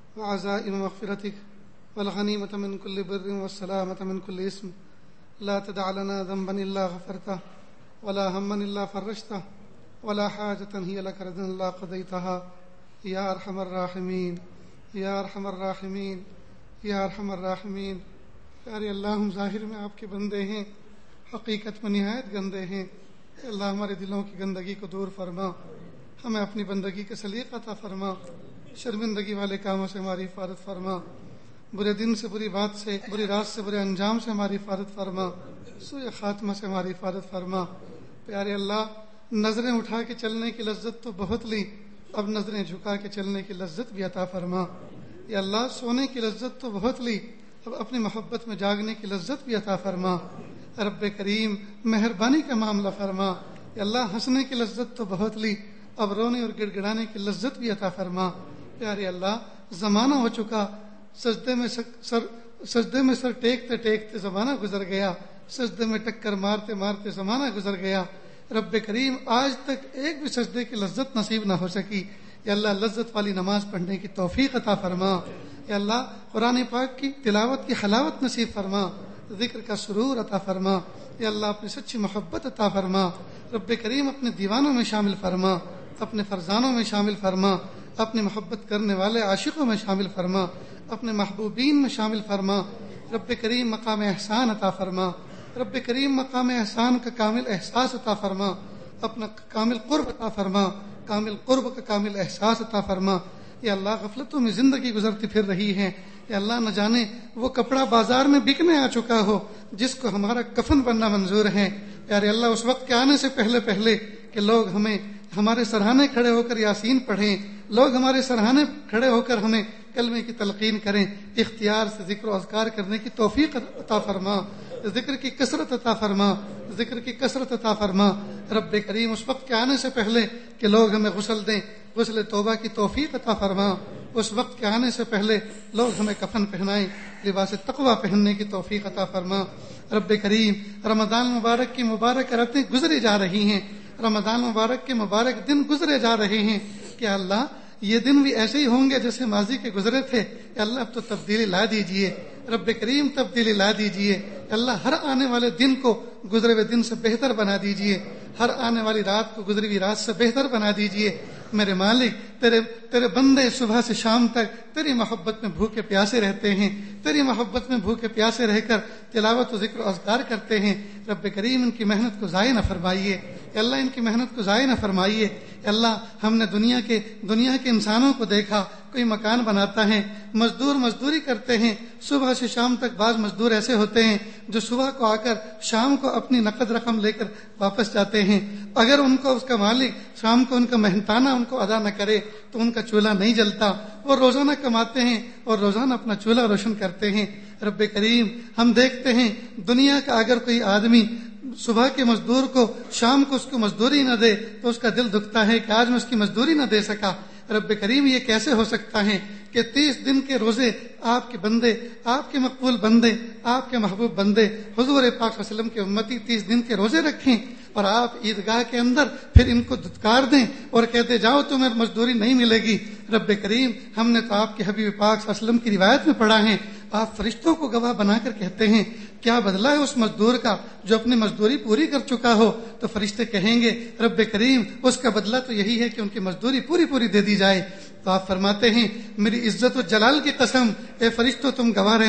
وعزائم مغفرتك والغنيمة من كل بر والسلامة من كل اسم. لا تدع لنا ذنبا إلا غفرته ولا هما إلا فرجته ولا حاجة هي لك ردا إلا قضيتها يا أرحم الراحمين یا ارحم الراحمین یا ارحم الراحمین. پیارے اللہ، ہم ظاہر میں آپ کے بندے ہیں، حقیقت میں نہایت گندے ہیں. اللہ ہمارے دلوں کی گندگی کو دور فرما، ہمیں اپنی بندگی کے سلیقہ عطا فرما. شرمندگی والے کاموں سے ہماری حفاظت فرما، برے دن سے، بری بات سے، بری رات سے، برے انجام سے ہماری حفاظت فرما، سوء خاتمہ سے ہماری حفاظت فرما. پیارے اللہ، نظریں اٹھا کے چلنے کی لذت تو بہت لی، اب نظریں جھکا کے چلنے کی لذت بھی عطا فرما. یا اللہ، سونے کی لذت تو بہت لی، اب اپنی محبت میں جاگنے کی لذت بھی عطا فرما. رب کریم، مہربانی کا معاملہ فرما. یا اللہ، ہنسنے کی لذت تو بہت لی، اب رونے اور گڑ گڑانے کی لذت بھی عطا فرما. پیارے اللہ، زمانہ ہو چکا، سجدے میں سر سجدے میں سر ٹیکتے ٹیکتے زمانہ گزر گیا، سجدے میں ٹکر مارتے مارتے زمانہ گزر گیا. رب کریم، آج تک ایک بھی سجدے کی لذت نصیب نہ ہو سکی. یا اللہ، لذت والی نماز پڑھنے کی توفیق عطا فرما. یا اللہ، قرآن پاک کی تلاوت کی حلاوت نصیب فرما، ذکر کا سرور عطا فرما. یا اللہ، اپنی سچی محبت عطا فرما. رب کریم، اپنے دیوانوں میں شامل فرما، اپنے فرزانوں میں شامل فرما، اپنی محبت کرنے والے عاشقوں میں شامل فرما، اپنے محبوبین میں شامل فرما. رب کریم، مقام احسان عطا فرما. رب کریم، مقام احسان کا کامل احساس عطا فرما، اپنا کامل قرب عطا فرما، کامل قرب کا کامل احساس عطا فرما. یا اللہ، غفلتوں میں زندگی گزرتی پھر رہی ہے. یا اللہ، نہ جانے وہ کپڑا بازار میں بکنے آ چکا ہو جس کو ہمارا کفن بننا منظور ہے. پیارے اللہ، اس وقت کے آنے سے پہلے پہلے کہ لوگ ہمیں ہمارے سرہانے کھڑے ہو کر یاسین پڑھیں، لوگ ہمارے سرہانے کھڑے ہو کر ہمیں کلمے کی تلقین کریں، اختیار سے ذکر و اذکار کرنے کی توفیق عطا فرما، ذکر کی کثرت عطا فرما، ذکر کی کثرت عطا فرما. رب کریم، اس وقت کے آنے سے پہلے کہ لوگ ہمیں غسل دیں، غسل توبہ کی توفیق عطا فرما. اس وقت کے آنے سے پہلے لوگ ہمیں کفن پہنائیں، لباس تقوی پہننے کی توفیق عطا فرما. رب کریم، رمضان مبارک کی مبارک راتیں گزری جا رہی ہیں، رمضان مبارک کے مبارک دن گزرے جا رہے ہیں. کہ اللہ، یہ دن بھی ایسے ہی ہوں گے جیسے ماضی کے گزرے تھے. کہ اللہ، اب تو تبدیلی لا دیجئے. رب کریم، تبدیلی لا دیجئے. اللہ، ہر آنے والے دن کو گزرے ہوئے دن سے بہتر بنا دیجئے، ہر آنے والی رات کو گزری ہوئی رات سے بہتر بنا دیجئے. میرے مالک، تیرے تیرے بندے صبح سے شام تک تیری محبت میں بھوکے پیاسے رہتے ہیں، تیری محبت میں بھوکے پیاسے رہ کر تلاوت و ذکر و اذکار کرتے ہیں. رب کریم، ان کی محنت کو ضائع نہ فرمائیے. اللہ، ان کی محنت کو ضائع نہ فرمائیے. اللہ، ہم نے دنیا کے دنیا کے انسانوں کو دیکھا، کوئی مکان بناتا ہے، مزدور مزدوری کرتے ہیں، صبح سے شام تک. بعض مزدور ایسے ہوتے ہیں جو صبح کو آ کر شام کو اپنی نقد رقم لے کر واپس جاتے ہیں. اگر ان کو اس کا مالک شام کو ان کا محنتانہ ان کو ادا نہ کرے تو ان کا چولہا نہیں جلتا. وہ روزانہ کماتے ہیں اور روزانہ اپنا چولہا روشن کرتے ہیں. رب کریم، ہم دیکھتے ہیں دنیا کا اگر کوئی آدمی صبح کے مزدور کو شام کو اس کو مزدوری نہ دے تو اس کا دل دکھتا ہے کہ آج میں اس کی مزدوری نہ دے سکا. رب کریم، یہ کیسے ہو سکتا ہے کہ تیس دن کے روزے آپ کے بندے، آپ کے مقبول بندے، آپ کے محبوب بندے حضور پاک صلی اللہ علیہ وسلم کے امتی تیس دن کے روزے رکھیں اور آپ عیدگاہ کے اندر پھر ان کو دھتکار دیں اور کہتے جاؤ تمہیں مزدوری نہیں ملے گی. رب کریم، ہم نے تو آپ کے حبیب پاک صلی اللہ علیہ وسلم کی روایت میں پڑھا ہے، آپ فرشتوں کو گواہ بنا کر کہتے ہیں کیا بدلہ ہے اس مزدور کا جو اپنی مزدوری پوری کر چکا ہو. تو فرشتے کہیں گے رب کریم، اس کا بدلہ تو یہی ہے کہ ان کی مزدوری پوری پوری دے دی جائے. تو آپ فرماتے ہیں میری عزت و جلال کی قسم، اے فرشتوں تم گواہ رہنا،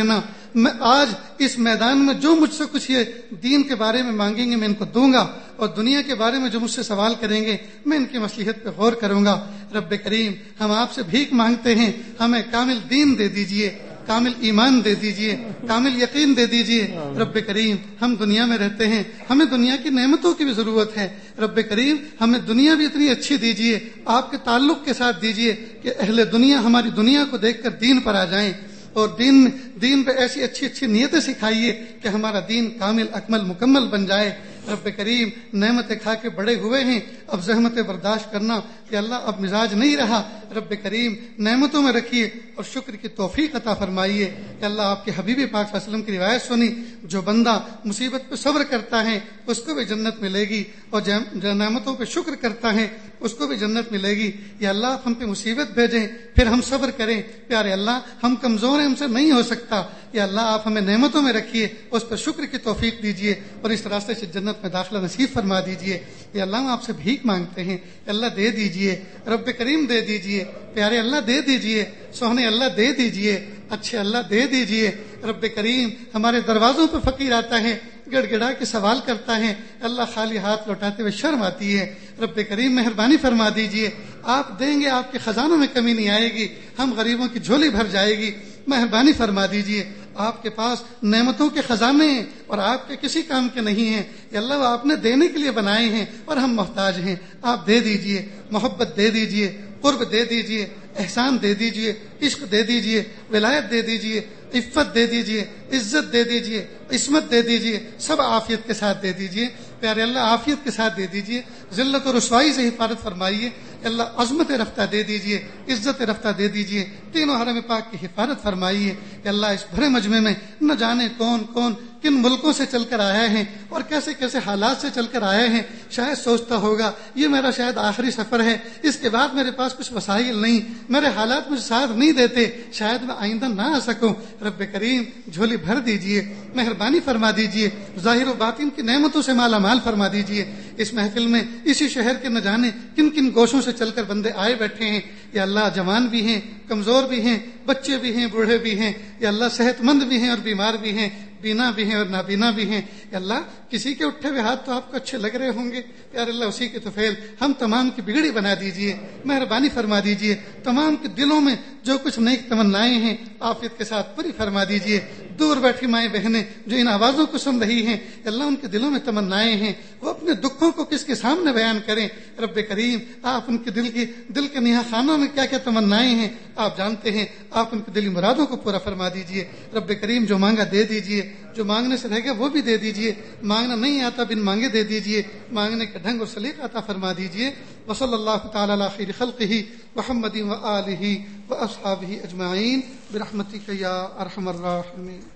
میں آج اس میدان میں جو مجھ سے کچھ یہ دین کے بارے میں مانگیں گے میں ان کو دوں گا، اور دنیا کے بارے میں جو مجھ سے سوال کریں گے میں ان کی مصلحت پہ غور کروں گا۔ رب کریم ہم آپ سے بھیک مانگتے ہیں، ہمیں کامل دین دے دیجئے، کامل ایمان دے دیجئے، کامل یقین دے دیجئے۔ رب کریم ہم دنیا میں رہتے ہیں، ہمیں دنیا کی نعمتوں کی بھی ضرورت ہے۔ رب کریم ہمیں دنیا بھی اتنی اچھی دیجئے، آپ کے تعلق کے ساتھ دیجئے کہ اہل دنیا ہماری دنیا کو دیکھ کر دین پر آ جائیں، اور دین دین پہ ایسی اچھی اچھی نیتیں سکھائیے کہ ہمارا دین کامل اکمل مکمل بن جائے۔ رب کریم نعمتیں کھا کے بڑے ہوئے ہیں، اب زحمتیں برداشت کرنا کہ اللہ اب مزاج نہیں رہا۔ رب کریم نعمتوں میں رکھیے اور شکر کی توفیق عطا فرمائیے کہ اللہ آپ کے حبیب پاک صلی اللہ علیہ وسلم کی روایت سنی، جو بندہ مصیبت پہ صبر کرتا ہے اس کو بھی جنت ملے گی، اور جو نعمتوں پہ شکر کرتا ہے اس کو بھی جنت ملے گی۔ یا اللہ آپ ہم پہ مصیبت بھیجیں پھر ہم صبر کریں، پیارے اللہ ہم کمزور ہیں، ہم سے نہیں ہو سکتا، یا اللہ آپ ہمیں نعمتوں میں رکھیے، اس پر شکر کی توفیق دیجیے اور اس راستے سے جنت میں داخلہ نصیب فرما دیجیے۔ یا اللہ ہم آپ سے بھیک مانگتے ہیں، اللہ دے دیجیے، رب کریم دے دیجیے، پیارے اللہ دے دیجیے، سوہنے اللہ دے دیجیے، اچھے اللہ دے دیجیے۔ رب کریم ہمارے دروازوں پہ فقیر آتا ہے، گڑ گڑا کے سوال کرتا ہے، اللہ خالی ہاتھ لوٹاتے ہوئے شرم آتی ہے۔ رب کریم مہربانی فرما دیجیے، آپ دیں گے آپ کے خزانوں میں کمی نہیں آئے گی، ہم غریبوں کی جھولی بھر جائے گی، مہربانی فرما دیجیے۔ آپ کے پاس نعمتوں کے خزانے ہیں اور آپ کے کسی کام کے نہیں ہیں، یا اللہ وہ آپ نے دینے کے لیے بنائے ہیں اور ہم محتاج ہیں، آپ دے دیجیے، محبت دے دیجیے، قرب دے دیجیے، احسان دے دیجیے، عشق دے دیجیے، ولایت دے دیجیے، عفت دے دیجیے، عزت دے دیجیے، عصمت دے دیجیے، سب عافیت کے ساتھ دے دیجیے۔ پیارے اللہ عافیت کے ساتھ دے دیجیے، ذلت و رسوائی سے حفاظت فرمائیے، اللہ عظمت رفتہ دے دیجیے، عزت رفتہ دے دیجیے، تینوں حرم پاک کی حفاظت فرمائیے کہ اللہ اس بھرے مجمع میں نہ جانے کون کون کن ملکوں سے چل کر آئے ہیں اور کیسے کیسے حالات سے چل کر آئے ہیں، شاید سوچتا ہوگا یہ میرا شاید آخری سفر ہے، اس کے بعد میرے پاس کچھ وسائل نہیں، میرے حالات مجھے ساتھ نہیں دیتے، شاید میں آئندہ نہ آ سکوں۔ رب کریم جھولی بھر دیجیے، مہربانی فرما دیجیے، ظاہر و باطن کی نعمتوں سے مالا مال فرما دیجیے۔ اس محفل میں اسی شہر کے نہ جانے کن کن گوشوں سے چل کر بندے آئے بیٹھے ہیں، یا اللہ جوان بھی ہیں، کمزور بھی ہیں، بچے بھی ہیں، بوڑھے بھی ہیں، یا اللہ صحت مند بھی ہیں اور بیمار بھی ہیں، بینا بھی ہیں اور نابینا بھی ہیں، یا اللہ کسی کے اٹھے ہوئے ہاتھ تو آپ کو اچھے لگ رہے ہوں گے، یا اللہ اسی کے طفیل ہم تمام کی بگڑی بنا دیجئے، مہربانی فرما دیجئے، تمام کے دلوں میں جو کچھ نیک تمنائیں ہیں عافیت کے ساتھ پوری فرما دیجئے۔ دور بیٹھی مائیں بہنیں جو ان آوازوں کو سن رہی ہیں، اللہ ان کے دلوں میں تمنائیں ہیں، وہ اپنے دکھوں کو کس کے سامنے بیان کریں۔ رب کریم آپ ان کے دل کی دل کے نہا خانوں میں کیا کیا تمنائیں ہیں آپ جانتے ہیں، آپ ان کی دلی مرادوں کو پورا فرما دیجئے۔ رب کریم جو مانگا دے دیجئے، جو مانگنے سے رہ گیا وہ بھی دے دیجئے، مانگنا نہیں آتا بن مانگے دے دیجئے، مانگنے کا ڈھنگ اور سلیقہ عطا فرما دیجئے۔ وصلی اللہ تعالی علی خیر خلقہ محمد و آلہ و اصحابہ اجمعین برحمتک یا ارحم الراحمین۔